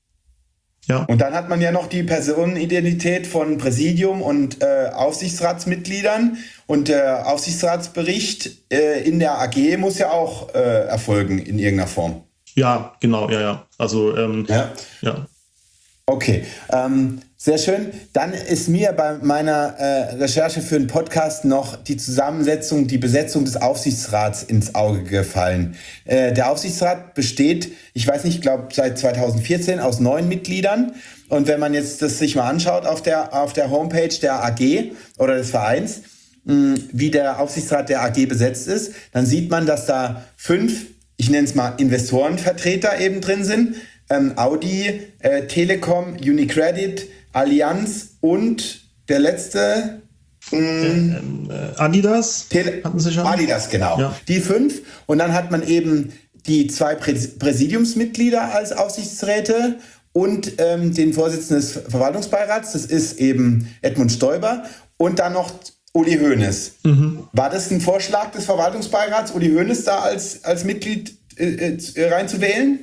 ja. und dann hat man ja noch die Personenidentität von Präsidium und äh, Aufsichtsratsmitgliedern und der Aufsichtsratsbericht äh, in der A G muss ja auch äh, erfolgen in irgendeiner Form. Ja, genau, ja, ja. Also ähm, ja. ja. Okay, ähm, sehr schön. Dann ist mir bei meiner äh, Recherche für den Podcast noch die Zusammensetzung, die Besetzung des Aufsichtsrats ins Auge gefallen. Äh, der Aufsichtsrat besteht, ich weiß nicht, ich glaube seit zweitausendvierzehn aus neun Mitgliedern. Und wenn man jetzt das sich mal anschaut auf der, auf der Homepage der A G oder des Vereins, mh, wie der Aufsichtsrat der A G besetzt ist, dann sieht man, dass da fünf, ich nenne es mal Investorenvertreter eben drin sind. Ähm, Audi, äh, Telekom, Unicredit, Allianz und der letzte mh, ähm, äh, Adidas Tele hatten Sie schon? Adidas, genau. Ja. Die fünf. Und dann hat man eben die zwei Prä Präsidiumsmitglieder als Aufsichtsräte und ähm, den Vorsitzenden des Verwaltungsbeirats. Das ist eben Edmund Stoiber. Und dann noch Uli Hoeneß. Mhm. War das ein Vorschlag des Verwaltungsbeirats, Uli Hoeneß da als, als Mitglied äh, äh, reinzuwählen?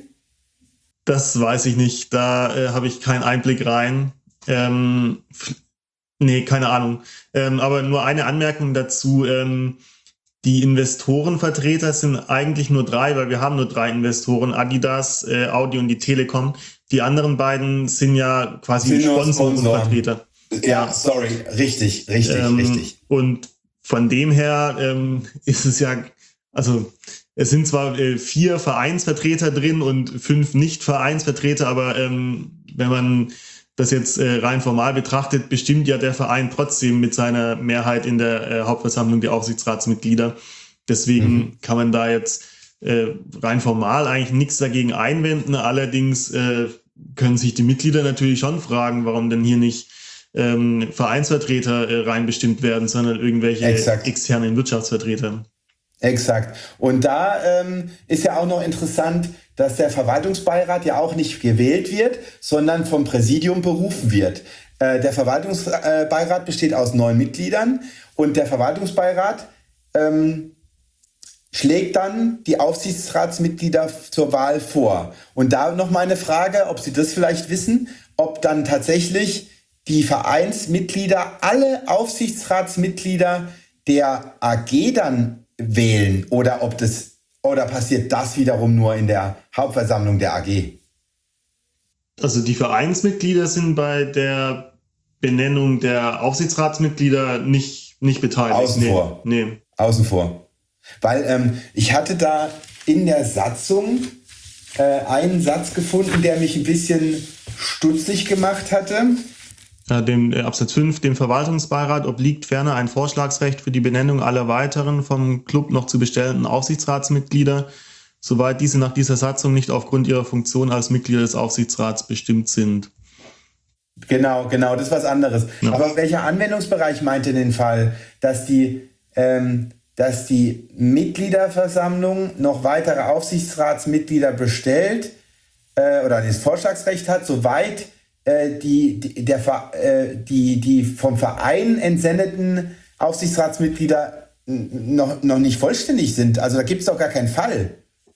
Das weiß ich nicht. Da äh, habe ich keinen Einblick rein. Ähm, nee, keine Ahnung. Ähm, aber nur eine Anmerkung dazu. Ähm, die Investorenvertreter sind eigentlich nur drei, weil wir haben nur drei Investoren. Adidas, äh, Audi und die Telekom. Die anderen beiden sind ja quasi Sponsorenvertreter. Ja, ja, sorry. Richtig, richtig, ähm, richtig. Und von dem her ähm, ist es ja, also es sind zwar äh, vier Vereinsvertreter drin und fünf Nicht-Vereinsvertreter, aber ähm, wenn man das jetzt äh, rein formal betrachtet, bestimmt ja der Verein trotzdem mit seiner Mehrheit in der äh, Hauptversammlung die Aufsichtsratsmitglieder. Deswegen mhm. kann man da jetzt äh, rein formal eigentlich nichts dagegen einwenden. Allerdings äh, können sich die Mitglieder natürlich schon fragen, warum denn hier nicht ähm, Vereinsvertreter äh, reinbestimmt werden, sondern irgendwelche Exakt. externen Wirtschaftsvertreter. Exakt. Und da ähm, ist ja auch noch interessant, dass der Verwaltungsbeirat ja auch nicht gewählt wird, sondern vom Präsidium berufen wird. Äh, der Verwaltungsbeirat besteht aus neun Mitgliedern und der Verwaltungsbeirat ähm, schlägt dann die Aufsichtsratsmitglieder zur Wahl vor. Und da noch mal eine Frage, ob Sie das vielleicht wissen, ob dann tatsächlich die Vereinsmitglieder alle Aufsichtsratsmitglieder der A G dann wählen oder ob das oder passiert das wiederum nur in der Hauptversammlung der A G? Also die Vereinsmitglieder sind bei der Benennung der Aufsichtsratsmitglieder nicht, nicht beteiligt. Außen vor. Nee. nee. Außen vor. Weil ähm, ich hatte da in der Satzung äh, einen Satz gefunden, der mich ein bisschen stutzig gemacht hatte. Ja, dem äh, Absatz fünf, dem Verwaltungsbeirat obliegt ferner ein Vorschlagsrecht für die Benennung aller weiteren vom Club noch zu bestellenden Aufsichtsratsmitglieder, soweit diese nach dieser Satzung nicht aufgrund ihrer Funktion als Mitglieder des Aufsichtsrats bestimmt sind. Genau, genau, das ist was anderes. Ja. Aber welcher Anwendungsbereich meint denn den Fall, dass die, ähm, dass die Mitgliederversammlung noch weitere Aufsichtsratsmitglieder bestellt äh, oder das Vorschlagsrecht hat, soweit äh, die, die, der, äh, die, die vom Verein entsendeten Aufsichtsratsmitglieder noch, noch nicht vollständig sind? Also da gibt es doch gar keinen Fall.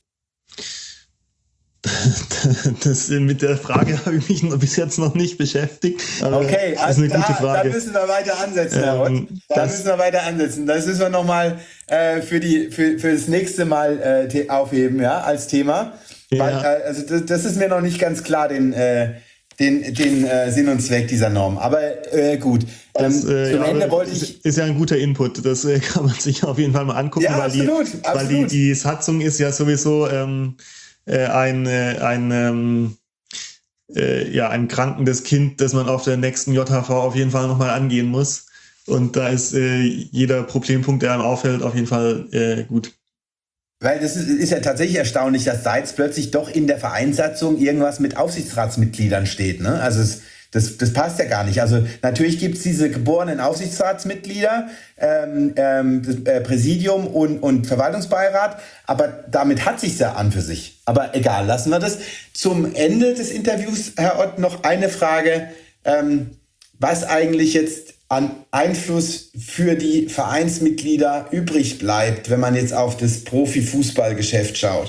Das, mit der Frage habe ich mich noch bis jetzt noch nicht beschäftigt. Okay, das ist eine also gute da, Frage. da müssen wir weiter ansetzen, Herr Rott. Ähm, Da das, müssen wir weiter ansetzen. Das müssen wir nochmal äh, für, die, für, für das nächste Mal äh, te- aufheben, ja, als Thema. Ja. Weil, äh, also das, das ist mir noch nicht ganz klar, den, äh, den, den äh, Sinn und Zweck dieser Norm. Aber äh, gut. Ähm, das, äh, zum ja, Ende wollte ich... Ist ja ein guter Input. Das äh, kann man sich auf jeden Fall mal angucken, Ja, weil, absolut, die, absolut. weil die, die Satzung ist ja sowieso ähm, äh, ein, äh, ein, ähm, äh, ja, ein krankendes Kind, das man auf der nächsten J H V auf jeden Fall nochmal angehen muss. Und da ist äh, jeder Problempunkt, der einem auffällt, auf jeden Fall äh, gut. Weil das ist, ist ja tatsächlich erstaunlich, dass da jetzt plötzlich doch in der Vereinssatzung irgendwas mit Aufsichtsratsmitgliedern steht. Ne? Also es, das, das passt ja gar nicht. Also natürlich gibt es diese geborenen Aufsichtsratsmitglieder, ähm, ähm, das äh, Präsidium und, und Verwaltungsbeirat, aber damit hat sich's ja an für sich. Aber egal, lassen wir das. Zum Ende des Interviews, Herr Ott, noch eine Frage, ähm, was eigentlich jetzt an Einfluss für die Vereinsmitglieder übrig bleibt, wenn man jetzt auf das Profifußballgeschäft schaut?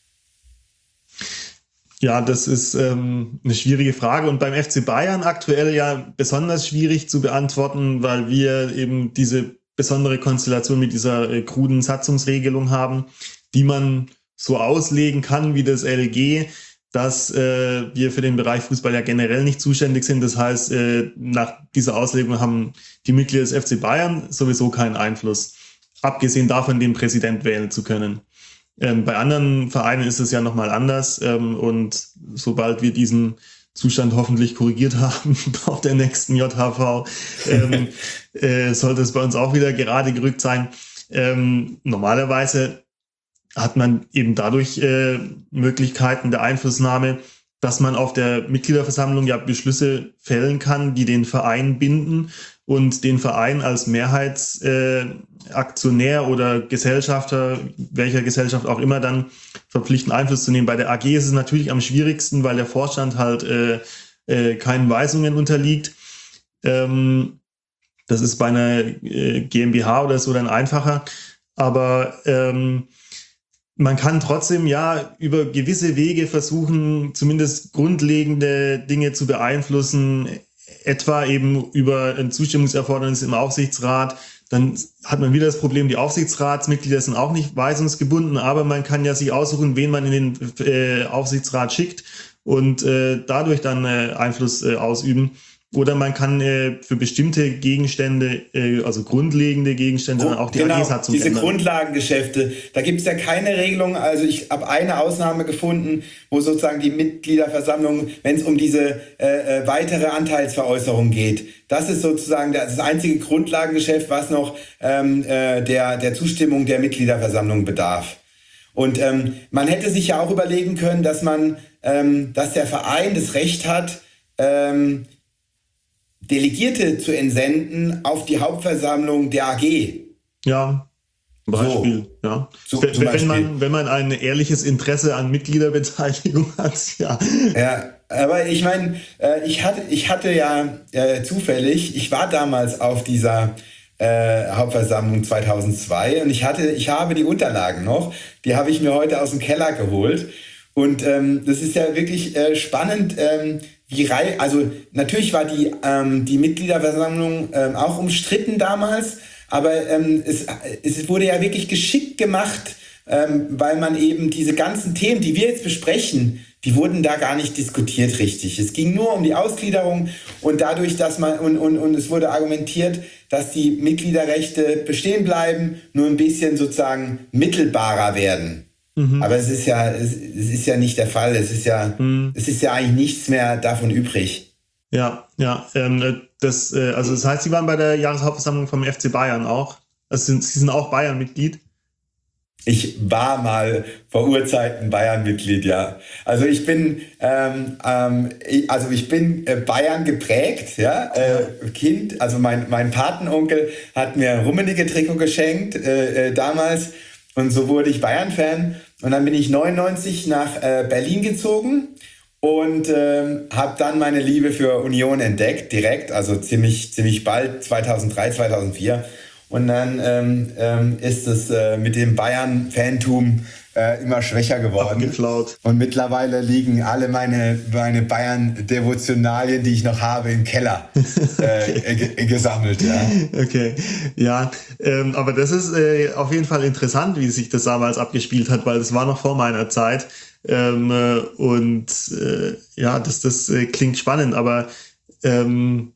Ja, das ist ähm, eine schwierige Frage und beim F C Bayern aktuell ja besonders schwierig zu beantworten, weil wir eben diese besondere Konstellation mit dieser äh, kruden Satzungsregelung haben, die man so auslegen kann wie das L G, dass äh, wir für den Bereich Fußball ja generell nicht zuständig sind. Das heißt, äh, nach dieser Auslegung haben die Mitglieder des F C Bayern sowieso keinen Einfluss, abgesehen davon, den Präsident wählen zu können. Ähm, bei anderen Vereinen ist es ja nochmal anders ähm, und sobald wir diesen Zustand hoffentlich korrigiert haben auf der nächsten J H V, ähm, äh, sollte es bei uns auch wieder gerade gerückt sein. Ähm, normalerweise hat man eben dadurch äh, Möglichkeiten der Einflussnahme, dass man auf der Mitgliederversammlung ja Beschlüsse fällen kann, die den Verein binden und den Verein als Mehrheitsaktionär äh, oder Gesellschafter, welcher Gesellschaft auch immer, dann verpflichten, Einfluss zu nehmen. Bei der A G ist es natürlich am schwierigsten, weil der Vorstand halt äh, äh, keinen Weisungen unterliegt. Ähm, das ist bei einer äh, GmbH oder so dann einfacher. Aber ähm, man kann trotzdem ja über gewisse Wege versuchen, zumindest grundlegende Dinge zu beeinflussen, etwa eben über ein Zustimmungserfordernis im Aufsichtsrat. Dann hat man wieder das Problem, die Aufsichtsratsmitglieder sind auch nicht weisungsgebunden, aber man kann ja sich aussuchen, wen man in den äh, Aufsichtsrat schickt und äh, dadurch dann äh, Einfluss äh, ausüben. Oder man kann äh, für bestimmte Gegenstände, äh, also grundlegende Gegenstände, dann auch die genau, A G-Satzung diese ändern. Grundlagengeschäfte, da gibt es ja keine Regelung. Also ich habe eine Ausnahme gefunden, wo sozusagen die Mitgliederversammlung, wenn es um diese äh, äh, weitere Anteilsveräußerung geht, das ist sozusagen das einzige Grundlagengeschäft, was noch ähm, äh, der, der Zustimmung der Mitgliederversammlung bedarf. Und ähm, man hätte sich ja auch überlegen können, dass man, ähm, dass der Verein das Recht hat, ähm, Delegierte zu entsenden auf die Hauptversammlung der A G. Ja, Beispiel, so. ja. So, wenn, zum wenn, man, wenn man ein ehrliches Interesse an Mitgliederbeteiligung hat, ja. Ja, aber ich meine, äh, ich, hatte, ich hatte ja äh, zufällig, ich war damals auf dieser äh, Hauptversammlung zweitausendzwei und ich hatte, ich habe die Unterlagen noch, die habe ich mir heute aus dem Keller geholt. Und ähm, das ist ja wirklich äh, spannend, ähm, wie rei- also natürlich war die, ähm, die Mitgliederversammlung ähm, auch umstritten damals, aber ähm, es, es wurde ja wirklich geschickt gemacht, ähm, weil man eben diese ganzen Themen, die wir jetzt besprechen, die wurden da gar nicht diskutiert richtig. Es ging nur um die Ausgliederung und dadurch, dass man, und, und, und es wurde argumentiert, dass die Mitgliederrechte bestehen bleiben, nur ein bisschen sozusagen mittelbarer werden. Mhm. Aber es ist ja, es, es ist ja nicht der Fall. Es ist ja, mhm. es ist ja eigentlich nichts mehr davon übrig. Ja, ja, ähm, das, äh, also das heißt, Sie waren bei der Jahreshauptversammlung vom F C Bayern auch. Also sind, Sie sind auch Bayern-Mitglied? Ich war mal vor Urzeiten Bayern-Mitglied, ja. Also ich bin, ähm, ähm, ich, also ich bin äh, Bayern geprägt, ja. Äh, Kind, also mein, mein Patenonkel hat mir ein Rummenigge-Trikot geschenkt äh, äh, damals und so wurde ich Bayern-Fan. Und dann bin ich neunundneunzig nach äh, Berlin gezogen. Und ähm, habe dann meine Liebe für Union entdeckt, direkt, also ziemlich, ziemlich bald, zweitausenddrei, zweitausendvier. Und dann ähm, ähm, ist es äh, mit dem Bayern-Fantum äh, immer schwächer geworden. Abgeflaut. Und mittlerweile liegen alle meine, meine Bayern-Devotionalien, die ich noch habe, im Keller äh, g- gesammelt. Ja. Okay, ja, ähm, aber das ist äh, auf jeden Fall interessant, wie sich das damals abgespielt hat, weil das war noch vor meiner Zeit. Ähm, äh, und äh, ja, das, das äh, klingt spannend, aber ähm,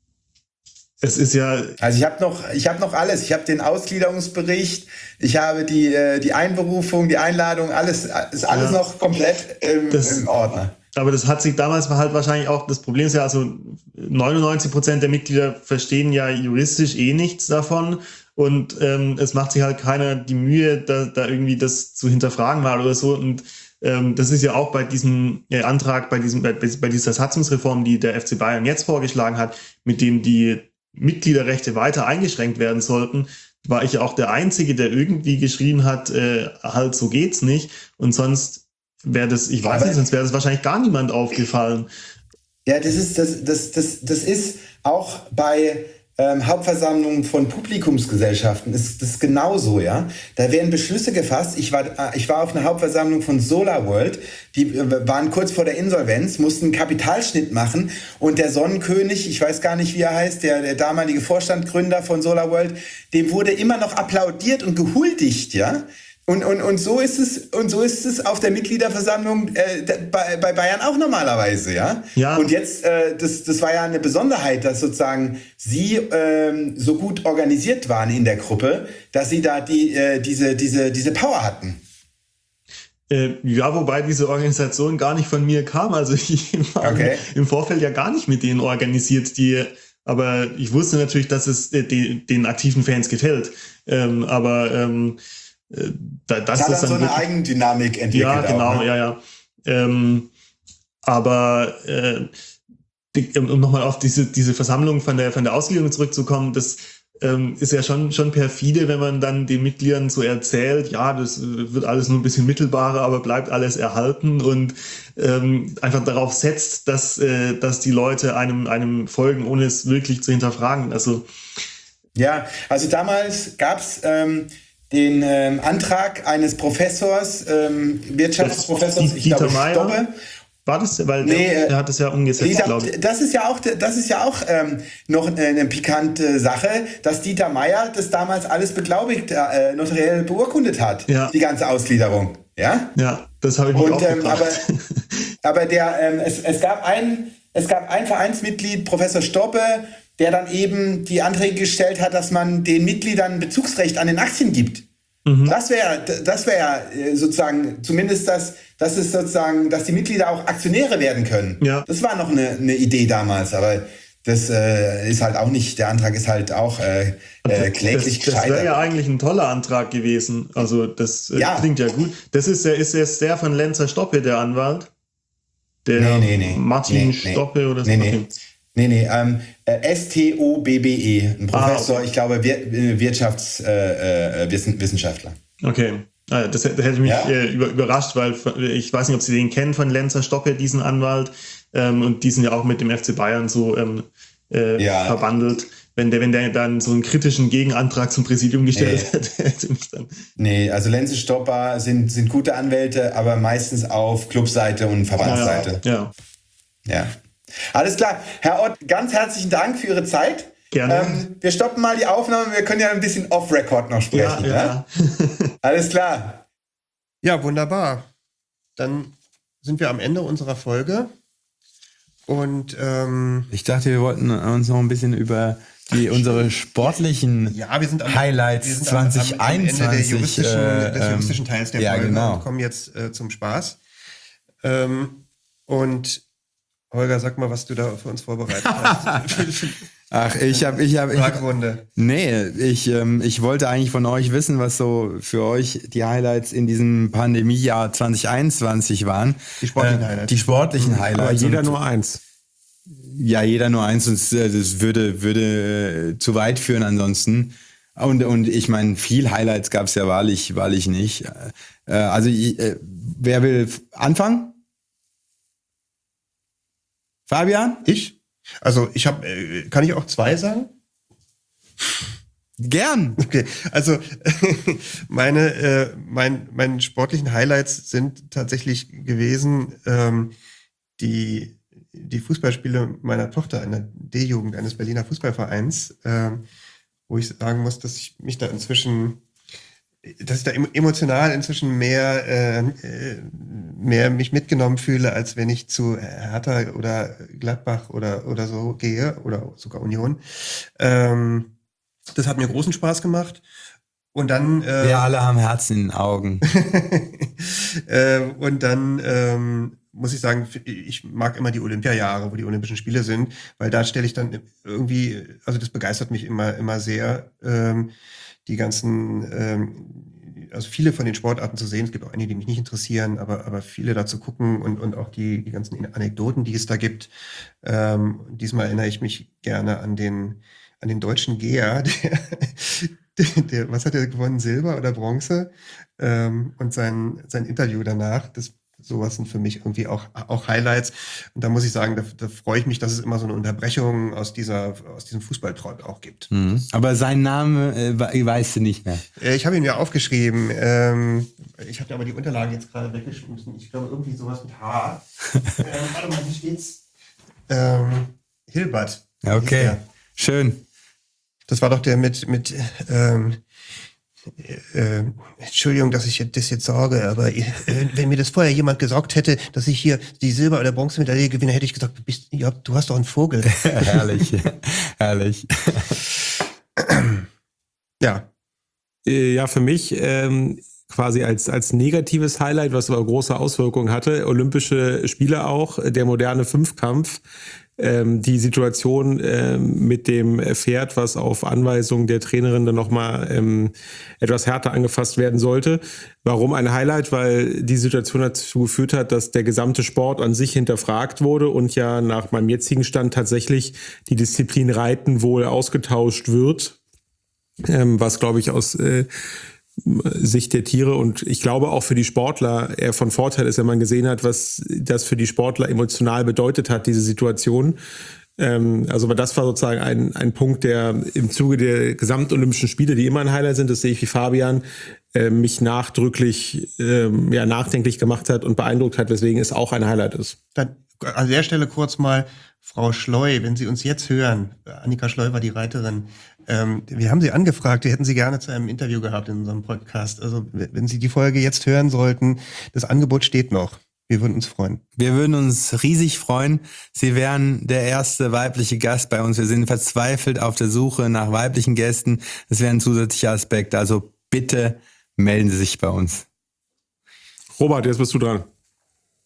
es ist ja... Also ich habe noch, ich habe noch alles. Ich habe den Ausgliederungsbericht, ich habe die, äh, die Einberufung, die Einladung, alles ist alles ja. noch komplett im, das, im Ordner. Aber das hat sich damals halt wahrscheinlich auch, das Problem ist ja, also neunundneunzig Prozent der Mitglieder verstehen ja juristisch eh nichts davon. Und ähm, es macht sich halt keiner die Mühe, da, da irgendwie das zu hinterfragen mal oder so. Und ähm, das ist ja auch bei diesem äh, Antrag, bei diesem, bei, bei dieser Satzungsreform, die der F C Bayern jetzt vorgeschlagen hat, mit dem die Mitgliederrechte weiter eingeschränkt werden sollten, war ich ja auch der Einzige, der irgendwie geschrien hat, äh, halt so geht's nicht. Und sonst wäre das, ich weiß Aber nicht, sonst wäre das wahrscheinlich gar niemand aufgefallen. Ja, das ist, das, das, das, das ist auch bei ähm, Hauptversammlungen von Publikumsgesellschaften ist das genauso, ja. Da werden Beschlüsse gefasst. Ich war, ich war auf einer Hauptversammlung von SolarWorld, die äh, waren kurz vor der Insolvenz, mussten einen Kapitalschnitt machen und der Sonnenkönig, ich weiß gar nicht, wie er heißt, der, der damalige Vorstandgründer von SolarWorld, dem wurde immer noch applaudiert und gehuldigt, ja. Und, und, und so ist es, und so ist es auf der Mitgliederversammlung äh, bei, bei Bayern auch normalerweise, ja. Ja. Und jetzt, äh, das, das war ja eine Besonderheit, dass sozusagen sie ähm, so gut organisiert waren in der Gruppe, dass sie da die, äh, diese, diese, diese Power hatten. Äh, ja, wobei diese Organisation gar nicht von mir kam. Also ich war okay. im Vorfeld ja gar nicht mit denen organisiert, die, aber ich wusste natürlich, dass es äh, den, den aktiven Fans gefällt. Ähm, aber ähm, Da, das das hat ist dann so eine wirklich, Eigendynamik entwickelt. Ja, genau, auch, ne? ja, ja. Ähm, aber äh, die, um nochmal auf diese, diese Versammlung von der, von der Ausgliederung zurückzukommen, das ähm, ist ja schon, schon perfide, wenn man dann den Mitgliedern so erzählt, ja, das wird alles nur ein bisschen mittelbarer, aber bleibt alles erhalten und ähm, einfach darauf setzt, dass, äh, dass die Leute einem, einem folgen, ohne es wirklich zu hinterfragen. Also ja, also damals gab's ähm, den ähm, Antrag eines Professors, ähm, Wirtschaftsprofessors, ich Dieter glaube Meier. Stoppe. War das? Weil nee, der, der hat das ja umgesetzt, glaube ich. Das ist ja auch, das ist ja auch ähm, noch eine pikante Sache, dass Dieter Meier das damals alles beglaubigt, äh, notariell beurkundet hat, ja. die ganze Ausgliederung. Ja, ja, das habe ich mir auch ähm, gefragt. aber, aber der, ähm, es, es gab ein, es gab ein Vereinsmitglied, Professor Stoppe, der dann eben die Anträge gestellt hat, dass man den Mitgliedern Bezugsrecht an den Aktien gibt. Mhm. Das wäre, das wäre sozusagen zumindest das, das ist sozusagen, dass die Mitglieder auch Aktionäre werden können. Ja. Das war noch eine, eine Idee damals, aber das äh, ist halt auch nicht, der Antrag ist halt auch äh, äh, kläglich Das, das gescheitert. wäre ja eigentlich ein toller Antrag gewesen. Also das äh, Ja. klingt ja gut. Das ist der, ist jetzt der von Lenzer Stoppe, der Anwalt? Der Nee, nee, nee. Martin Nee, nee. Stoppe oder so? Nee, nee. Okay. Nee, nee, ähm, äh, S T O B B E, ein Professor, Ah, okay. ich glaube, Wir äh, Wirtschaftswissenschaftler. Okay. Ah, das, hätte- das hätte mich Ja. äh, über, überrascht, weil ich weiß nicht, ob Sie den kennen von Lenzer Stoppe, diesen Anwalt. Ähm, und die sind ja auch mit dem F C Bayern so ähm, äh, Ja. verbandelt. Wenn der, wenn der dann so einen kritischen Gegenantrag zum Präsidium gestellt Nee. hätte, hätte mich dann. Nee, also Lenze Stopper sind, sind gute Anwälte, aber meistens auf Clubseite und Verbandsseite. Ja. Ja. Alles klar. Herr Ott, ganz herzlichen Dank für Ihre Zeit. Gerne. Ähm, wir stoppen mal die Aufnahme, wir können ja ein bisschen off-Record noch sprechen. Ja, ja. Ne? Alles klar. Ja, wunderbar. Dann sind wir am Ende unserer Folge. Und ähm, Ich dachte, wir wollten uns noch ein bisschen über die unsere sportlichen ja, wir sind am, Highlights wir sind am, am, zwanzig am Ende der einundzwanzig. juristischen, äh, des ähm, juristischen Teils der ja, Folge genau. und kommen jetzt äh, zum Spaß. Ähm, und Holger, sag mal, was du da für uns vorbereitet hast. Ach, ich habe, ich habe, ich, Fragerunde. nee, ich, ähm, ich wollte eigentlich von euch wissen, was so für euch die Highlights in diesem Pandemiejahr zwanzig einundzwanzig waren. Die sportlichen Äh, Highlights. Die sportlichen Highlights. Aber jeder Und- nur eins. Ja, jeder nur eins, und äh, das würde, würde äh, zu weit führen ansonsten. Und, und ich meine, viel Highlights gab es ja wahrlich, wahrlich nicht. Äh, also, äh, wer will anfangen? Fabian? Ich? Also ich habe, äh, kann ich auch zwei sagen? Gern. Okay, also meine, äh, mein, meine sportlichen Highlights sind tatsächlich gewesen, ähm, die, die Fußballspiele meiner Tochter in der D-Jugend eines Berliner Fußballvereins, ähm, wo ich sagen muss, dass ich mich da inzwischen, dass ich da em- emotional inzwischen mehr, äh, äh, mehr mich mitgenommen fühle, als wenn ich zu Hertha oder Gladbach oder, oder so gehe oder sogar Union. Ähm, das hat mir großen Spaß gemacht. Und dann, äh, Wir alle haben Herzen in den Augen. äh, und dann ähm, muss ich sagen, ich mag immer die Olympiajahre, wo die Olympischen Spiele sind, weil da stelle ich dann irgendwie, also das begeistert mich immer, immer sehr, ähm, die ganzen, ähm, also viele von den Sportarten zu sehen. Es gibt auch einige, die mich nicht interessieren, aber, aber viele da zu gucken und, und auch die, die ganzen Anekdoten, die es da gibt. Ähm, diesmal erinnere ich mich gerne an den, an den deutschen Geher, der, der, der, was hat er gewonnen, Silber oder Bronze? Ähm, und sein, sein Interview danach, das sowas sind für mich irgendwie auch, auch Highlights. Und da muss ich sagen, da, da freue ich mich, dass es immer so eine Unterbrechung aus dieser, aus diesem Fußballtrott auch gibt. Mhm. Aber seinen Namen äh, we- weißt du nicht mehr. Äh, Ich habe ihn mir aufgeschrieben. Ähm, ich habe aber die Unterlagen jetzt gerade weggeschmissen. Ich glaube, irgendwie sowas mit H. ähm, warte mal, wie steht's? Ähm, Hilbert. hieß Okay, der. schön. Das war doch der mit, mit ähm, äh, Entschuldigung, dass ich das jetzt sage, aber äh, wenn mir das vorher jemand gesagt hätte, dass ich hier die Silber- oder Bronzemedaille gewinne, hätte ich gesagt, du, bist, ja, du hast doch einen Vogel. Herrlich, herrlich. Ja. Äh, Ja, für mich ähm, quasi als, als negatives Highlight, was aber große Auswirkungen hatte, Olympische Spiele auch, der moderne Fünfkampf, ähm, die Situation ähm, mit dem Pferd, was auf Anweisung der Trainerin dann nochmal ähm, etwas härter angefasst werden sollte. Warum ein Highlight? Weil die Situation dazu geführt hat, dass der gesamte Sport an sich hinterfragt wurde und ja nach meinem jetzigen Stand tatsächlich die Disziplin Reiten wohl ausgetauscht wird. Ähm, was, glaube ich, aus äh, Sicht der Tiere und ich glaube auch für die Sportler eher von Vorteil ist, wenn man gesehen hat, was das für die Sportler emotional bedeutet hat, diese Situation. Ähm, also das war sozusagen ein, ein Punkt, der im Zuge der gesamtolympischen Spiele, die immer ein Highlight sind, das sehe ich wie Fabian, äh, mich nachdrücklich, ähm, ja, nachdenklich gemacht hat und beeindruckt hat, weswegen es auch ein Highlight ist. Dann an der Stelle kurz mal, Frau Schleu, wenn Sie uns jetzt hören, Annika Schleu war die Reiterin, ähm, wir haben Sie angefragt, wir hätten Sie gerne zu einem Interview gehabt in unserem Podcast. Also wenn Sie die Folge jetzt hören sollten, das Angebot steht noch. Wir würden uns freuen. Wir würden uns riesig freuen. Sie wären der erste weibliche Gast bei uns. Wir sind verzweifelt auf der Suche nach weiblichen Gästen. Das wäre ein zusätzlicher Aspekt. Also bitte melden Sie sich bei uns. Robert, jetzt bist du dran.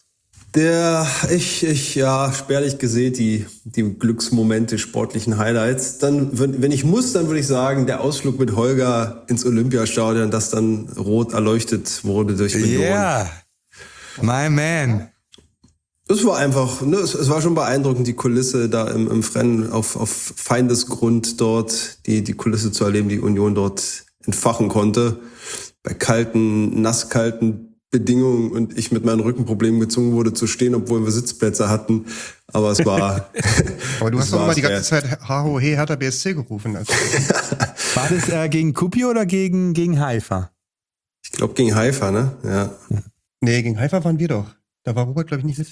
Der, ich, ich, ja, spärlich gesät, die, die Glücksmomente, sportlichen Highlights. Dann, wenn, wenn ich muss, dann würde ich sagen, der Ausflug mit Holger ins Olympiastadion, das dann rot erleuchtet wurde durch Millionen. Yeah, my man. Es war einfach, ne, es, es war schon beeindruckend, die Kulisse da im, im Rennen auf, auf Feindesgrund dort, die, die Kulisse zu erleben, die Union dort entfachen konnte. Bei kalten, nasskalten Bedingungen und ich mit meinen Rückenproblemen gezwungen wurde zu stehen, obwohl wir Sitzplätze hatten. Aber es war... Aber du hast doch immer die ganze Zeit H O H Hertha B S C gerufen. Also. War das äh, gegen Kuopio oder gegen, gegen Haifa? Ich glaube gegen Haifa, ne? Ja. Nee, gegen Haifa waren wir doch. Da war Robert, glaube ich, nicht mit.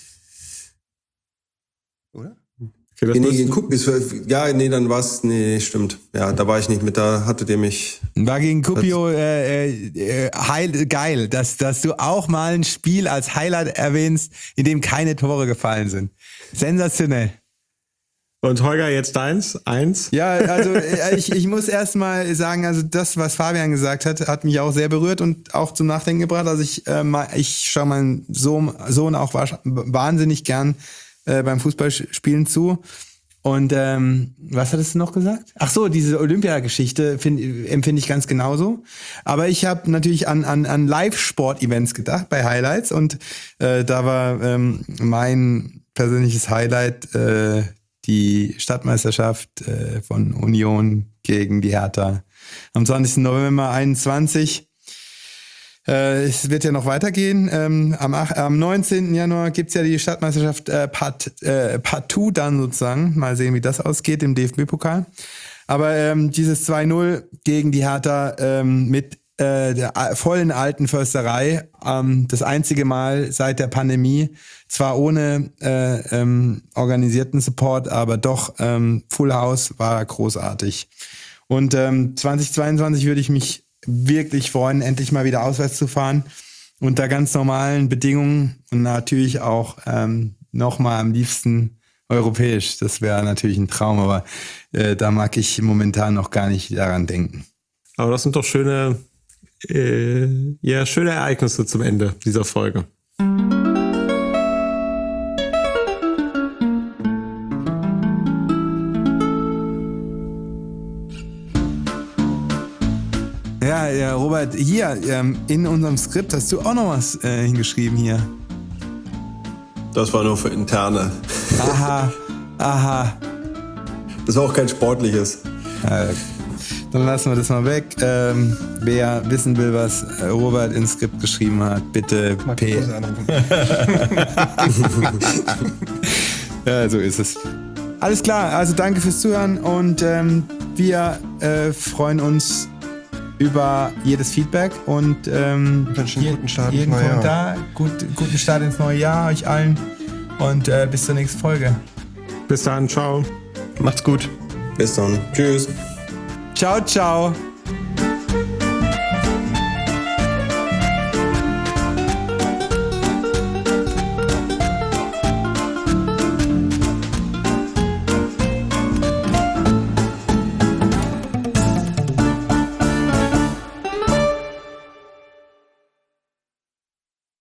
Oder? Okay, nee, gegen Kuopio, ja, nee, dann war's, nee, stimmt. Ja, da war ich nicht mit, da hattet ihr mich. War gegen Kuopio äh, äh, heil, geil, dass, dass du auch mal ein Spiel als Highlight erwähnst, in dem keine Tore gefallen sind. Sensationell. Und Holger, jetzt deins? Eins? Ja, also ich, ich muss erst mal sagen, also das, was Fabian gesagt hat, hat mich auch sehr berührt und auch zum Nachdenken gebracht. Also ich, äh, ich schaue meinen Sohn, Sohn auch wahnsinnig gern äh, beim Fußballspielen zu. Und ähm, was hattest du noch gesagt? Ach so, diese Olympia-Geschichte find, empfinde ich ganz genauso. Aber ich habe natürlich an, an, an Live-Sport-Events gedacht bei Highlights. Und äh, da war ähm, mein persönliches Highlight äh, die Stadtmeisterschaft äh, von Union gegen die Hertha am zwanzigsten November einundzwanzig. Äh, es wird ja noch weitergehen. Ähm, am, am neunzehnten Januar gibt's ja die Stadtmeisterschaft äh, Part, äh, Partout dann sozusagen. Mal sehen, wie das ausgeht im D F B-Pokal. Aber ähm, dieses zwei null gegen die Hertha ähm, mit äh, der vollen alten Försterei, ähm, das einzige Mal seit der Pandemie, zwar ohne äh, ähm, organisierten Support, aber doch ähm, Full House, war großartig. Und ähm, zweitausendzweiundzwanzig würde ich mich wirklich freuen, endlich mal wieder auswärts zu fahren, unter ganz normalen Bedingungen und natürlich auch ähm, nochmal am liebsten europäisch. Das wäre natürlich ein Traum, aber äh, da mag ich momentan noch gar nicht daran denken. Aber das sind doch schöne, äh, ja, schöne Ereignisse zum Ende dieser Folge. Ja, ja, Robert, hier ähm, in unserem Skript hast du auch noch was äh, hingeschrieben hier. Das war nur für Interne. Aha, aha. Das war auch kein sportliches. Äh, dann lassen wir das mal weg. Ähm, wer wissen will, was Robert ins Skript geschrieben hat, bitte P. Ja, so ist es. Alles klar, also danke fürs Zuhören und ähm, wir äh, freuen uns über jedes Feedback und ähm, je, guten Start jeden ins neue Kommentar, Jahr. Gut, guten Start ins neue Jahr euch allen und äh, bis zur nächsten Folge. Bis dann, ciao. Macht's gut. Bis dann. Tschüss. Ciao, ciao.